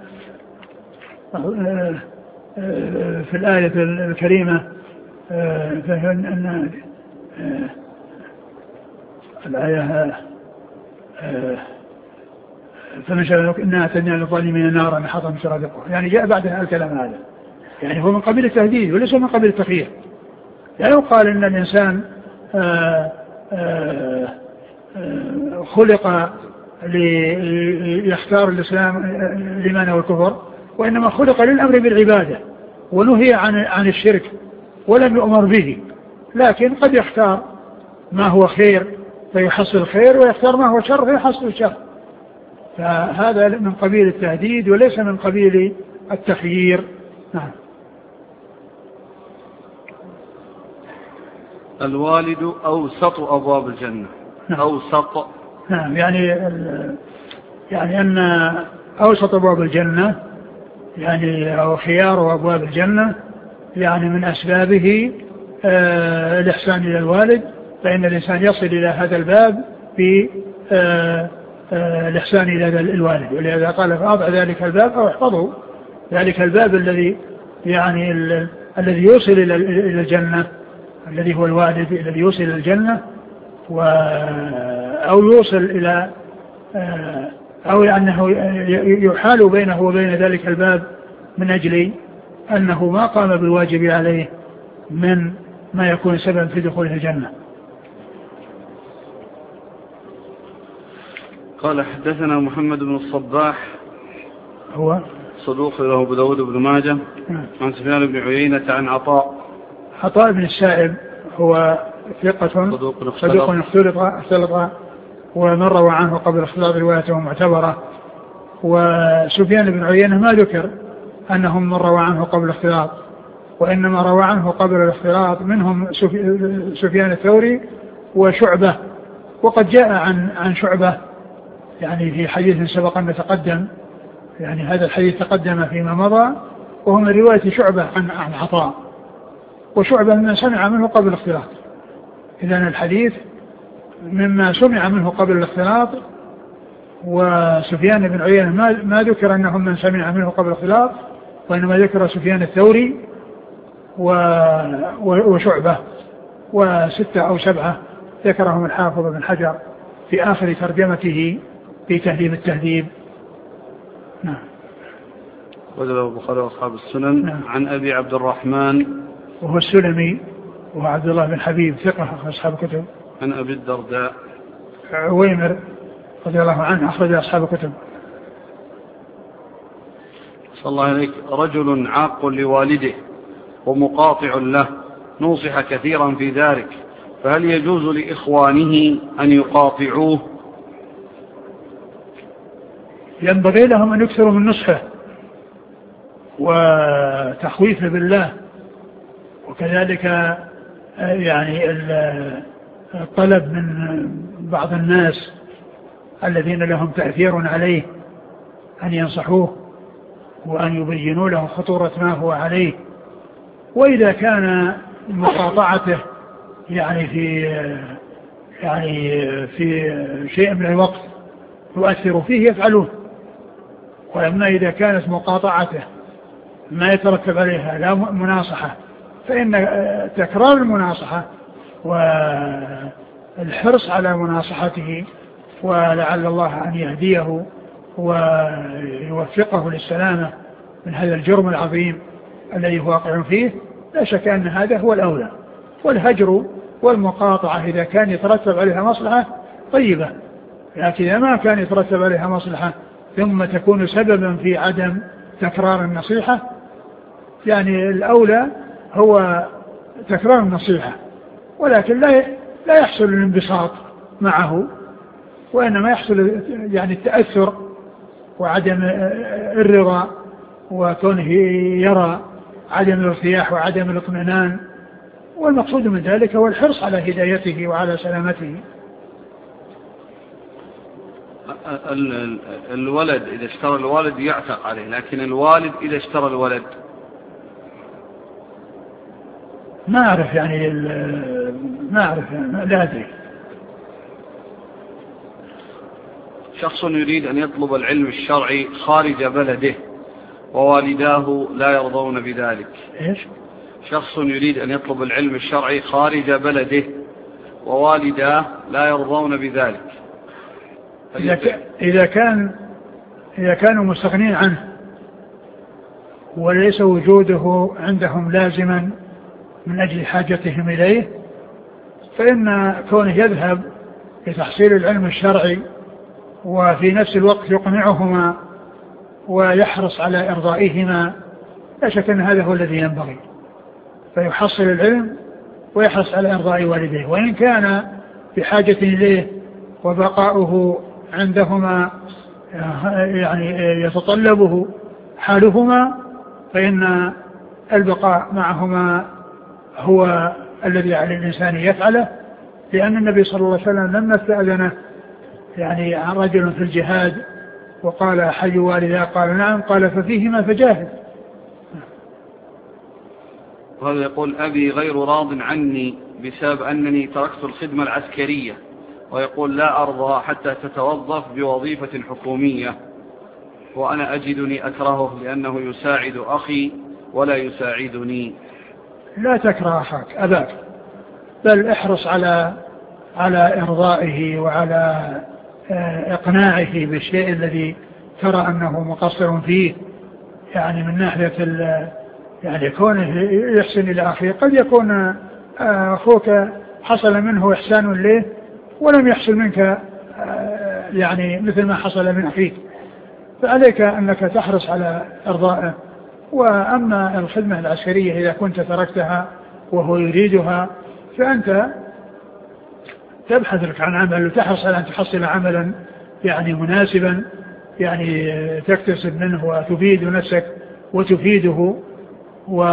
في الآية الكريمة فإن الآية فمن شاء إنها أعتدنا للظالمين نارا أحاط بهم سرادقها، يعني جاء بعدها الكلام هذا، يعني هو من قبيل التهديد وليس من قبيل التخيير. يعني لو قال إن الإنسان آآ آآ خلق ليختار الإسلام الإيمان والكفر، وإنما خلق للأمر بالعبادة ونهي عن عن الشرك ولم يؤمر به، لكن قد يختار ما هو خير فيحصل خير، ويختار ما هو شر فيحصل شر. فهذا من قبيل التهديد وليس من قبيل التخيير. نعم. الوالد أوسط أبواب الجنة. نعم. أوسط. نعم. يعني يعني أن أوسط أبواب الجنة يعني أو خيار أبواب الجنة يعني من أسبابه آه الإحسان إلى الوالد، فإن الإنسان يصل إلى هذا الباب في آه آه الإحسان إلى الوالد. ولهذا قال: فأضع ذلك الباب أو احفظه، ذلك الباب الذي يعني ال... الذي يوصل إلى إلى الجنة، الذي هو الوالد الذي يوصل إلى الجنة، و... أو يوصل إلى آه أو أنه يحال بينه وبين ذلك الباب من أجل أنه ما قام بالواجب عليه من ما يكون سببا في دخوله الجنة. قال: حدثنا محمد بن الصباح هو صدوق له أبو داود بن ماجه عن سفيان بن عيينة عن عطاء عطاء بن السائب هو ثقة صدوق اختلط ومن روى عنه قبل اختلاط روايته معتبرة. وسفيان بن عيينة ما ذكر أنهم من روى عنه قبل الاختلاط، وإنما روى عنه قبل الاختلاط منهم سفيان الثوري وشعبة. وقد جاء عن عن شعبة يعني في حديث سبق أن تقدم، يعني هذا الحديث تقدم فيما مضى، وهو من رواية شعبة عن عن عطاء، وشعبة من سمع منه قبل الاختلاط. إذن الحديث مما سمع منه قبل الاختلاط، وسفيان بن عيينة ما, ما ذكر أنهم من سمع منه قبل الاختلاط، وإنما ذكر سفيان الثوري وشعبة، وستة أو سبعة ذكرهم الحافظ بن حجر في آخر ترجمته في تهذيب التهذيب. نعم. وجده البخاري وأصحاب السنن. نعم. عن أبي عبد الرحمن وهو السلمي وهو عبد الله بن حبيب ثقة أصحاب الكتب. عن أبي الدرداء عويمر رضي الله عنه أخرج أصحاب الكتب. صلى الله عليك. رجل عاق لوالده ومقاطع له نوصح كثيرا في ذلك، فهل يجوز لإخوانه أن يقاطعوه؟ ينبغي لهم أن يكثروا من نصحه وتخويفه بالله، وكذلك يعني الطلب من بعض الناس الذين لهم تأثير عليه أن ينصحوه وأن يبينوا له خطورة ما هو عليه. وإذا كان مقاطعته يعني في يعني في شيء من الوقت يؤثر فيه يفعلون. وأما إذا كانت مقاطعته ما يترتب عليها لا مناصحة، فإن تكرار المناصحة والحرص على مناصحته ولعل الله أن يهديه ويوفقه للسلامة من هذا الجرم العظيم الذي هو واقع فيه، لا شك أن هذا هو الأولى. والهجر والمقاطعة إذا كان يترتب عليها مصلحة طيبة، لكن إذا ما كان يترتب عليها مصلحة ثم تكون سببا في عدم تكرار النصيحة، يعني الأولى هو تكرار النصيحة، ولكن لا لا يحصل الانبساط معه، وإنما يحصل يعني التأثر وعدم الرضا، وكونه يرى عدم الارتياح وعدم الاطمئنان، والمقصود من ذلك هو الحرص على هدايته وعلى سلامته. الولد إذا اشترى الوالد يعتق عليه، لكن الوالد إذا اشترى الولد ما أعرف يعني ما أعرف يعني لا أدري. شخص يريد أن يطلب العلم الشرعي خارج بلده ووالداه لا يرضون بذلك. إيش؟ شخص يريد أن يطلب العلم الشرعي خارج بلده ووالداه لا يرضون بذلك. إذا, ك... إذا كان إذا كانوا مستغنين عنه وليس وجوده عندهم لازما من أجل حاجتهم إليه، فإن كونه يذهب لتحصيل العلم الشرعي وفي نفس الوقت يقنعهما ويحرص على إرضائهما، لا شك أن هذا هو الذي ينبغي، فيحصل العلم ويحرص على إرضاء والديه. وإن كان بحاجة إليه وبقاؤه عندهما يعني يتطلبه حالهما، فإن البقاء معهما هو الذي على الإنسان يفعله، لأن النبي صلى الله عليه وسلم لما استأذنه يعني عن رجل في الجهاد وقال حي والداه قال نعم، قال ففيهما فجاهد. وهذا يقول أبي غير راض عني بسبب أنني تركت الخدمة العسكرية، ويقول لا أرضى حتى تتوظف بوظيفة حكومية، وأنا أجدني أكرهه لأنه يساعد أخي ولا يساعدني. لا تكره أخاك أباك، بل احرص على على إرضائه وعلى إقناعه بالشيء الذي ترى أنه مقصر فيه، يعني من ناحية يعني كونه يحسن إلى أخيه. قد يكون أخوك حصل منه إحسان له ولم يحصل منك يعني مثل ما حصل من أخيك، فعليك أنك تحرص على إرضائه. وأما الخدمة العسكرية إذا كنت تركتها وهو يريدها، فأنت تبحث لك عن عمل وتحرص على أن تحصل عملا يعني مناسبا، يعني تكتسب منه وتفيد نفسك وتفيده، و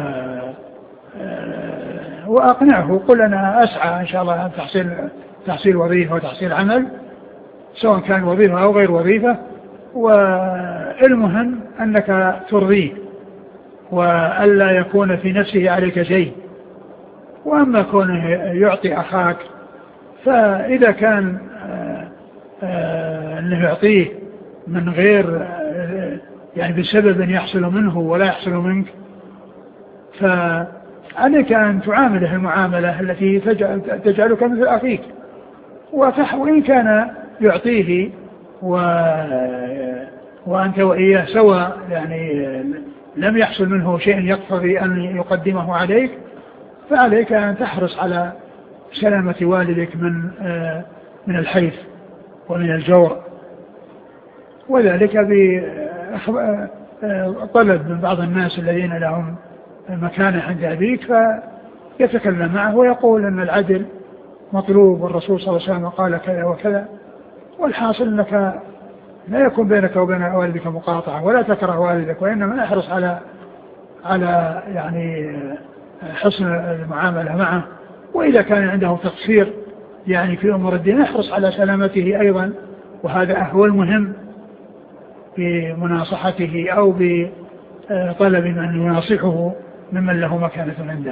وأقنعه، قل أنا أسعى إن شاء الله أن تحصيل تحصيل وظيفة وتحصيل عمل، سواء كان وظيفة أو غير وظيفة، والمهم أنك ترضيه وألا يكون في نفسه عليك شيء. وأما كونه يعطي أخاك، فإذا كان أنه يعطيه من غير يعني بسبب أن يحصل منه ولا يحصل منك، فعليك أن تعامله المعاملة التي تجعلك مثل أخيك. وإن كان يعطيه وأنت وإياه سواء يعني لم يحصل منه شيء يقتضي أن يقدمه عليك، فعليك أن تحرص على سلامة والدك من من الحيف ومن الجور، وذلك بطلب من بعض الناس الذين لهم مكانة عند أبيك فيتكلم معه ويقول أن العدل مطلوب والرسول صلى الله عليه وسلم قال كذا وكذا، والحاصل أنك لا يكون بينك وبين والدك مقاطعة ولا تكره والدك، وإنما احرص على على يعني حسن المعاملة معه، وإذا كان عنده تقصير يعني في أمور الدين احرص على سلامته أيضا، وهذا هو المهم بمناصحته أو بطلب من يناصحه ممن له مكانة عنده.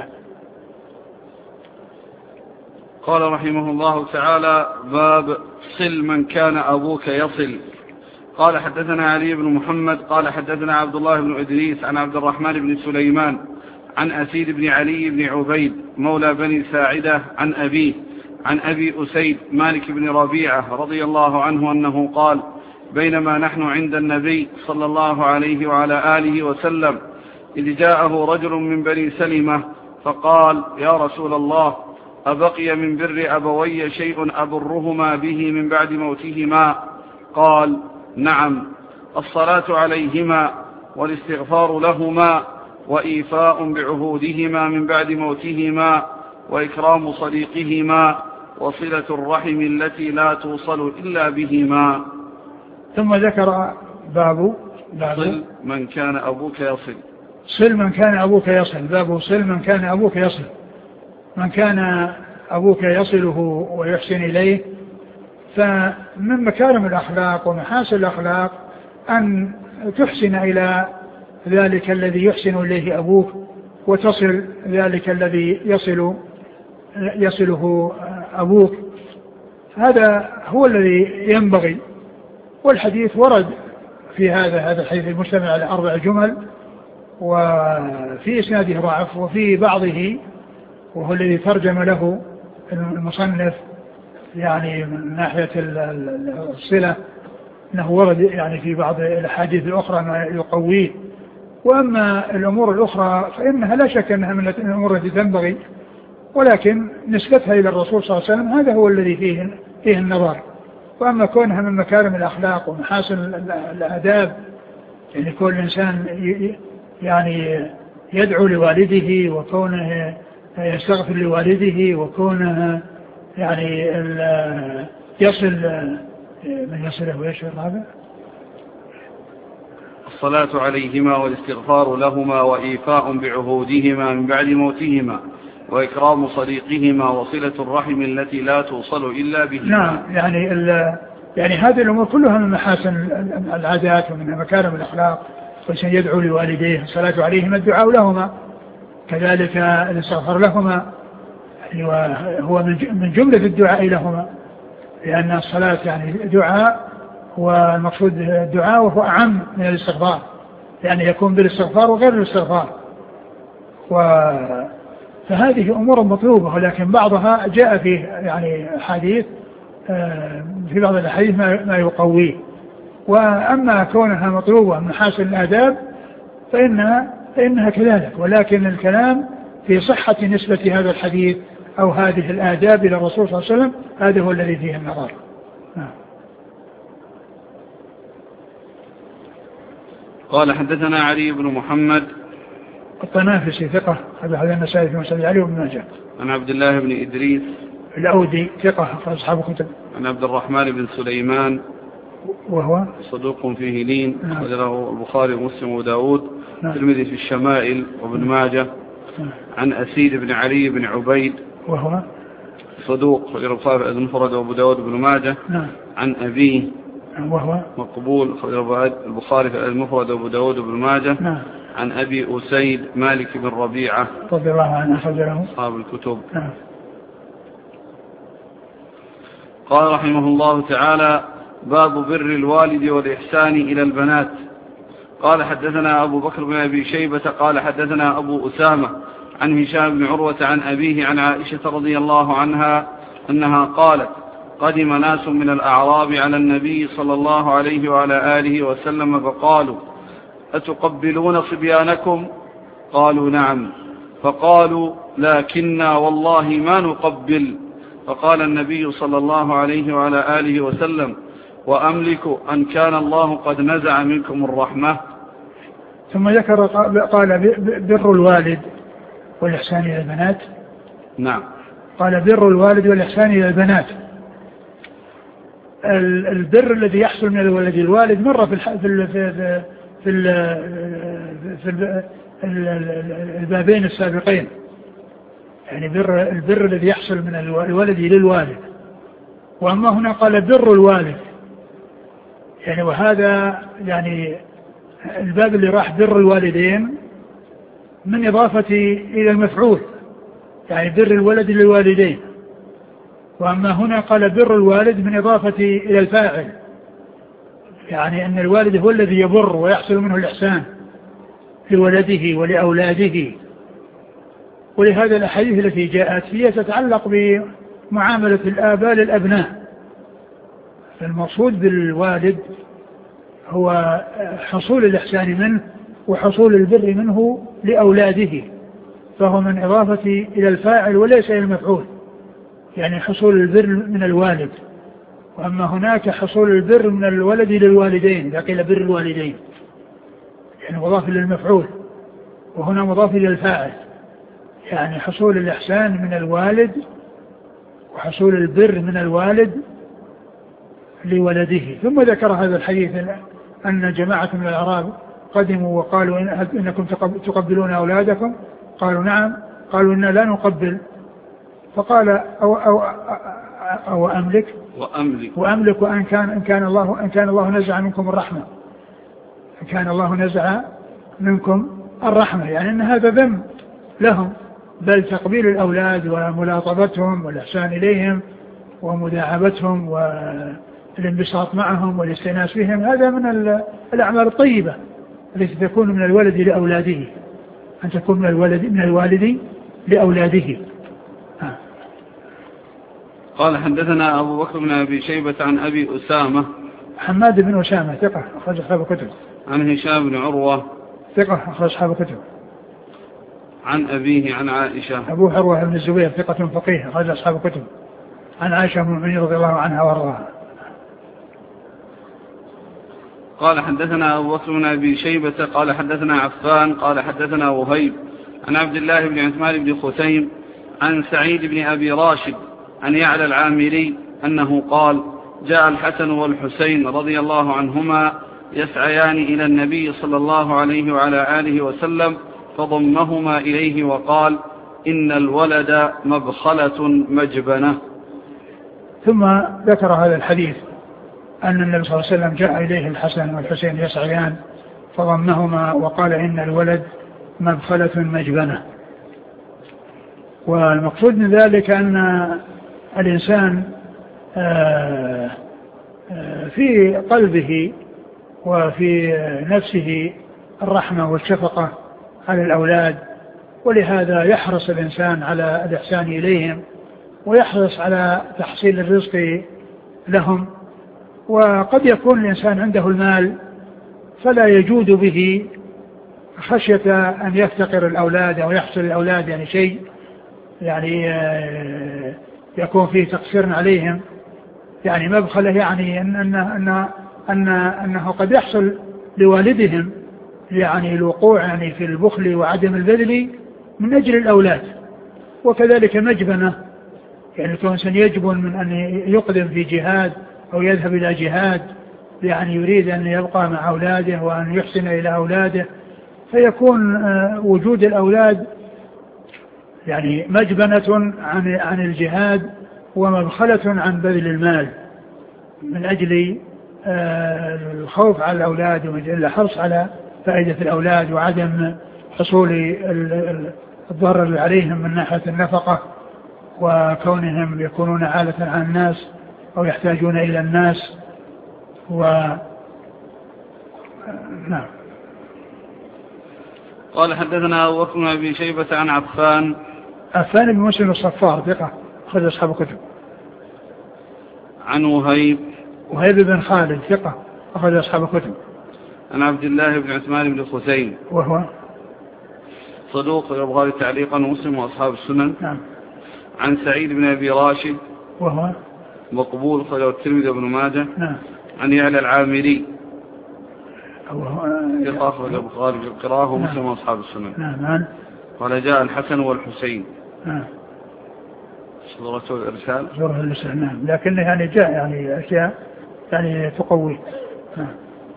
قال رحمه الله تعالى: باب صل من كان أبوك يصل. قال حدثنا علي بن محمد قال حدثنا عبد الله بن إدريس عن عبد الرحمن بن سليمان عن أسيد بن علي بن عبيد مولى بني ساعدة عن أبيه عن أبي أسيد مالك بن ربيعة رضي الله عنه أنه قال: بينما نحن عند النبي صلى الله عليه وعلى آله وسلم إذ جاءه رجل من بني سلمة فقال: يا رسول الله، أبقي من بر أبوي شيء أبرهما به من بعد موتهما؟ قال: نعم، الصلاة عليهما والاستغفار لهما وإيفاء بعهودهما من بعد موتهما وإكرام صديقهما وصلة الرحم التي لا توصل إلا بهما. ثم ذكر باب صل من كان أبوك يصل. صل من كان أبوك يصل. باب صل من كان أبوك يصل. من كان أبوك يصله ويحسن إليه، فمن مكارم الأخلاق ومحاسن الأخلاق أن تحسن إلى ذلك الذي يحسن إليه أبوك، وتصل ذلك الذي يصل يصله أبوك. هذا هو الذي ينبغي. والحديث ورد في هذا هذا الحديث المجتمع على أربع جمل، وفي إسناده ضعف، وفي بعضه وهو الذي ترجم له المصنف يعني من ناحية الصلة أنه ورد يعني في بعض الأحاديث الأخرى ما يقويه. وأما الأمور الأخرى فإنها لا شك أنها من الأمور التي تنبغي، ولكن نسبتها إلى الرسول صلى الله عليه وسلم هذا هو الذي فيه فيه النظر. وأما كونها من مكارم الأخلاق ومحاسن الآداب، يعني كل إنسان يعني يدعو لوالده، وكونه يستغفر لوالده، وكونه يعني يصل من يصله ويشعر هذا الصلاة عليهما والاستغفار لهما وإيفاء بعهودهما من بعد موتهما وإكرام صديقهما وصلة الرحم التي لا توصل إلا به. نعم، يعني يعني هذه الأمور كلها من محاسن العادات ومن مكارم الأخلاق. والإنسان يدعو لوالديه، الصلاة عليهما الدعاء لهما، كذلك الاستغفار لهما هو من جملة الدعاء لهما، لأن الصلاة يعني دعاء، والمقصود الدعاء وهو أعم من الاستغفار، يعني يكون بالاستغفار وغير الاستغفار. و فهذه أمور مطلوبة، ولكن بعضها جاء فيه يعني حديث في بعض الحديث ما يقويه. وأما كونها مطلوبة من محاسن الآداب فإنها, فإنها كذلك، ولكن الكلام في صحة نسبة هذا الحديث أو هذه الآداب إلى الرسول صلى الله عليه وسلم، هذا هو الذي فيه النظر. قال حدثنا علي بن محمد الطنافسي ثقة، هذا هذا النسائي في مسند علي بن ماجه. عن عبد الله بن إدريس الأودي ثقة أصحاب كتب. عن عبد الرحمن بن سليمان وهو صدوق فيه لين، نعم. أخرجه البخاري ومسلم وداود، نعم. الترمذي في الشمائل وابن ماجه. نعم. عن أسيد بن علي بن عبيد وهو صدوق، أخرجه البخاري المفرد وابو داود وابن ماجه. نعم. عن أبيه وهو مقبول، أخرجه البخاري المفرد وابو داود وابن ماجه. نعم. عن أبي أسيد مالك بن ربيعة رضي الله عنه، أخرج له أصحاب الكتب. نعم. قال رحمه الله تعالى: باب بر الوالد والإحسان إلى البنات. قال حدثنا أبو بكر بن أبي شيبة قال حدثنا أبو أسامة عن هشام بن عروة عن أبيه عن عائشة رضي الله عنها أنها قالت: قدم ناس من الأعراب على النبي صلى الله عليه وعلى آله وسلم فقالوا أتقبلون صبيانكم؟ قالوا نعم. فقالوا لكننا والله ما نقبل. فقال النبي صلى الله عليه وعلى آله وسلم وأملك أن كان الله قد نزع منكم الرحمة. ثم ذكر قال بر الوالد والإحسان إلى البنات. نعم. قال بر الوالد والإحسان إلى البنات. البر الذي يحصل من الولد الوالد مر في في في في, في البابين السابقين، يعني بر البر الذي يحصل من الولد للوالد. وأما هنا قال بر الوالد، يعني وهذا يعني الباب اللي راح بر الوالدين من إضافة إلى المفعول، يعني بر الولد للوالدين. وأما هنا قال بر الوالد من إضافة إلى الفاعل، يعني أن الوالد هو الذي يبر ويحصل منه الإحسان لولده ولأولاده. ولهذا الأحاديث التي جاءت هي تتعلق بمعاملة الآباء للأبناء. المقصود بالوالد هو حصول الإحسان منه وحصول البر منه لأولاده، فهو من إضافة إلى الفاعل وليس إلى المفعول، يعني حصول البر من الوالد. وأما هناك حصول البر من الولد للوالدين، إذا قيل بر الوالدين يعني مضاف للمفعول، وهنا مضاف إلى الفاعل، يعني حصول الإحسان من الوالد وحصول البر من الوالد لولده. ثم ذكر هذا الحديث أن جماعة من الأعراب قدموا وقالوا إن إنكم تقبلون أولادكم؟ قالوا نعم. قالوا إنا لا نقبل. فقال أو, أو, أو أملك وأملك, وأملك أن كان, إن كان الله إن كان الله نزع منكم الرحمة إن كان الله نزع منكم الرحمة، يعني أن هذا ذنب لهم، بل تقبيل الأولاد وملاطفتهم والإحسان إليهم ومداعبتهم والانبساط معهم والاستئناس بهم، هذا من الأعمال الطيبة التي تكون من الولد لأولاده، أن تكون من الولد من الوالد لأولاده. آه. قال حدثنا أبو بكر بن أبي شيبة عن أبي أسامة حماد بن أسامة ثقة أخرج أصحاب الكتب. عن هشام بن عروة ثقة أخرج أصحاب الكتب. عن أبيه عن عائشة أبو عروة بن الزبير ثقة فقيه أخرج أصحاب الكتب. عن عائشة أم المؤمنين رضي الله عنها وارضاها. قال حدثنا أبو بكر بن أبي شيبة قال حدثنا عفان قال حدثنا وهيب عن عبد الله بن عثمان بن ختيم عن سعيد بن أبي راشد عن يعلى العامري أنه قال جاء الحسن والحسين رضي الله عنهما يسعيان إلى النبي صلى الله عليه وعلى آله وسلم فضمهما إليه وقال إن الولد مبخلة مجبنة. ثم ذكر هذا الحديث أن النبي صلى الله عليه وسلم جاء إليه الحسن والحسين يسعيان فضمهما وقال إن الولد مبخلة مجبنة. والمقصود من ذلك أن الإنسان في قلبه وفي نفسه الرحمة والشفقة على الأولاد، ولهذا يحرص الإنسان على الإحسان إليهم ويحرص على تحصيل الرزق لهم. وقد يكون الإنسان عنده المال فلا يجود به خشية أن يفتقر الأولاد أو يحصل الأولاد يعني شيء يعني يكون فيه تقصير عليهم، يعني مبخلة، يعني أن أن أن أن أنه قد يحصل لوالدهم يعني الوقوع يعني في البخل وعدم البذل من أجل الأولاد. وكذلك مجبنة، يعني كون إنسان يجبن من أن يقدم في جهاد أو يذهب إلى جهاد، يعني يريد أن يبقى مع أولاده وأن يحسن إلى أولاده، فيكون وجود الأولاد يعني مجبنة عن عن الجهاد ومبخلة عن بذل المال من أجل الخوف على الأولاد ومن أجل الحرص على فائدة الأولاد وعدم حصول الضرر عليهم من ناحية النفقة وكونهم يكونون عالة عن الناس أو يحتاجون إلى الناس. و نعم. قال حدثنا أبو بكر بن أبي شيبة عن عفان عفان بن مسلم الصفار ثقة أخرج أصحاب الكتب. عن وهيب وهيب بن خالد ثقة أخرج أصحاب الكتب. عن عبد الله بن عثمان بن خثيم وهو صدوق البخاري تعليقا ومسلم وأصحاب السنن. نعم. عن سعيد بن أبي راشد وهو مقبول أخرجه الترمذي وابن ماجه. نعم. عن يعلى العامري وهو ثقة أخرج البخاري في القراءة ومسلم وأصحاب السنن. نعم. قال جاء الحسن والحسين. نعم. صورة الإرسال. صورة الإرسال نعم، لكن يعني جاء يعني أشياء يعني تقوي. نعم.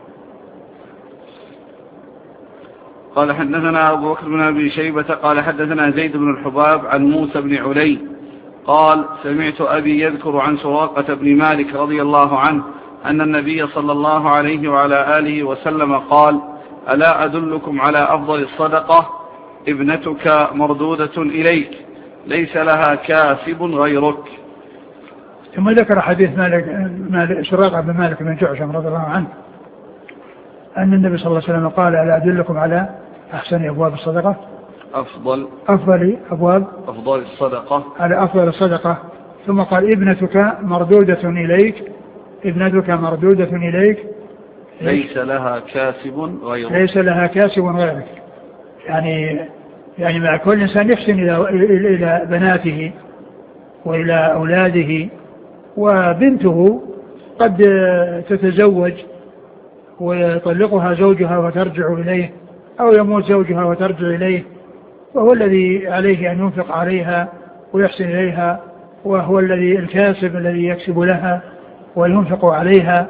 قال حدثنا أبو بكر بن أبي شيبة قال حدثنا زيد بن الحباب عن موسى بن علي قال سمعت أبي يذكر عن سراقة بن مالك رضي الله عنه أن النبي صلى الله عليه وعلى آله وسلم قال ألا أدلكم على أفضل الصدقة ابنتك مردودة إليك ليس لها كاسب غيرك. ثم ذكر حديث مالك مالك سراقة بن مالك بن جعشم رضي الله عنه أن النبي صلى الله عليه وسلم قال ألا أدلكم على أحسن أبواب الصدقة أفضل أفضل أبواب أفضل الصدقة على أفضل الصدقة. ثم قال ابنتك مردودة إليك ابنتك مردودة إليك ليس لها كاسب غيرك ليس لها كاسب غيرك. يعني يعني مع كل إنسان يحسن إلى إلى بناته وإلى أولاده، وبنته قد تتزوج ويطلقها زوجها وترجع إليه أو يموت زوجها وترجع إليه، وهو الذي عليه أن ينفق عليها ويحسن إليها، وهو الذي الكاسب الذي يكسب لها وينفق عليها.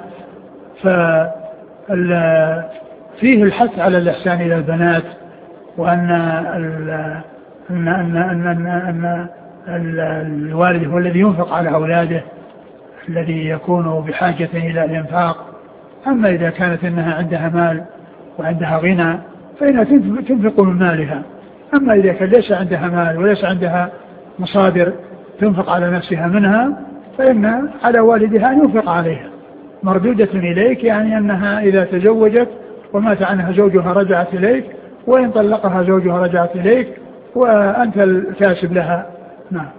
ففيه الحث على الإحسان إلى البنات، وأن أن أن أن أن أن الوالد هو الذي ينفق على أولاده الذي يكون بحاجة إلى الإنفاق. أما إذا كانت إنها عندها مال وعندها غنى فإنها تنفق من مالها. أما إذا كان ليس عندها مال وليس عندها مصادر تنفق على نفسها منها فإن على والدها أن ينفق عليها. مردودة إليك يعني أنها إذا تزوجت ومات عنها زوجها رجعت إليك، وإن طلقها زوجها رجعت إليك وأنت الكاسب لها. نعم.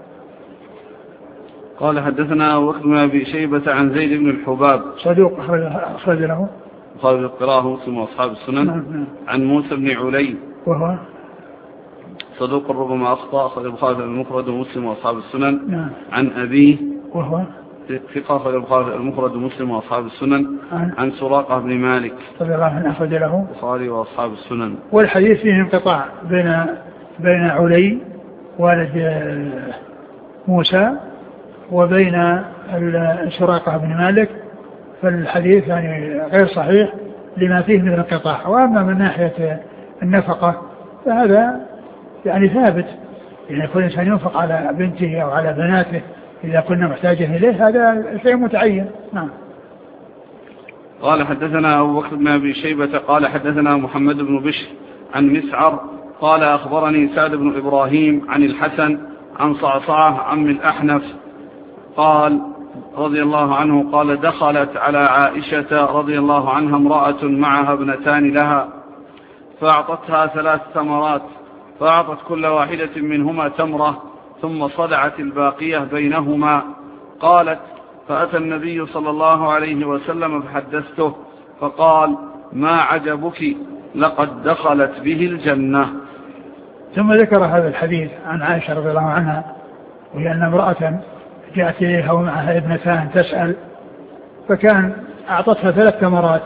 قال حدثنا أبو بكر بن أبي شيبة عن زيد بن الحباب صدوق أخرج له قال القراءة مسلم وأصحاب السنن. نعم. نعم. عن موسى بن علي وهو صدوق ربما أخطأ أخرج البخاري المفرد ومسلم وأصحاب السنن. نعم. عن أبيه وهو ثقة أخرج البخاري المفرد ومسلم وأصحاب السنن. عن, عن سراقة بن مالك رضي الله عنه أخرج له البخاري وأصحاب السنن. والحديث فيه انقطاع بين بين علي والد موسى وبين سراقة بن مالك، فالحديث يعني غير صحيح لما فيه من الانقطاع. وأما من ناحية النفقة فهذا يعني ثابت، يعني كل إنسان ينفق على بنته أو على بناته إذا كنا محتاجين إليه، هذا شيء متعين. نعم. قال حدثنا أبو بكر بن أبي شيبة قال حدثنا محمد بن بشر عن مسعر قال أخبرني سعد بن إبراهيم عن الحسن عن صعصعة عم الأحنف قال رضي الله عنه قال دخلت على عائشة رضي الله عنها امرأة معها ابنتان لها فأعطتها ثلاث ثمرات، فأعطت كل واحدة منهما تمرة ثم صدعت الباقية بينهما. قالت فأتى النبي صلى الله عليه وسلم فحدثته فقال ما عجبك لقد دخلت به الجنة. ثم ذكر هذا الحديث عن عائشة رضي الله عنها، وهي أن امرأة جاءت إليها ومعها ابنتان تسأل، فكان أعطتها ثلاث تمرات،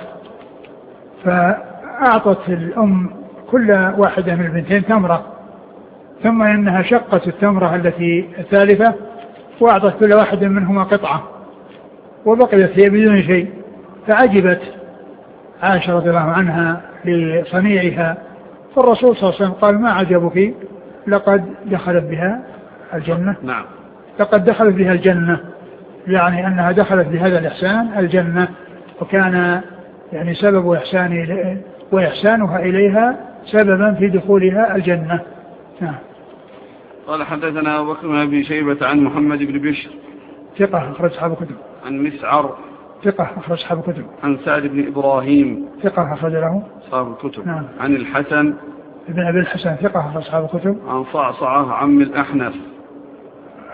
فأعطت الأم كل واحدة من البنتين تمرة، ثم إنها شقت التمرة التي الثالثة وأعطت كل واحدة منهما قطعة وبقيت هي بدون شيء. فعجبت عائشة رضي الله عنها لصنيعها، فالرسول صلى الله عليه وسلم قال ما عجبك لقد دخلت بها الجنة. نعم. لقد دخلت بها الجنة، يعني أنها دخلت بهذا الإحسان الجنة، وكان يعني سبب إحسان وإحسانها إليها سببا في دخولها الجنة. نعم. قال حدثنا أبو بكر بن أبي شيبة عن محمد بن بشر ثقة أخرج أصحاب الكتب. عن مسعر ثقة أخرج أصحاب الكتب. عن سعد بن إبراهيم ثقة أخرج له أصحاب الكتب. نعم. عن الحسن ابن أبي الحسن ثقة أخرج أصحاب الكتب. عن صعصعة عم الأحنف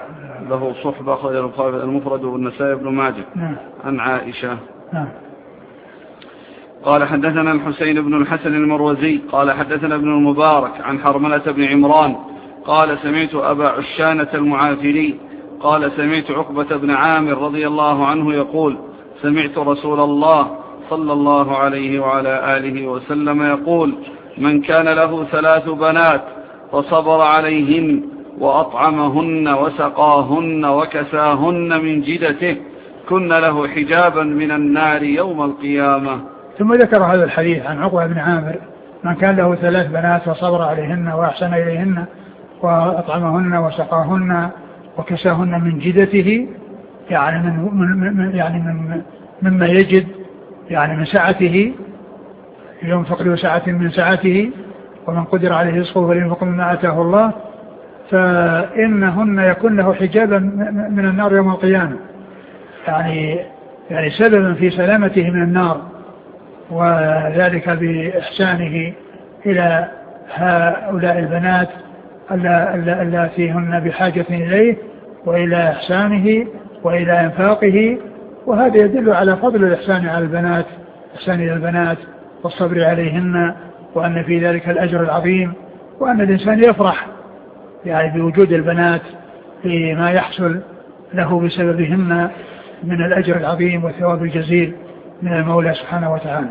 له صحبة أخرجه البخاري المفرد والنسائي بن ماجه. نعم. عن عائشة. نعم. قال حدثنا الحسين بن الحسن المروزي قال حدثنا ابن المبارك عن حرملة بن عمران قال سمعت أبا عشانة المعافري قال سمعت عقبة بن عامر رضي الله عنه يقول سمعت رسول الله صلى الله عليه وعلى آله وسلم يقول من كان له ثلاث بنات فصبر عليهن وأطعمهن وسقاهن وكساهن من جدته كن له حجابا من النار يوم القيامة. ثم ذكر هذا الحديث عن عقبة بن عامر من كان له ثلاث بنات وصبر عليهن وأحسن إليهن وأطعمهن وسقاهن وكساهن من جدته يعني من, من يعني من مما يجد يعني من سعته ينفق له سعة من سعته ومن قدر عليه رزقه فلينفق مما آتاه الله فإنهن يكون له حجابا من النار يوم القيامة يعني يعني سببا في سلامته من النار وذلك بإحسانه إلى هؤلاء البنات اللاتي هن بحاجة إليه وإلى إحسانه وإلى إنفاقه وهذا يدل على فضل الإحسان على البنات إحسان إلى البنات والصبر عليهن وأن في ذلك الأجر العظيم وأن الإنسان يفرح يعني بوجود البنات لما يحصل له بسببهن من الأجر العظيم والثواب الجزيل من المولى سبحانه وتعالى.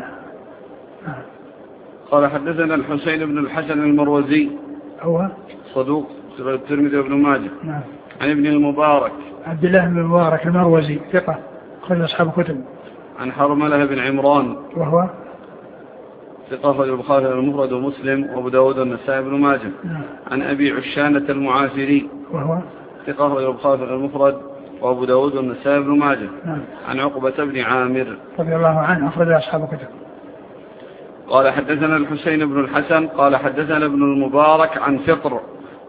قال حدثنا الحسين بن الحسن المروزي هو صدوق الترمذي وابن ماجه. نعم. عن ابن المبارك عبد الله بن المبارك المروزي ثقة أخرج أصحاب كتب. عن حرملة بن عمران وهو ثقة أخرج البخاري المفرد ومسلم وأبو داود والنسائي بن ماجه. نعم. عن أبي عشانة المعافري وهو ثقة أخرج البخاري المفرد وأبو داود والنسائي بن ماجه. نعم. عن عقبة بن عامر رضي الله عنه أخرج أصحاب كتب. قال حدثنا الحسين بن الحسن قال حدثنا ابن المبارك عن فطر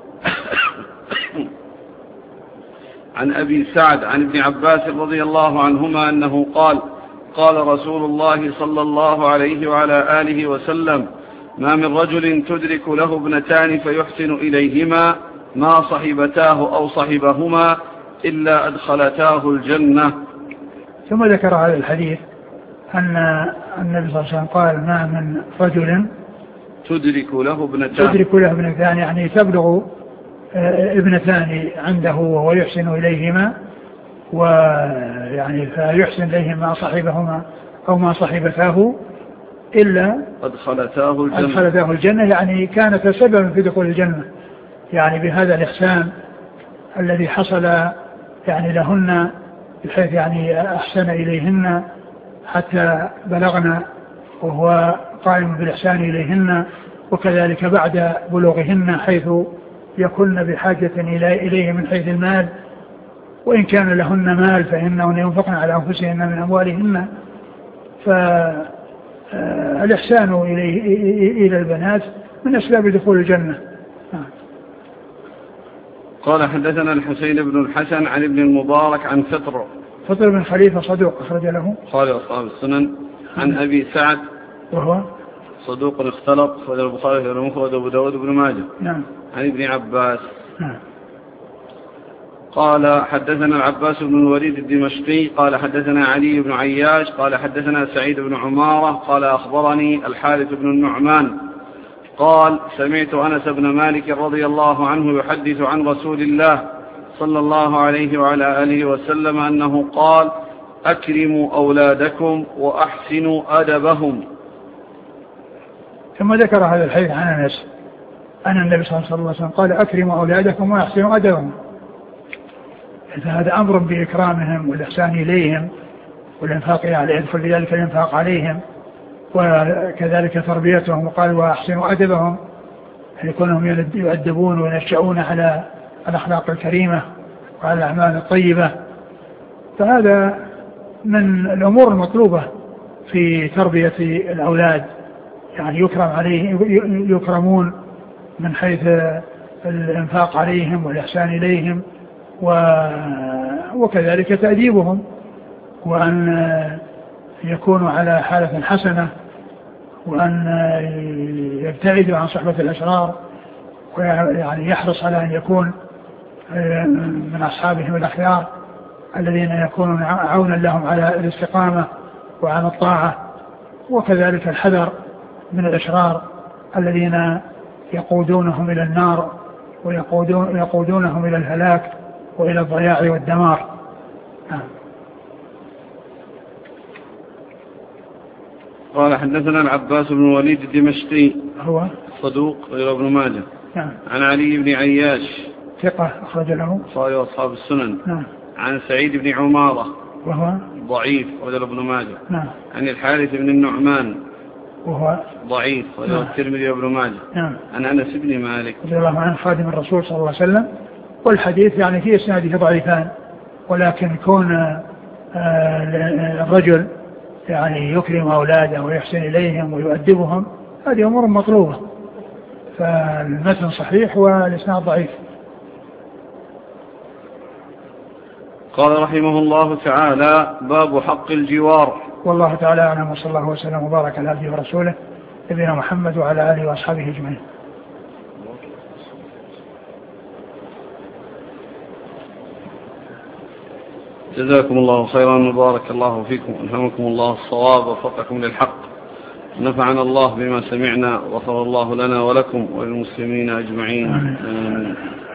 عن أبي سعد عن ابن عباس رضي الله عنهما أنه قال قال رسول الله صلى الله عليه وعلى آله وسلم ما من رجل تدرك له ابنتان فيحسن إليهما ما صحبتاه أو صحبهما إلا أدخلتاه الجنة. ثم ذكر هذا الحديث أن النبي صلى الله عليه وسلم قال ما من رجل تدرك له ابنتان تدرك له ابنتان يعني تبلغ ابنتان عنده وهو يحسن إليهما ويعني فيحسن إليهما صاحبهما أو ما صاحبتاه إلا أدخلتاه الجنة. أدخلتاه الجنة يعني كانت سببا في دخول الجنة يعني بهذا الإحسان الذي حصل يعني لهن بحيث يعني أحسن إليهن حتى بلغنا وهو قائم بالإحسان إليهن وكذلك بعد بلوغهن حيث يكون بحاجة إليه من حيث المال وإن كان لهن مال فإنهن ينفقن على أنفسهن من أموالهن فالإحسان إلى البنات من أسباب دخول الجنة. قال حدثنا الحسين بن الحسن عن ابن المبارك عن فطر فطر بن خليفة صدوق أخرج له قال أصحاب السنن. عن أبي سعد وهو صدوق اختلط أخرج البخاري المفرد وأبو داود بن ماجه. نعم. عن ابن عباس. نعم. قال حدثنا العباس بن الوليد الدمشقي قال حدثنا علي بن عياش قال حدثنا سعيد بن عمارة قال أخبرني الحارث بن النعمان قال سمعت أنس بن مالك رضي الله عنه يحدث عن رسول الله صلى الله عليه وعلى آله وسلم أنه قال أكرموا أولادكم وأحسنوا أدبهم. ثم ذكر هذا الحديث عن أنس أن النبي صلى الله عليه وسلم قال أكرموا أولادكم وأحسنوا أدبهم. هذا أمر بإكرامهم والإحسان إليهم والإنفاق على يدخل في ذلك الإنفاق عليهم وكذلك تربيتهم وقال وأحسنوا أدبهم يكونهم يؤدبون وينشأون على الأخلاق الكريمة وعلى الأعمال الطيبة. فهذا من الأمور المطلوبة في تربية الأولاد يعني يكرم عليه يكرمون من حيث الإنفاق عليهم والإحسان إليهم وكذلك تأديبهم وأن يكونوا على حالة حسنة وأن يبتعدوا عن صحبة الأشرار ويعني يحرص على أن يكون من أصحابهم الأخيار الذين يكونون عونا لهم على الاستقامة وعلى الطاعة، وكذلك الحذر من الأشرار الذين يقودونهم إلى النار ويقودونهم إلى الهلاك وإلى الضياع والدمار. قال حدثنا العباس بن الوليد الدمشقي هو صدوق غير ابن ماجه. نعم. عن علي بن عياش ثقة أخرج له البخاري وأصحاب السنن. نعم. عن سعيد بن عمارة وهو ضعيف وغير ابن ماجه. نعم. عن الحارث بن النعمان وهو ضعيف وغير الترمذي وابن ماجه. نعم. عن أنس بن مالك رضي الله عنه خادم الرسول صلى الله عليه وسلم. والحديث يعني في إسناده ضعيفان، ولكن كون الرجل يعني يكرم أولاده ويحسن إليهم ويؤدبهم هذه أمور مطلوبة، فالمتن صحيح والإسناد ضعيف. قال رحمه الله تعالى: باب حق الجوار. والله تعالى أعلم، وصلى الله وسلم وبارك على عبده ورسوله نبينا محمد وعلى آله وأصحابه أجمعين. جزاكم الله خيرا وبارك الله فيكم، ألهمكم الله الصواب ووفقكم للحق، نفعنا الله بما سمعنا وغفر الله لنا ولكم وللمسلمين أجمعين. آمين.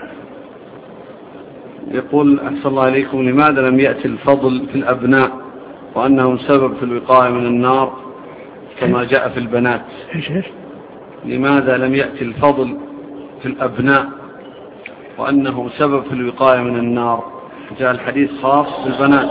يقول: أحسن الله إليكم، لماذا لم يأتي الفضل في الأبناء وأنهم سبب في الوقاية من النار كما جاء في البنات؟ لماذا لم يأتي الفضل في الأبناء وأنهم سبب في الوقاية من النار؟ جاء الحديث خاص بالبنات.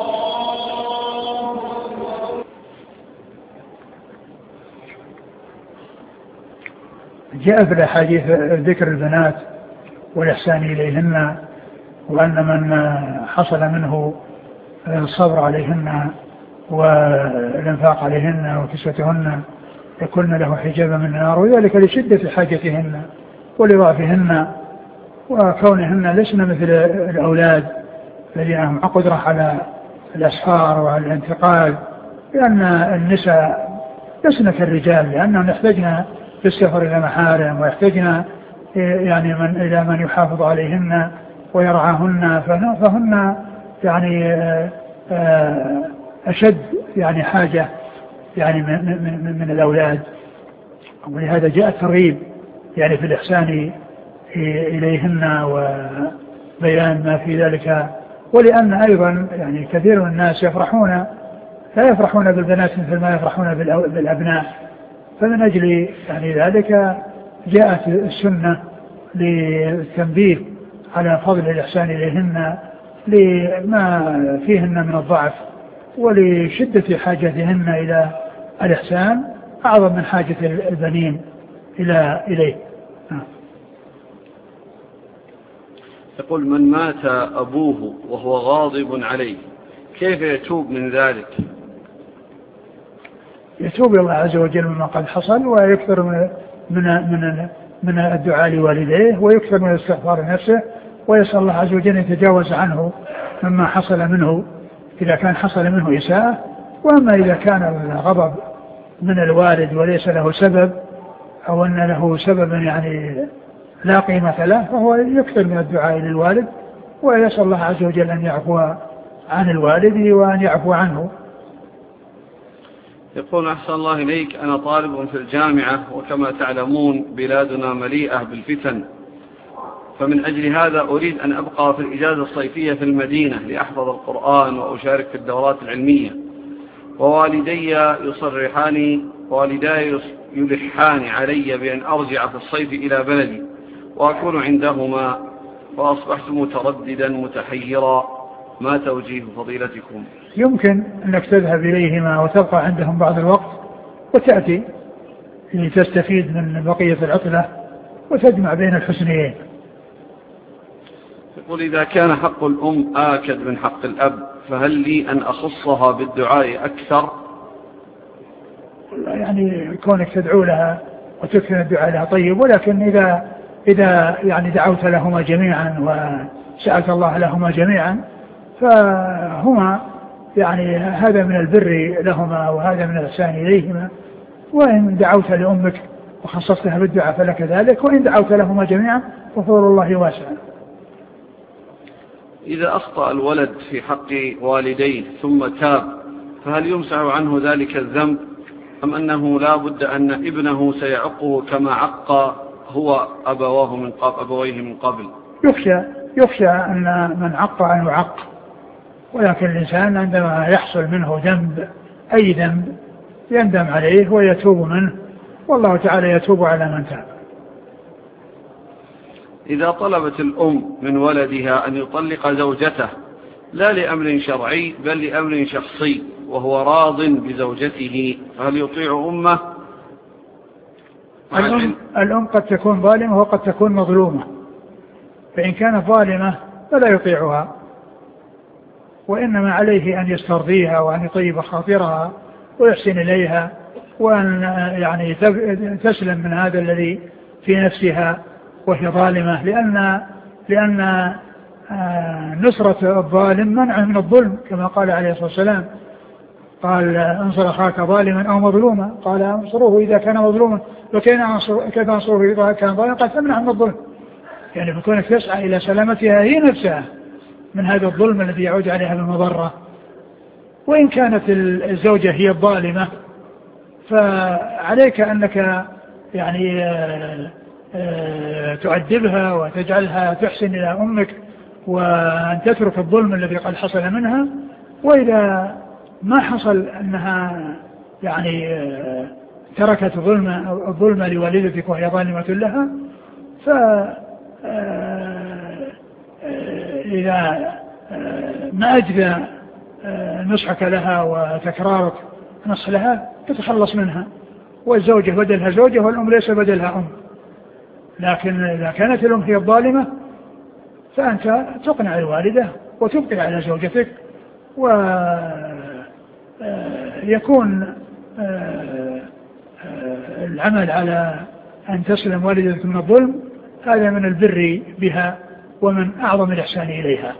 جاء في الأحاديث ذكر البنات والإحسان إليهن، وأن من حصل منه الصبر عليهن والإنفاق عليهن وكسوتهن يكون له حجابا من النار، وذلك لشدة حاجتهن ولضعفهن وكونهن لسن مثل الأولاد الذين هم قدرة على الأسفار وعلى الانتقال، لأن النساء لسن كالرجال، لأنهم يحتاجن في السفر إلى محارم ويحتاجن يعني من إلى من يحافظ عليهن ويرعاهن، فهن يعني أشد يعني حاجة يعني من, من, من الأولاد، ولهذا جاء الترغيب يعني في الإحسان إليهن وبيان ما في ذلك. ولأن أيضا يعني كثير من الناس يفرحون لا يفرحون بالبنات مثل ما يفرحون بالأبناء، فمن أجل يعني ذلك جاءت السنة للتنبيه على فضل الإحسان إليهن لما فيهن من الضعف ولشدة حاجتهن إلى الإحسان أعظم من حاجة البنين إلى إليه. يقول: من مات أبوه وهو غاضب عليه كيف يتوب من ذلك؟ يتوب الله عز وجل مما قد حصل، ويكثر من من من من الدعاء لوالديه، ويكثر من الاستغفار لنفسه، ويسأل الله عز وجل أن يتجاوز عنه مما حصل منه إذا كان حصل منه إساءة. وأما إذا كان الغضب من الوالد وليس له سبب أو أن له سبب يعني لا قيمة له، فهو يكثر من الدعاء للوالد ويسأل الله عز وجل أن يعفو عن الوالد وأن يعفو عنه. يقول: أحسن الله إليك، أنا طالب في الجامعة، وكما تعلمون بلادنا مليئة بالفتن، فمن أجل هذا أريد أن أبقى في الإجازة الصيفية في المدينة لأحفظ القرآن وأشارك في الدورات العلمية، ووالدي يصرحاني والداي يلحان علي بأن أرجع في الصيف إلى بلدي وأكون عندهما، فأصبحت مترددا متحيرا، ما توجيه فضيلتكم؟ يمكن أنك تذهب إليهما وتبقى عندهم بعض الوقت وتأتي لتستفيد من بقية العطلة وتجمع بين الحسنيين. يقول: إذا كان حق الأم آكد من حق الأب فهل لي أن أخصها بالدعاء أكثر؟ يعني كونك تدعو لها وتكثر الدعاء لها طيب، ولكن إذا إذا يعني دعوت لهما جميعا وسألت الله لهما جميعا فهما يعني هذا من البر لهما وهذا من الإحسان إليهما. وإن دعوت لأمك وخصصتها بالدعاء فلك ذلك، وإن دعوت لهما جميعا ففضل الله واسع. إذا أخطأ الولد في حق والديه ثم تاب فهل يمسح عنه ذلك الذنب أم أنه لا بد أن ابنه سيعقه كما عق هو أبواه من قبل أبويه من قبل؟ يخشى يخشى أن من عق أن يعق، ولكن الإنسان عندما يحصل منه ذنب أي ذنب يندم عليه ويتوب منه، والله تعالى يتوب على من تاب. إذا طلبت الأم من ولدها أن يطلق زوجته لا لأمر شرعي بل لأمر شخصي وهو راض بزوجته فهل يطيع أمه؟ الأم, الأم قد تكون ظالمة وقد تكون مظلومة، فإن كانت ظالمة فلا يطيعها، وإنما عليه أن يسترضيها وأن يطيب خاطرها ويحسن إليها، وأن يعني تسلم من هذا الذي في نفسها وهي ظالمة، لأن لأن نصرة الظالم منع من الظلم كما قال عليه الصلاة والسلام، قال انصر أخاك ظالما أو مظلوما، قال انصروه إذا كان مظلوما وكيف انصروه إذا كان ظالما، قال تمنع من الظلم، يعني بكونك تسعى إلى سلامتها هي نفسها من هذا الظلم الذي يعود عليها بالمضرة. وإن كانت الزوجة هي الظالمة فعليك أنك يعني تؤدبها وتجعلها تحسن إلى أمك وأن تترك الظلم الذي قد حصل منها، وإذا ما حصل أنها يعني تركت الظلم الظلم لوالدتك وهي ظالمة لها، فإذا ما أجدى نصحك لها وتكرارك نصح لها تتخلص منها، والزوجة بدلها زوجة والأم ليس بدلها أم. لكن إذا كانت الأم هي الظالمة فأنت تقنع الوالدة وتبقي على زوجتك، ويكون العمل على أن تسلم والدتك من الظلم هذا من البر بها ومن أعظم الإحسان إليها.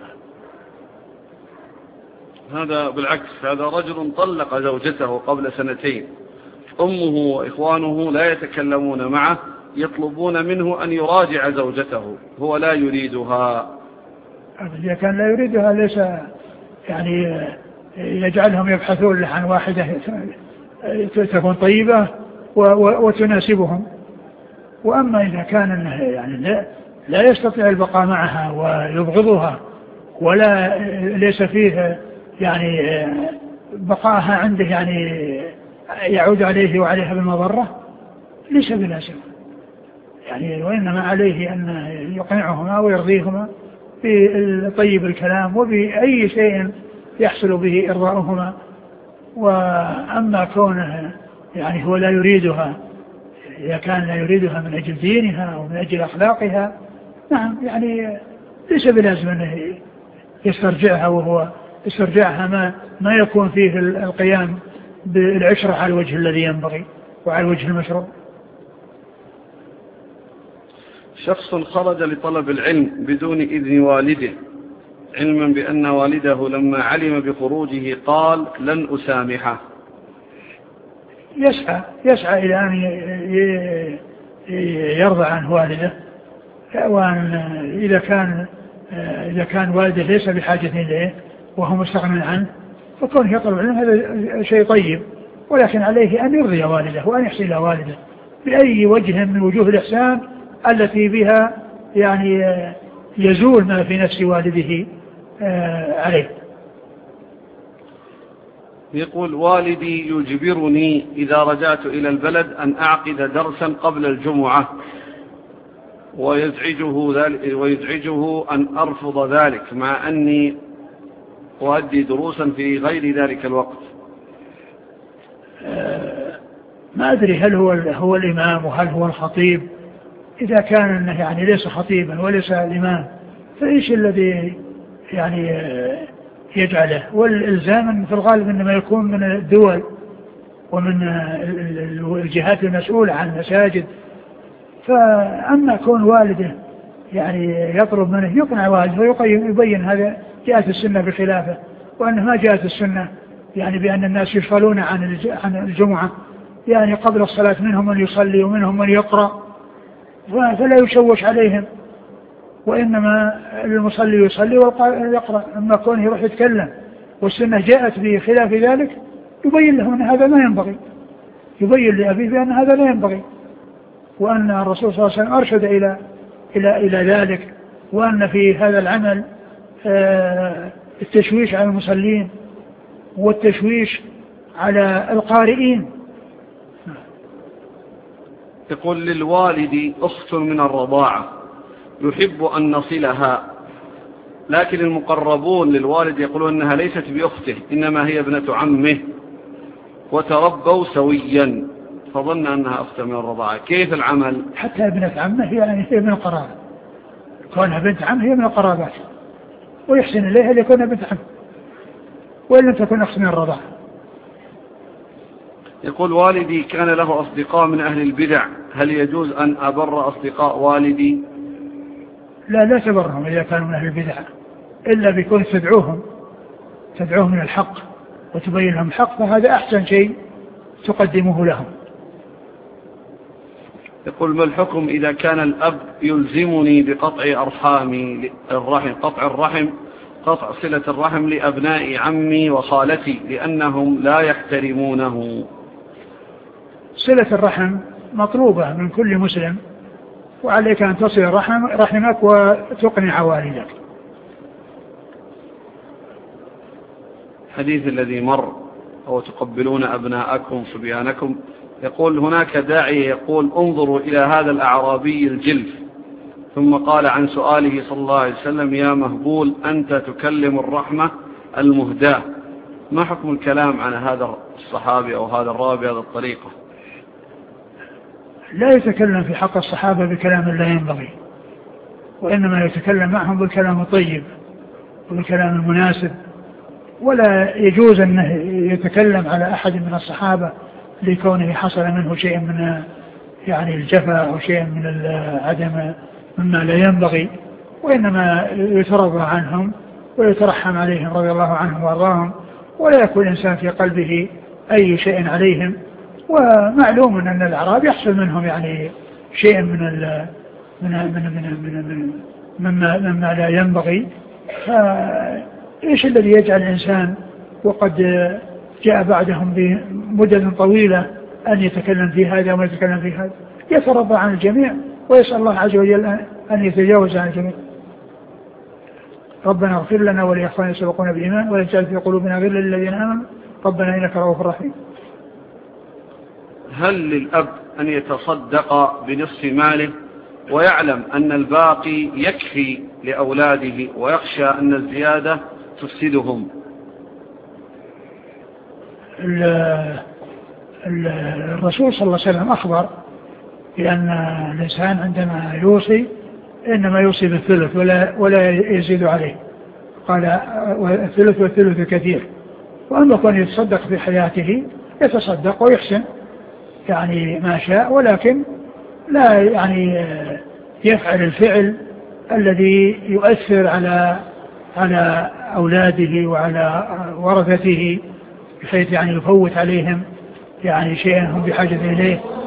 هذا بالعكس، هذا رجل طلق زوجته قبل سنتين، أمه وإخوانه لا يتكلمون معه، يطلبون منه أن يراجع زوجته، هو لا يريدها. إذا كان لا يريدها ليس يعني يجعلهم يبحثون عن واحدة تكون طيبة وتناسبهم. وأما إذا كان يعني لا يستطيع البقاء معها ويبغضها ولا ليس فيه يعني بقاءها عنده يعني يعود عليه وعليها بالمضرة ليس بلازم يعني، وإنما عليه أن يقنعهما ويرضيهما بطيب الكلام وبأي شيء يحصل به إرضاؤهما. وأما كونه يعني هو لا يريدها، إذا كان لا يريدها من أجل دينها ومن أجل أخلاقها نعم يعني ليس بلازم أنه يسترجعها، وهو يسترجعها ما, ما يكون فيه القيام بالعشرة على الوجه الذي ينبغي وعلى الوجه المشروع. شخص خرج لطلب العلم بدون إذن والده علما بأن والده لما علم بخروجه قال لن أسامحه، يسعى يسعى إلى أن يرضى عن والده، وأن إذا كان إذا كان والده ليس بحاجة إليه وهو مستغنى عنه فكونه يطلب العلم هذا شيء طيب، ولكن عليه أن يرضي والده وأن يحسن إلى والده بأي وجه من وجوه الإحسان التي بها يعني يزول ما في نفس والده عليه. يقول والدي يجبرني إذا رجعت إلى البلد أن أعقد درسا قبل الجمعة ويزعجه, ذلك ويزعجه أن أرفض ذلك مع أني أؤدي دروسا في غير ذلك الوقت. ما أدري هل هو, هو الإمام وهل هو الخطيب. إذا كان أنه يعني ليس خطيبا وليس الإمام فإيش الذي يعني يجعله؟ والإلزام في الغالب إنما يكون من الدول ومن الجهات المسؤولة عن المساجد. فأما كون والده يعني يطلب منه يقنع والده ويبين هذا جاءت السنة بخلافه، وأنه ما جاءت السنة يعني بأن الناس يشغلون عن الجمعة، يعني قبل الصلاة منهم من يصلي ومنهم من يقرأ، فلا يشوش عليهم وإنما المصلي يصلي والقارئ يقرأ. أما كونه يروح يتكلم والسنة جاءت بخلاف ذلك يبين له أن هذا ما ينبغي، يبين لأبيه بأن هذا لا ينبغي، وأن الرسول صلى الله عليه وسلم أرشد إلى إلى إلى ذلك، وأن في هذا العمل التشويش على المصلين والتشويش على القارئين. يقول للوالد أخت من الرضاعة يحب أن نصلها، لكن المقربون للوالد يقولون أنها ليست بأخته إنما هي ابنة عمه وتربوا سويا، فظن أنها أخت من الرضاعة، كيف العمل؟ حتى ابنة عمه يعني هي من القرابة، كونها بنت عمه هي من القرابات، ويحسن إليها ليكون بنت عمه وإن لم تكن أخت من الرضاعة. يقول والدي كان له أصدقاء من أهل البدع، هل يجوز أن أبر أصدقاء والدي؟ لا لا تبرهم إذا كانوا من أهل البدع، إلا بيكون تدعوهم تدعوهم من الحق وتبين لهم الحق، فهذا أحسن شيء تقدمه لهم. يقول ما الحكم إذا كان الأب يلزمني بقطع أرحامي الرحم قطع الرحم قطع صلة الرحم لأبناء عمي وخالتي لأنهم لا يحترمونه؟ صلة الرحم مطلوبة من كل مسلم، وعليك أن تصل رحم رحمك وتقنع والدك. الحديث الذي مر أو تقبلون أبناءكم صبيانكم، يقول هناك داعي يقول انظروا إلى هذا الأعرابي الجلف، ثم قال عن سؤاله صلى الله عليه وسلم يا مهبول أنت تكلم الرحمة المهداة، ما حكم الكلام عن هذا الصحابي أو هذا الراوي بهذه الطريقة؟ لا يتكلم في حق الصحابة بكلام لا ينبغي، وإنما يتكلم معهم بالكلام الطيب وبالكلام المناسب، ولا يجوز أن يتكلم على أحد من الصحابة لكونه حصل منه شيء من يعني الجفا أو شيء من العدم مما لا ينبغي، وإنما يترضى عنهم ويترحم عليهم رضي الله عنهم وارضاهم، ولا يكون الإنسان في قلبه أي شيء عليهم. ومعلوم أن الأعراب يحصل منهم يعني شيء من ال من من من من مما مما لا ينبغي، فإيش الذي يجعل الإنسان وقد جاء بعدهم بمدد طويلة أن يتكلم في هذا وما يتكلم في هذا؟ يترضى عن الجميع ويسأل الله عز وجل أن يتجاوز عن الجميع. ربنا اغفر لنا ولإخواننا سبقونا بالإيمان ولا تجعل في قلوبنا غلا للذين آمنوا ربنا إنك رؤوف رحيم. هل للأب أن يتصدق بنصف ماله ويعلم أن الباقي يكفي لأولاده ويخشى أن الزيادة تفسدهم؟ الرسول صلى الله عليه وسلم أخبر بأن الإنسان عندما يوصي إنما يوصي بالثلث ولا, ولا يزيد عليه، قال الثلث والثلث كثير، وأما كان يتصدق في حياته يتصدق ويحسن يعني ما شاء، ولكن لا يعني يفعل الفعل الذي يؤثر على على أولاده وعلى ورثته بحيث يعني يفوت عليهم يعني شيئا هم بحاجة إليه.